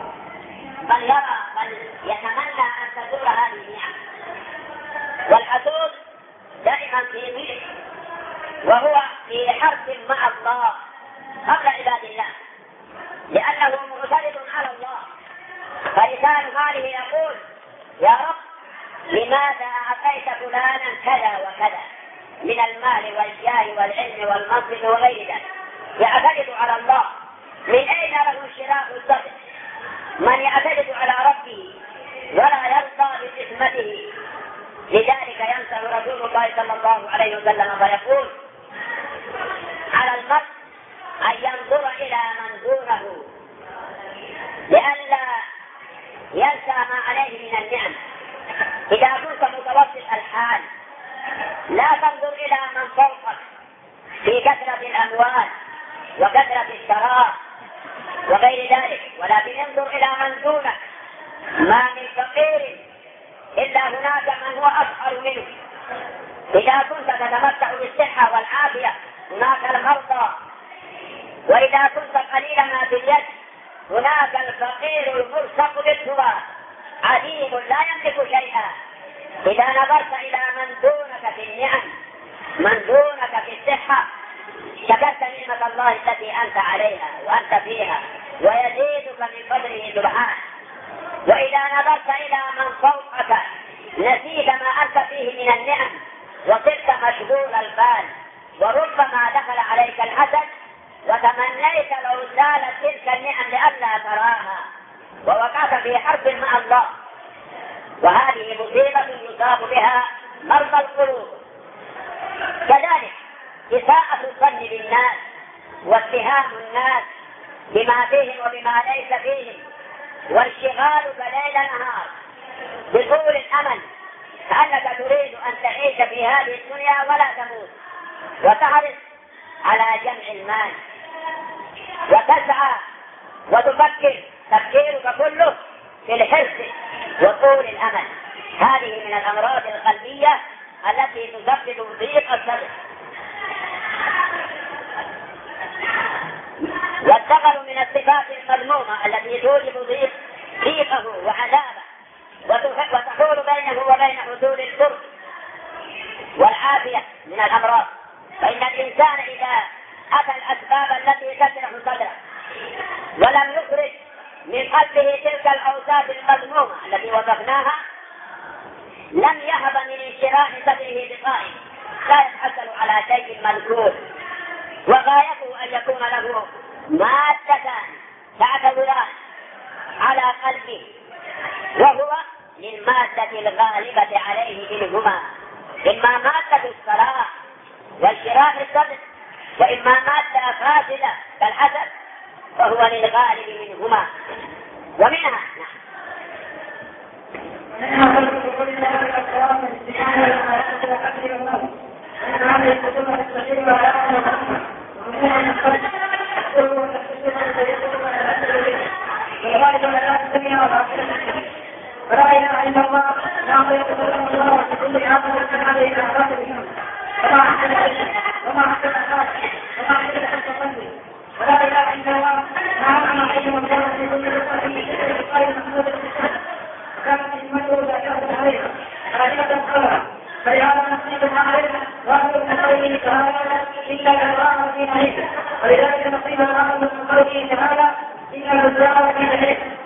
بل يتمنى أن تزول هذه النعم. والحسود دائما في ضيق وهو في حرب مع الله قبل عباد الله، لأنه معترض على الله. فلسان ماله يقول يا رب لماذا أعطيت فلانا كذا وكذا من المال والجاه والعلم والمنصب وغير ذلك. يعترض على الله. من أين له انشراح الصدر؟ من يعترض على ربه ولا يرضى بقسمته. لذلك ينصح رسول الله صلى الله عليه وسلم فيقول على المرء أن ينظر إلى من دونه لئلا ينسى ما عليه من النعم. إذا كنت متوسط الحال لا تنظر إلى من فوقك في كثرة الأموال وكثرة الثراء وغير ذلك، ولكن انظر إلى من دونك. ما من فقير إلا هناك من هو أفقر منه. إذا كنت تتمتع بالصحة والعافية هناك المرضى، وإذا كنت قليل ما في اليد هناك الفقير المرزق بالتراب عديم لا يملك شيئا. إذا نظرت إلى من دونك في النعم، من دونك في الصحة، شكرت نعمة الله التي أنت عليها وأنت فيها ويزيدك من فضله سبحانه. وإذا نظرت إلى من فوقك نسيت ما أنت فيه من النعم وصرت مشغول البال، وربما دخل عليك الحسد وتمنيت لو زالت تلك النعم لئلا تراها ووقعت في حرب مع الله. وهذه مصيبة يصاب بها مرضى القلوب. كذلك إساءة الظن بالناس واتهام الناس بما فيهم وبما ليس فيهم، وانشغالك ليل نهار بطول الأمل كأنك تريد أن تعيش في هذه الدنيا ولا تموت، وتحرص على جمع المال وتسعى وتفكر تفكيرك كله في الحرص وطول الأمل. هذه من الأمراض القلبية التي تسبب ضيق الصدر. والدغل من الصفات المذمومة التي توجب ضيقه وعذابه وتحول بينه وبين حصول الفرج والعافية من الأمراض. فإن الإنسان إذا أتى الأسباب التي تشرح صدره ولم يخرج من قلبه تلك الأوصاف المذمومة التي وصفناها لم يهب من انشراح صدره بقائم، لا يتحصل على شيء مذكور، وغايته أن يكون له مادتان تعتبران على قلبه، وهو للمادة الغالبة عليه منهما، إما مادة الصلاح وانشراح الصدر، وإما مادة فاسدة كالحسد فهو للغالب منهما. ومنها ولا إله إلا الله لا يقدر الله بكل عقل هذه الأعراض اليوم وما أحسن الناس وما أحسن القلب. ولا إله إلا الله نعم حي الله في كل رسالة قال محمود كانت المدعو ذاكرة عليها راجعة الخبر فلهذا نصيب عليها وأهل من قوله تعالى إلا الأبرار في نعيم، ولذلك نصيب الأهل من قوله تعالى إلا الأبرار في نعيم.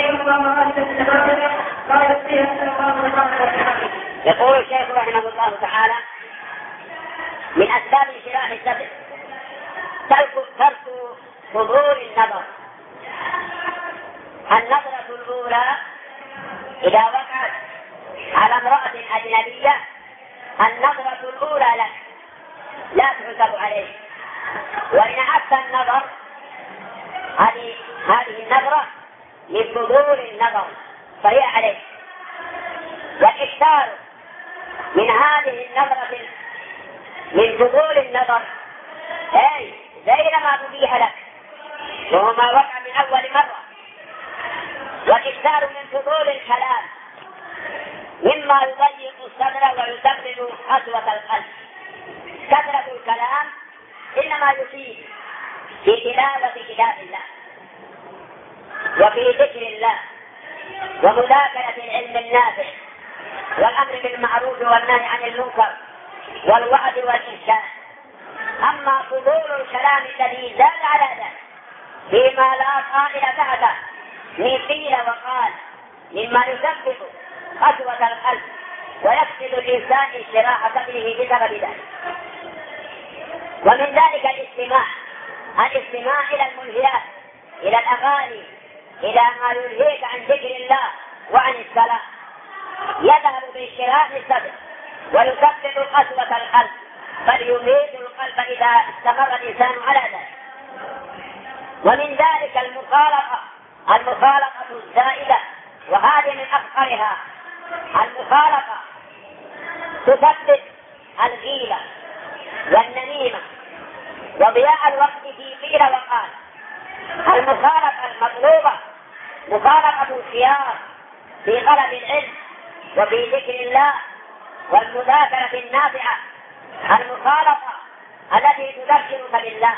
يقول الشيخ رحمه الله تعالى من أسباب انشراح الصدر ترك حضور النظر. النظرة الأولى إذا وقعت على امرأة أجنبية النظرة الأولى لك لا تحسب عليه، وإن أحسن النظر هذه النظرة من فضول النظر فهي عليه. والإكثار من هذه النظرة من فضول النظر أي غير ما تبيح لك وهو ما وقع من أول مرة. والإكثار من فضول الكلام مما يضيق الصدر ويسبب قسوة القلب. كثرة الكلام إنما يفيد في تلاوة كتاب الله وفي ذكر الله ومذاكرة العلم النافع والأمر بالمعروف والنهي عن المنكر والوعد والإرشاد. أما فضول الكلام الذي زاد على ذلك فيما لا قائل بعده من قيل وقال مما يسبب قسوة القلب ويفسد الإنسان انشراح صدره بسبب ذلك. ومن ذلك الاستماع إلى الملهيات، إلى الأغاني، إلى ما يلهيك عن ذكر الله وعن الصلاة، يذهب بانشراح الصدر ويسبب قسوة القلب بل يميت القلب إذا استمر الإنسان على ذلك. ومن ذلك المخالطة الزائدة، وهذه من أخطرها. المخالطة تسبب الغيبة والنميمة وضياع الوقت في قيل وقال. المخالطة المطلوبة مخالطة الخيار في طلب العلم وفي ذكر الله والمذاكرة النافعة، المخالطة التي تذكرك بالله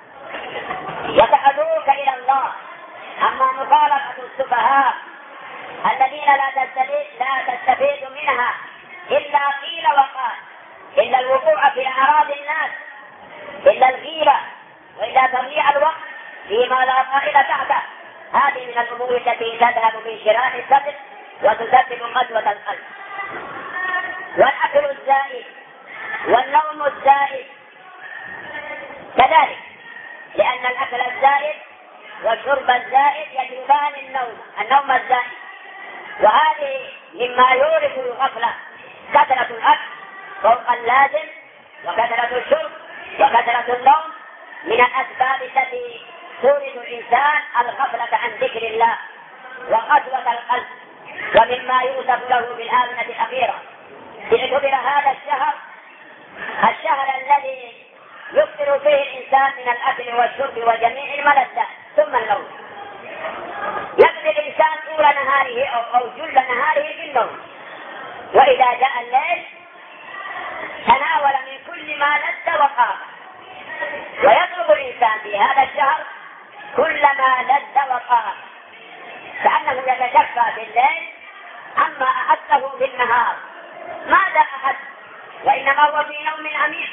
وتحدوك إلى الله. أما مخالطة السفهاء الذين لا تستفيد منها إلا قيل وقال، إلا الوقوع في أعراض الناس، إلا الغيبة، وإلا تضييع الوقت، فيما لا طائل تحته. هذه من الأمور التي تذهب من شراء الصدر وتسبب قسوة القلب. والأكل الزائد والنوم الزائد كذلك، لأن الأكل الزائد والشرب الزائد يجلبان النوم الزائد، وهذه مما يورث الغفلة. كثرة الأكل فوق اللازم وكثرة الشرب وكثرة النوم من الأسباب التي تورث الإنسان الغفلة عن ذكر الله وقسوة القلب، ومما يوصف له بالآونة الأخيرة. اعتبر هذا الشهر الذي يكثر فيه الإنسان من الأكل والشرب وجميع الملذات ثم النوم. يقضي الإنسان طول نهاره أو جل نهاره في النوم، وإذا جاء الليل تناول من كل ما لذ وقام. ويطلب الإنسان في هذا الشهر كل ما لذ وقام، كأنه يتشفى في الليل عما أحسه في النهار. ماذا أحس؟ وإنما هو في نوم عميق.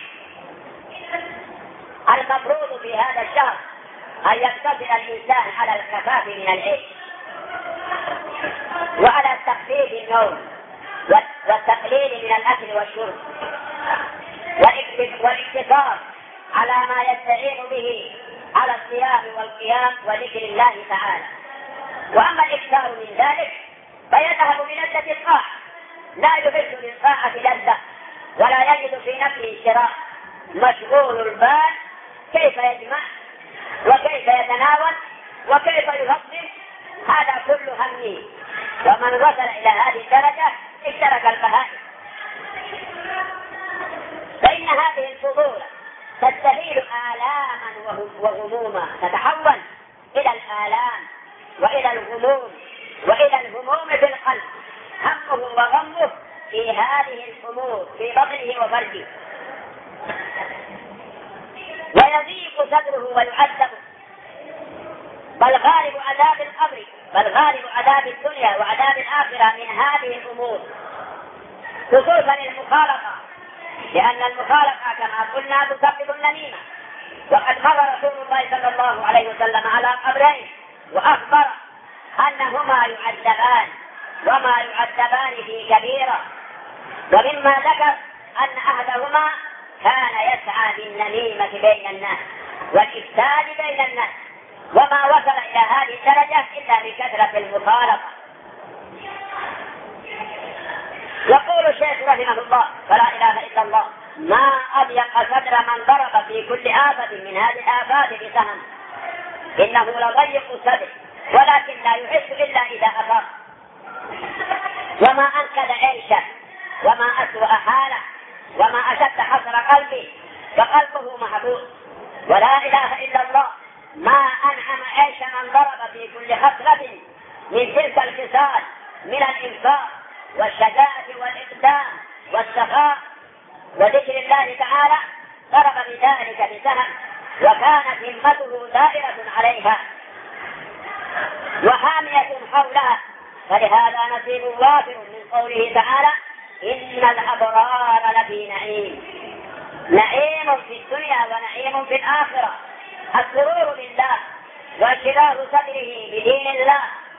المفروض في هذا الشهر أن يقتصر الإنسان على الخفاف من العيش وعلى تخفيف النوم والتقليل من الأكل والشرب والاقتصار على ما يستعين به على الصيام والقيام وذكر الله تعالى. وأما الإكثار من ذلك فيذهب بلذة الطاعة، لا يحس للطاعة لذة ولا يجد في نفسه شراء، مشغول البال كيف يجمع وكيف يتناول وكيف يفضل، هذا كل همه. ومن وصل إلى هذه الدرجة اشترك البهائم. فإن هذه الفضول تستفيد آلاما وغموما، تتحول إلى الآلام وإلى الغموم وإلى الهموم في القلب، همه وغمه في هذه الأمور في بطنه وفرجه، ويضيق صدره ويعذب. بل غالب عذاب القبر، بل غالب عذاب الدنيا وعذاب الآخرة من هذه الأمور، خصوصا المخالطة، لأن المخالطة كما قلنا تسبب النميمة. وقد مر رسول الله صلى الله عليه وسلم على قبرين وأخبر أنهما يعذبان وما يعذبان في كبيرة، ومما ذكر أن أحدهما كان يسعى بالنميمة بين الناس والإفساد بين الناس، وما وصل إلى هذه الدرجة إلا بكثرة المخالطة. يقول الشيخ رحمه الله فلا إله إلا الله: ما أضيق صدر من ضرب في كل آفة من هذه الآفات بسهم، إنه لضيق الصدر ولكن لا يحس إلا إذا أفاق. وما أنقذ عيشه وما أسوأ حاله وما أشد حسر قلبي فقلبه محبوس. ولا إله إلا الله: ما أنعم عيش من ضرب في كل خصلة من تلك الخصال من الإنفاق والشجاعة والإقدام والسخاء وذكر الله تعالى، ضرب بذلك بسهم وكانت همته دائرة عليها وحامية حولها. فلهذا نصيب وافر من قوله تعالى: إن الأبرار لفي نعيم. نعيم في الدنيا ونعيم في الآخرة، السرور بالله وانشراح صدره بدين الله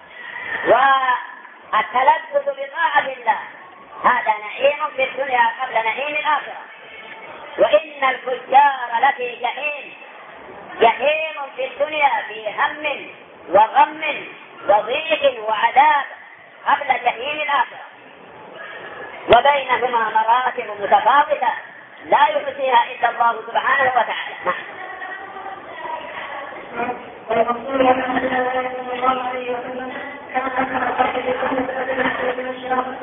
والتلذذ بطاعة الله، هذا نعيم في الدنيا قبل نعيم الآخرة. وإن الفجار لفي جحيم، جحيم في الدنيا في هم وغم وضيق وعذاب قبل جحيم الآخرة، وبينهما مراتب متفاوتة لا يحصيها إلا الله سبحانه وتعالى. والرسول صلى الله عليه وسلم كما ذكر الخلق بكل من الشراب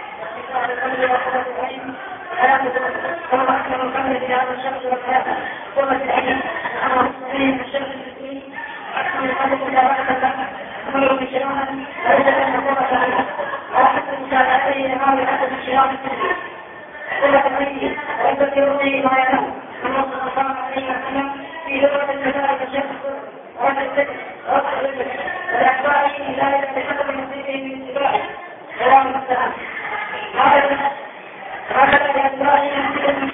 كما أكثر القلب في هذا الشخص والحياة قوة العلم أمر الصحيح الشخص المسلم أكثر القلب إلى وقت أمر بشرابا ويجب أن قوة عنه وحتى مساعدته لما بحسب الشراب السليم قوة الميت ويذكرني ما يعلم أن صلى الله عليه وسلم في لغة كذلك الشخص والذكر والذكر والأخبار إلى يتحدث المسلمين من اتباعه سلام السلام. هذا الأخبار يمكن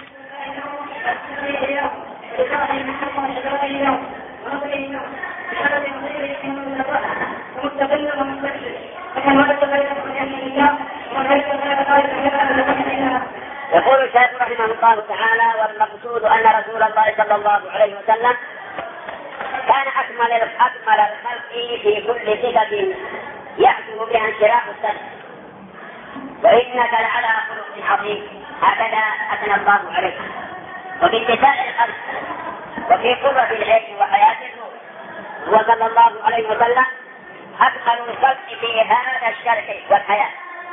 الله تعالى: والمقصود أن رسول الله صلى الله عليه وسلم كان أكمل الخلق في كل صفة يحسب بها انشراح الصدر، وإنك لعلى خلق عظيم. هكذا أثنى الله عليه. وفي اتساع الخلق وفي قرة العين وحياة الروح هو صلى الله عليه وسلم أكمل الخلق في هذا الشرح والحياة.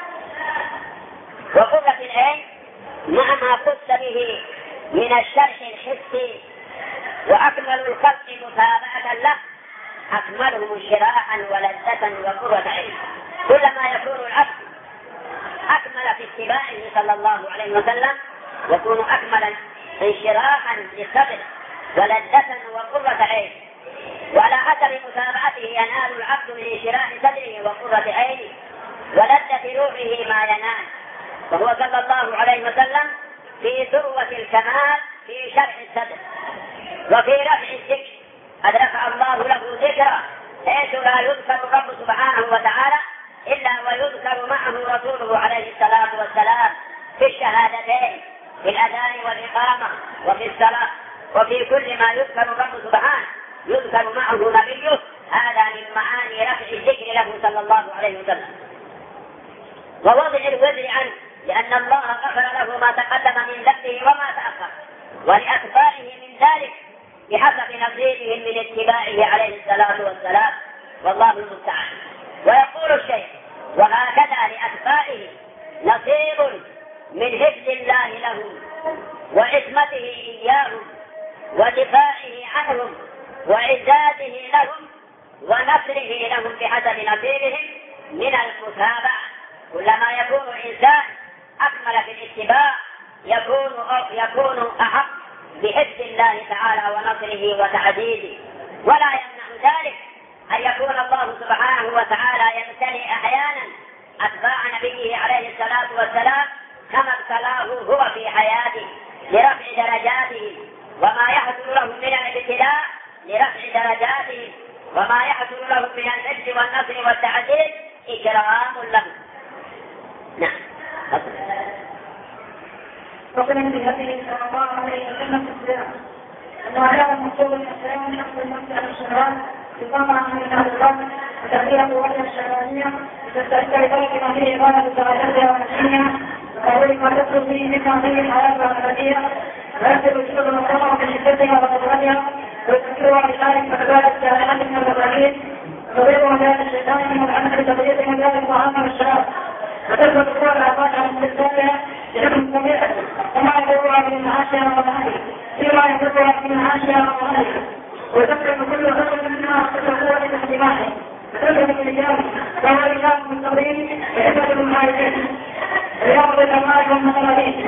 وقرة العين مع ما خص به من الشرح الحسي، وأكمل الخلق متابعة له أكملهم انشراحا ولذة وقرة عين. كلما يكون العبد أكمل في اتباعه صلى الله عليه وسلم يكون أكملا انشراحا للصدر ولذة وقرة عين، وعلى حسب متابعته ينال العبد من انشراح صدره وقرة عينه ولذة روحه ما ينال. وهو صلى الله عليه وسلم في ذروة الكمال في شرح الصدر وفي رفع الذكر، قد رفع الله له ذكرا حيث لا يذكر الرب سبحانه وتعالى إلا ويذكر معه رسوله عليه الصلاة والسلام في الشهادتين، في الأذان والإقامة وفي الصلاة، وفي كل ما يذكر الرب سبحانه يذكر معه نبيه. هذا من معاني رفع الذكر له صلى الله عليه وسلم. ووضع الوزر عنه لأن الله غفر له ما تقدم من ذنبه وما تأخر، ولأتباعه من ذلك بحسب نصيبهم من اتباعه عليه الصلاة والسلام، والله المستعان. ويقول الشيخ: وهكذا لأتباعه نصيب من حفظ الله لهم وعصمته إياهم ودفاعه عنهم وعزازه لهم ونصره لهم بحسب نصيبهم من المتابعة. كلما يكون الإنسان أكمل في الاتباع يكون أحق بحفظ الله تعالى ونصره وتعزيزه. ولا يمنع ذلك أن يكون الله سبحانه وتعالى يمتلئ أحيانا أتباع نبيه عليه الصلاة والسلام كما ابتلاه هو في حياته لرفع درجاته، وما يحصل له من الابتلاء لرفع درجاته، وما يحصل له من العز والنصر والتعزيز إكرام له. نعم. وقال النبي صلى الله عليه وسلم في الصيام أن هذا المقصود من الصيام نقص النفس عن الشهوات بطمع من أهل الرب وتغيير قوتها الشهوانية لتستأثر ذلك ما فيه إغاثة درجاتها ونفسها وكذلك ما تدخل فيه مما فيه الحياة والأبدية ويكتب الجسد المطلقة بشدتها وقدرتها ويذكرها بذلك فكذلك جاهلات من الربانيين وغير مجال الشيطان من العمل بتغيير مجال الطعام والشراب وتثبت الصور الأفاق عن استثباتها لحكم طبيعة وما يدورها من معاشها ومهالها فيما يدورها من معاشها ومهالها وتفرق كل خطوة منها تتقوى باجتماعه وتفرق الإجابة وهو الإجابة المستقيم بحكمة المعارفين رياض الأموال والمغربين.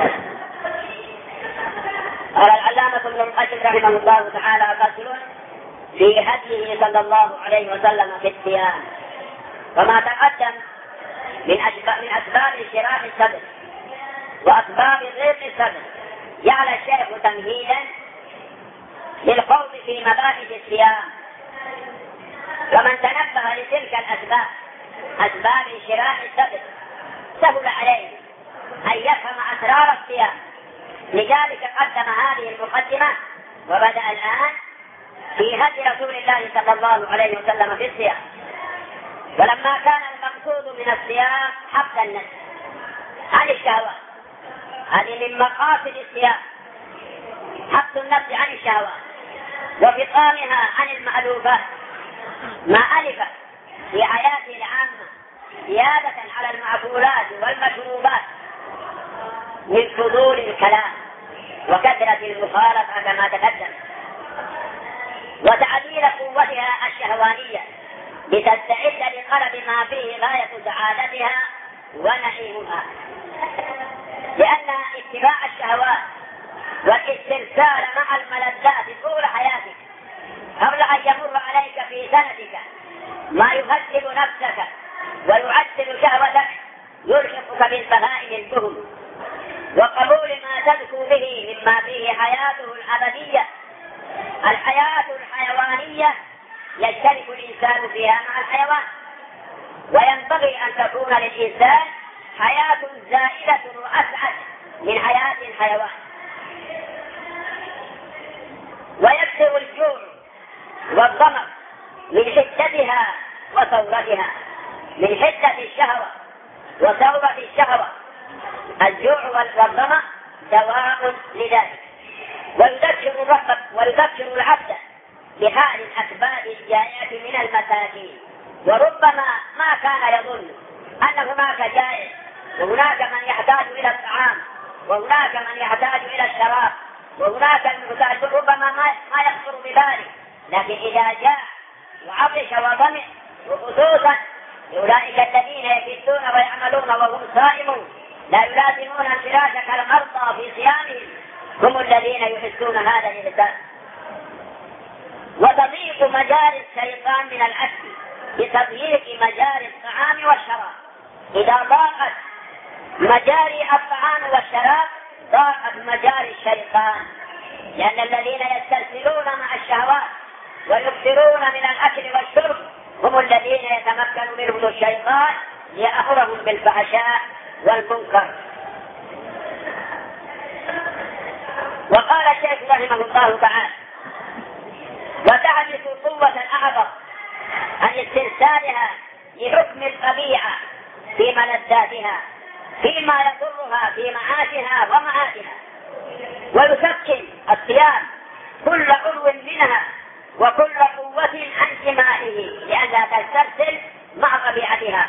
قال العلامة ابن القيم رحمه الله تعالى: فصل في هديه صلى الله عليه وسلم في الصيام. وما تقدم من أسباب انشراح الصدر وأسباب ضيق الصدر جعل الشيخ تمهيدا للخوض في مباحث الصيام. ومن تنبه لتلك الأسباب أسباب انشراح الصدر سهل عليه أن يفهم أسرار الصيام. لذلك قدم هذه المقدمة وبدأ الآن في هدي رسول الله صلى الله عليه وسلم في الصيام. ولما كان المقصود من الصيام حبس النفس عن الشهوات، هذه من مقاصد الصيام، حبس النفس عن الشهوات وفطامها عن المألوفات ما ألفت في حياته العامة زيادة على المأكولات والمشروبات من فضول الكلام وكثرة المخالطة كما تقدم، وتعديل قوتها الشهوانية لتستعد لطلب ما فيه غاية سعادتها ونعيمها. لأن اتباع الشهوات والاسترسال مع الملذات طول حياتك قبل أن يمر عليك في سنتك ما يهذب نفسك ويعدل شهوتك يلحقك بالبهائم الدهن وقبول ما تذكو به مما فيه حياته الأبدية. الحياة الحيوانية يشترك الإنسان فيها مع الحيوان، وينبغي أن تكون للإنسان حياة زائدة وأسعد من حياة الحيوان. ويكثر الجوع والظمأ من حدتها وثورتها، من حدة الشهوة وثورة الشهوة. الجوع والظمأ دواء لذلك، ويذكر العبد بحال الأسباب الجائعة من المساكين. وربما ما كان يظن أن هناك جائع، وهناك من يحتاج إلى الطعام، وهناك من يحتاج إلى الشراب، وهناك المحتاج، ربما ما يخطر بباله. لكن إذا جاء وعطش وظمئ، وخصوصا أولئك الذين يكدون ويعملون وهم صائمون لا يلازمون انفراج كالمرضى في صيامهم، هم الذين يحسون هذا الإحساس. وتضيق مجاري الشيطان من الأكل بتضييق مجاري الطعام والشراب. إذا ضاقت مجاري الطعام والشراب ضاقت مجاري الشيطان، لأن الذين يسترسلون مع الشهوات ويكثرون من الأكل والشرب هم الذين يتمكن منهم الشيطان ليأمرهم بالفحشاء والمنكر. وقال الشيخ رحمه الله تعالى: وتحدث قوة الأعظم عن استرسالها لحكم الطبيعة في ملذاتها فيما يضرها في معاشها ومعاشها، ويسكن الصيام كل عضو منها وكل قوة عن سمائه لئلا تسترسل مع طبيعتها،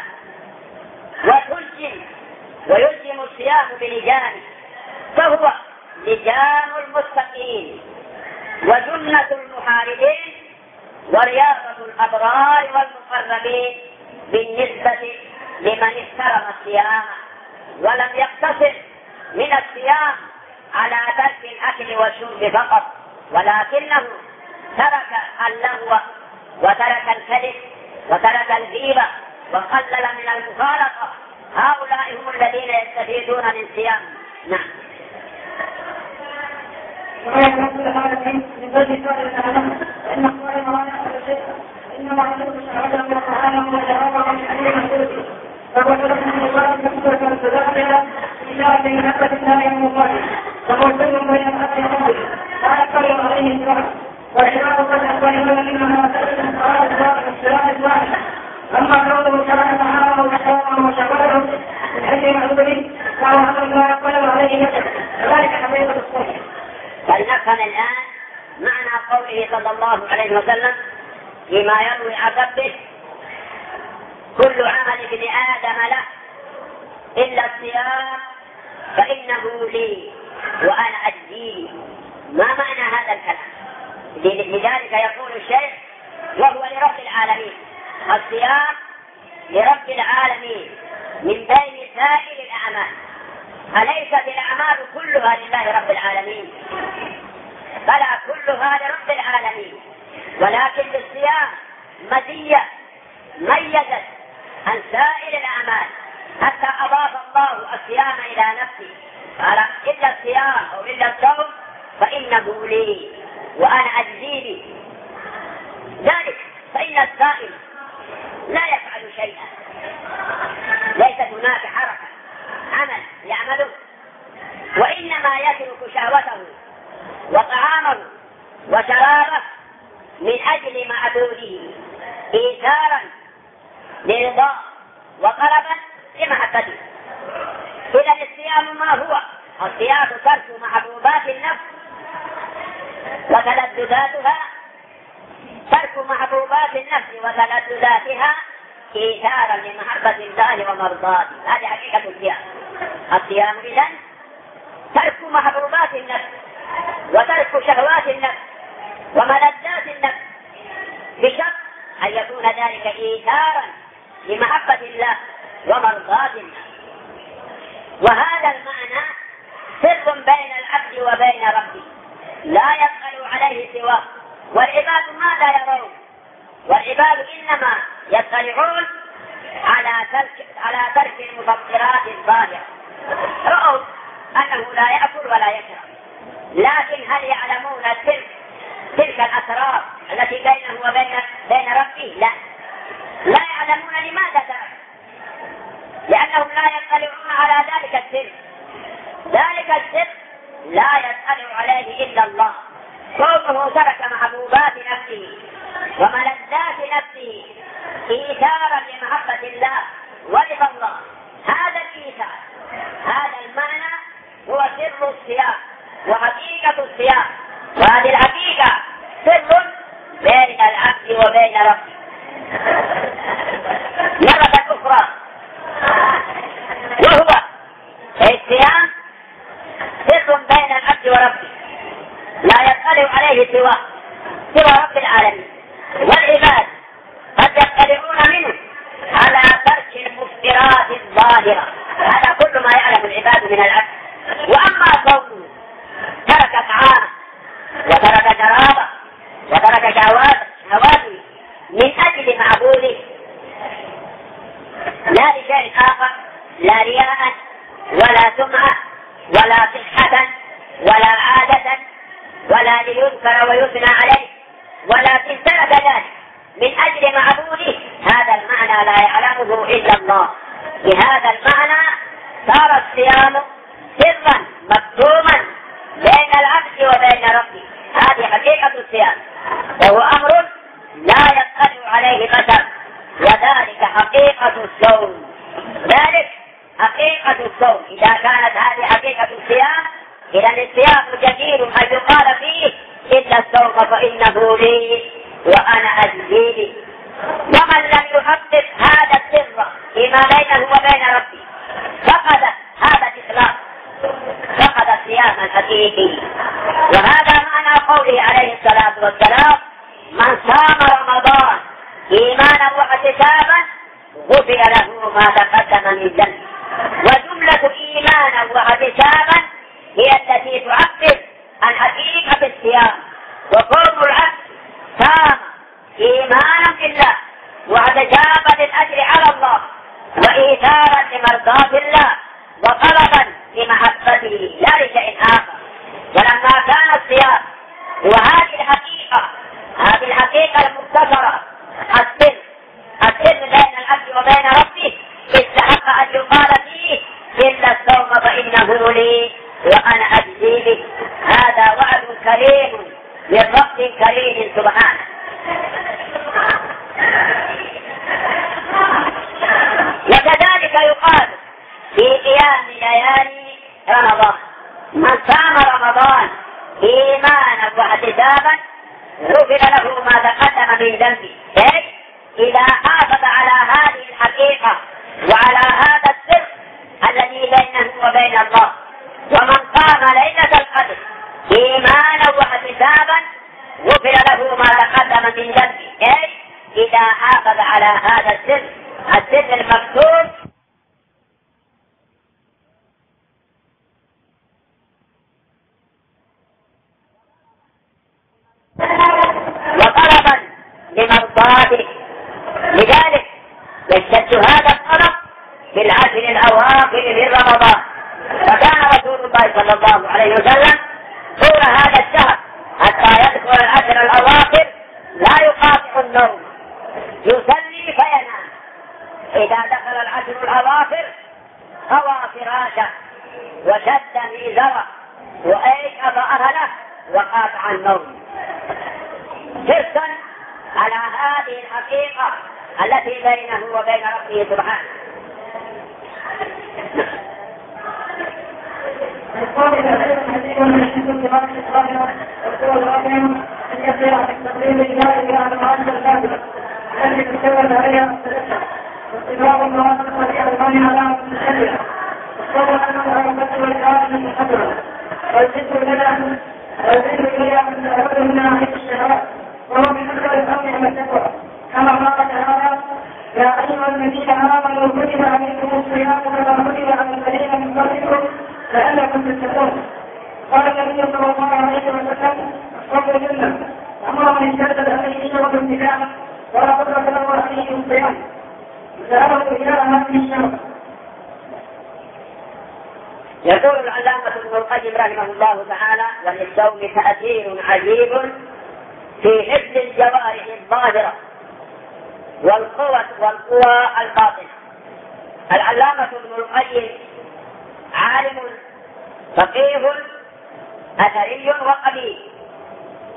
ويلزم الصيام بلجانه، فهو لجان المتقين وجنة المحاربين ورياضة الأبرار والمقربين بالنسبة لمن احترم الصيام ولم يقتصر من الصيام على ترك الأكل والشرب فقط، ولكنه ترك اللغو وترك الكذب وترك الغيبة وقلل من المخالطة. هؤلاء هم الذين يستفيدون من صيام. نعم. إنما يكون شهادة وقرآن وجوابا من أجل مسؤولته، فهو سلف من الله مكتوبة متداخلة إشارة من نفس الله المقارن، فهو سلف بين الأرض والأرض لا يقبل عليه الشرع، والعباد قد أخبرنا منها مسألة قال الواحد الصراط الواحد. أما قوله تعالى تعالى وشهوة وشهوته من أجل معذوره فهو أمر لا يقبل عليه نفسه، وذلك حقيقة الصحيح. فلنفهم الآن معنى قوله صلى الله عليه وسلم فيما يروي عن ربه: كل عمل ابن آدم له إلا الصيام فإنه لي وأنا أجزيه. ما معنى هذا الكلام؟ لذلك يقول الشيخ: وهو لرب العالمين، الصيام لرب العالمين من بين سائر الأعمال. أليست الأعمال كلها لله رب العالمين؟ بلى كلها لرب العالمين، ولكن بالصيام مزية ميزت عن سائر الأعمال، حتى أضاف الله الصيام إلى نفسه، قال: إلا الصيام أو إلا الصوم فإنه لي وأنا أجزيه. ذلك فإن الصائم لا يفعل شيئا، ليست هناك حركة عمل يعمله، وإنما يترك شهوته وطعامه وشرابه من أجل معبوده إيثارا لرضاه وطلبا لمحبته. إذا الصيام ما هو؟ الصيام ترك محبوبات النفس وتلذذاتها، ترك محبوبات النفس وتلذذاتها إيثارا لمحبة الله ومرضاته. هذه حقيقة الصيام. الصيام إذن ترك محبوبات النفس وترك شهوات النفس وملذات النفس، بشرط أن يكون ذلك إيثارا لمحبة الله ومرضاة الله. وهذا المعنى سر بين العبد وبين ربه لا يطلع عليه سواه، والعباد ماذا يرون؟ والعباد إنما يطلعون على ترك المفطرات الظاهرة. رأوا أنه لا يأكل ولا يشرب، لكن هل يعلمون تلك الأسرار التي بينه وبين ربه؟ لا يعلمون. لماذا ترك؟ لأنهم لا يطلعون على ذلك السر. ذلك السر لا يطلع عليه إلا الله، كونه ترك محبوبات نفسه وملذات نفسه إيثارا لمحبة الله ورضا الله. هذا الإيثار، هذا المعنى هو سر الصيام وحقيقة الصيام، وهذه الحقيقة سر بين العبد وبين ربه. مرة أخرى، وهو الصيام سر بين العبد وربه لا يطلع عليه سوى رب العالمين، والعباد قد يطلعون منه على ترك المفترات الظاهرة. هذا كل ما يعلم العباد من العبد. وأما قوله ترك طعامه وترك شرابه وترك شهواته من أجل معبوده لا لشيء آخر، لا رياء ولا سمعة ولا صحة ولا عادة ولا ليذكر ويثنى عليه، ولكن ترك ذلك من أجل معبوده، هذا المعنى لا يعلمه إلا الله. بهذا المعنى صار الصيام سرا مكتوما بين العبد وبين ربه. هذه حقيقة الصيام، وهو أمر لا يطلع عليه بشر، وذلك حقيقة الصوم. ذلك حقيقة الصوم. إذا كانت هذه حقيقة الصيام، إذا الصيام جدير أن يقال فيه إلا الصوم فإنه لي وأنا أجزي به. ومن لم يحقق هذا السر فيما بينه وبين ربه فقد هذا الإخلاص، فقد الصيام الحقيقي. وهذا معنى قوله عليه الصلاة والسلام: من صام رمضان إيمانا واحتسابا غفر له ما تقدم من ذنبه. وجملة إيمانا واحتسابا هي التي تعبر عن حقيقة الصيام. وقول العبد صام إيمانا بالله واحتسابا للأجر على الله وإيثارا لمرضاة الله وطلبا لمحبته لا لشيء آخر. ولما كان الصيام وهذه الحقيقة، هذه الحقيقة المختصرة، السر بين العبد وبين ربه، استحق أن يقال فيه إلا الصوم فإنه لي وأنا أجزي به. هذا وعد كريم من رب كريم سبحانه. وكذلك يقال في قيام ليالي رمضان: من صام رمضان إيمانا واحتسابا غفر له ما تقدم من ذنبه. إذا حافظ على هذه الحقيقة وعلى هذا السر الذي بينه وبين الله. ومن قام ليلة القدر إيمانا واحتسابا غفر له ما تقدم من ذنبه. إذا حافظ على هذا السر المكتوب وطلبا لمرضاته. لذلك يشتد هذا الطلب في العشر الأواخر من رمضان. فكان رسول الله صلى الله عليه وسلم طول هذا الشهر حتى يدخل العشر الأواخر لا يقاطع النوم، يصلي فينام. إذا دخل العشر الأواخر هوى فراشه وشد ميزره وأيقظ أهله وقاطع النوم، حرصا على هذه الحقيقة التي بينه وبين ربه سبحانه. وهو من أكثر الأمر والتقوى، كما قال تعالى: يا أيها الذين آمنوا كتب عليكم الصيام كما كتب على الذين من قبلكم لعلكم تتقون. قال النبي صلى الله عليه وسلم: الصبر جنة، أما من اشتدت عليه شرب النكاح ولا قدرة له عليه الصيام سأله إلى هذه الشرب. يقول العلامة ابن القيم رحمه الله تعالى: وللصوم تأثير عجيب في حفظ الجوارح الظاهرة والقوى الباطنة. العلامة ابن القيم عالم فقيه أثري وقدير،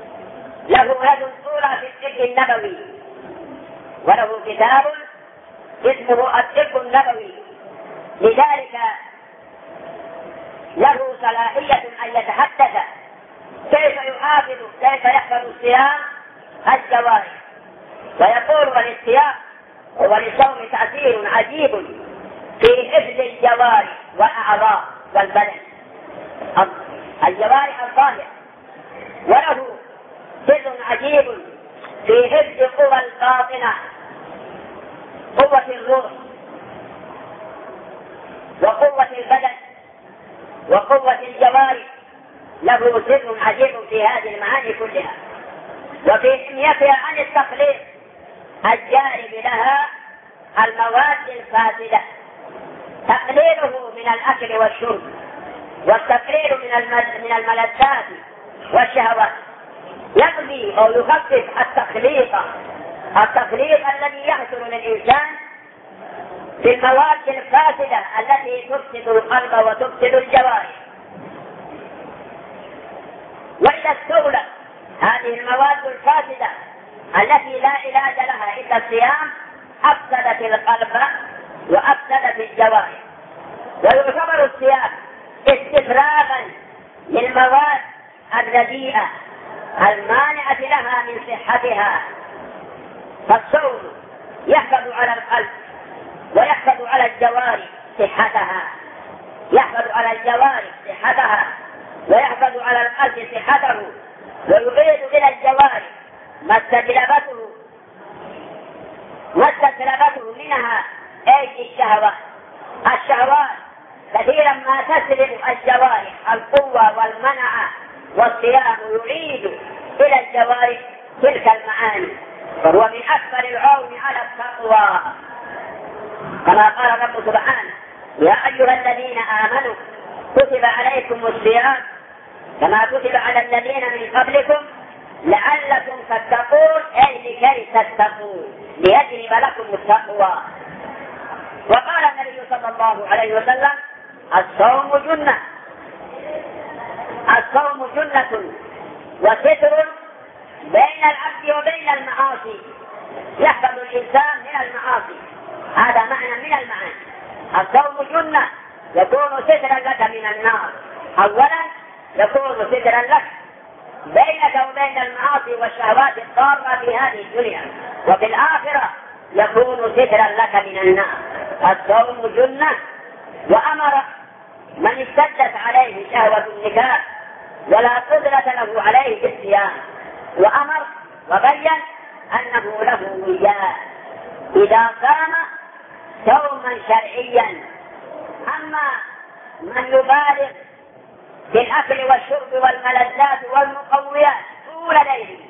له يد طولى في الطب النبوي، وله كتاب اسمه الطب النبوي، لذلك له صلاحية أن يتحدث كيف يحفظ الصيام الجوارح، ويقول وللصيام وللصوم تأثير عجيب في حفظ الجوارح والأعضاء والبدن، الجوارح الظاهرة، وله سر عجيب في حفظ قوى الباطنة، قوة الروح وقوة البدن وقوة الجوارح، له سر عجيب في هذه المعاني كلها. وفي حميتها عن التخليط الجانب لها المواد الفاسدة، تقليله من الأكل والشرب، والتقليل من الملذات والشهوات، يقضي أو يخفف التخليط الذي يحصل للإنسان في المواد الفاسدة التي تفسد القلب وتفسد الجوارح. وإذا استولت هذه المواد الفاسدة التي لا علاج لها إلا الصيام أفسدت القلب وأفسدت الجوارح. ويعتبر الصيام استفراغا للمواد الرديئة المانعة لها من صحتها، فالصوم يحفظ على القلب ويحفظ على الجوارح صحتها، يحفظ على الجوارح صحتها ويحفظ على القلب صحته، ويبيد إلى الجوارح ما استسلبته منها أي الشهوات كثيرا ما تسلب الجوارح القوة والمنع، والصيام يعيد إلى الجوارح تلك المعاني، فهو من أكثر العون على التقوى، كما قال الرب سبحانه: يا أيها الذين آمنوا كتب عليكم الصيام كما كتب على الذين من قبلكم لعلكم تتقون، أي لكي تتقوا ليجلب لكم التقوى. وقال النبي صلى الله عليه وسلم: الصوم جنة وستر بين العبد وبين المعاصي، يحفظ الإنسان من المعاصي، هذا معنى من المعاني. الصوم جنة يكون سترا لك من النار، أولا يكون سترا لك بينك وبين المعاصي والشهوات الضارة في هذه الدنيا، وفي الآخرة يكون سترا لك من النار. الصوم جنة، وأمر من اشتدت عليه شهوة النكاح ولا قدرة له عليه بالصيام، وأمر وبين أنه له وجاء إذا قام صوما شرعيا. أما من يبالغ في الأكل والشرب والملذات والمقويات طول ليله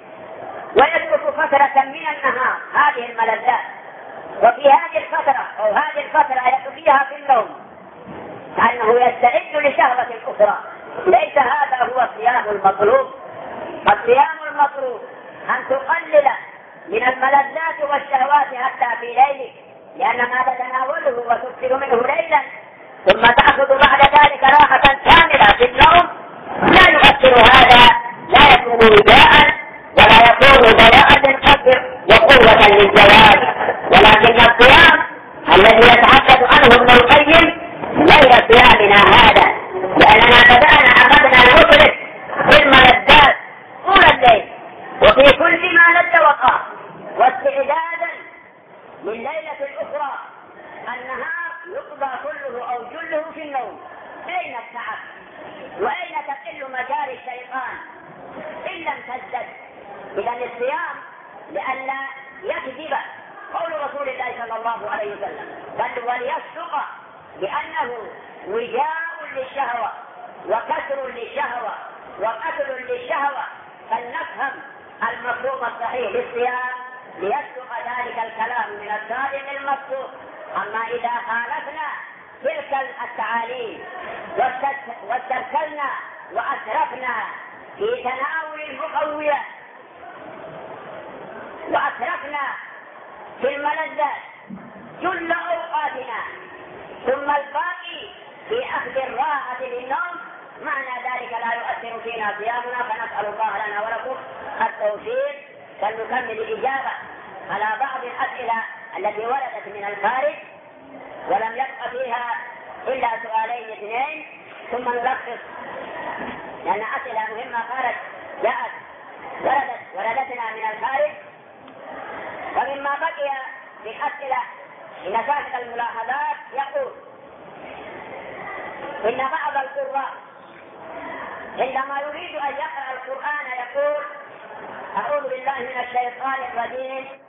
ويترك فترة من النهار هذه الملذات، وفي هذه الفترة يقضيها في النوم كأنه يستعد لشهوة أخرى، ليس هذا هو الصيام المطلوب. الصيام المطلوب أن تقلل من الملذات والشهوات حتى في ليلك، لأن ما تتناوله وتكثر منه ليلا ثم تأخذ بعد ذلك راحة كاملة في النوم، لا يؤثر هذا، لا يكون وجاء ولا يكون ضياء قدر وقوة للجوارح. ولكن الصيام الذي يتحدث عنه ابن القيم غير صيامنا هذا، لأننا أخذنا نفرط في الملذات طول الليل وفي كل ما لذ وقع، واستعدادا من ليلة أخرى النهار يقضى كله أو جله في النوم. أين التعب وأين تقل مجاري الشيطان إن لم تزدد؟ إذا الصيام لئلا يكذب قول رسول الله صلى الله عليه وسلم، بل وليصدق بأنه وجاء للشهوة وكسر للشهوة وقتل للشهوة، فلنفهم المفهوم الصحيح للصيام ليصدق ذلك الكلام من الصادق المصدوق. أما إذا خالفنا تلك التعاليم واسترسلنا وأسرفنا في تناول المقويات وأسرفنا في الملذات جل أوقاتنا ثم الباقي في أخذ الراحة للنوم، معنى ذلك لا يؤثر فينا صيامنا. فنسأل الله لنا ولكم التوفيق فلنكمل الإجابة على بعض الأسئلة التي وردت من الخارج ولم يبق فيها إلا سؤالين اثنين ثم نلخص، لأن أسئلة مهمة جاءت وردتنا من الخارج. ومما بقي من أسئلة من سابق الملاحظات يقول إن بعض القراء عندما يريد أن يقرأ القرآن يقول: أعوذ بالله من الشيطان الرجيم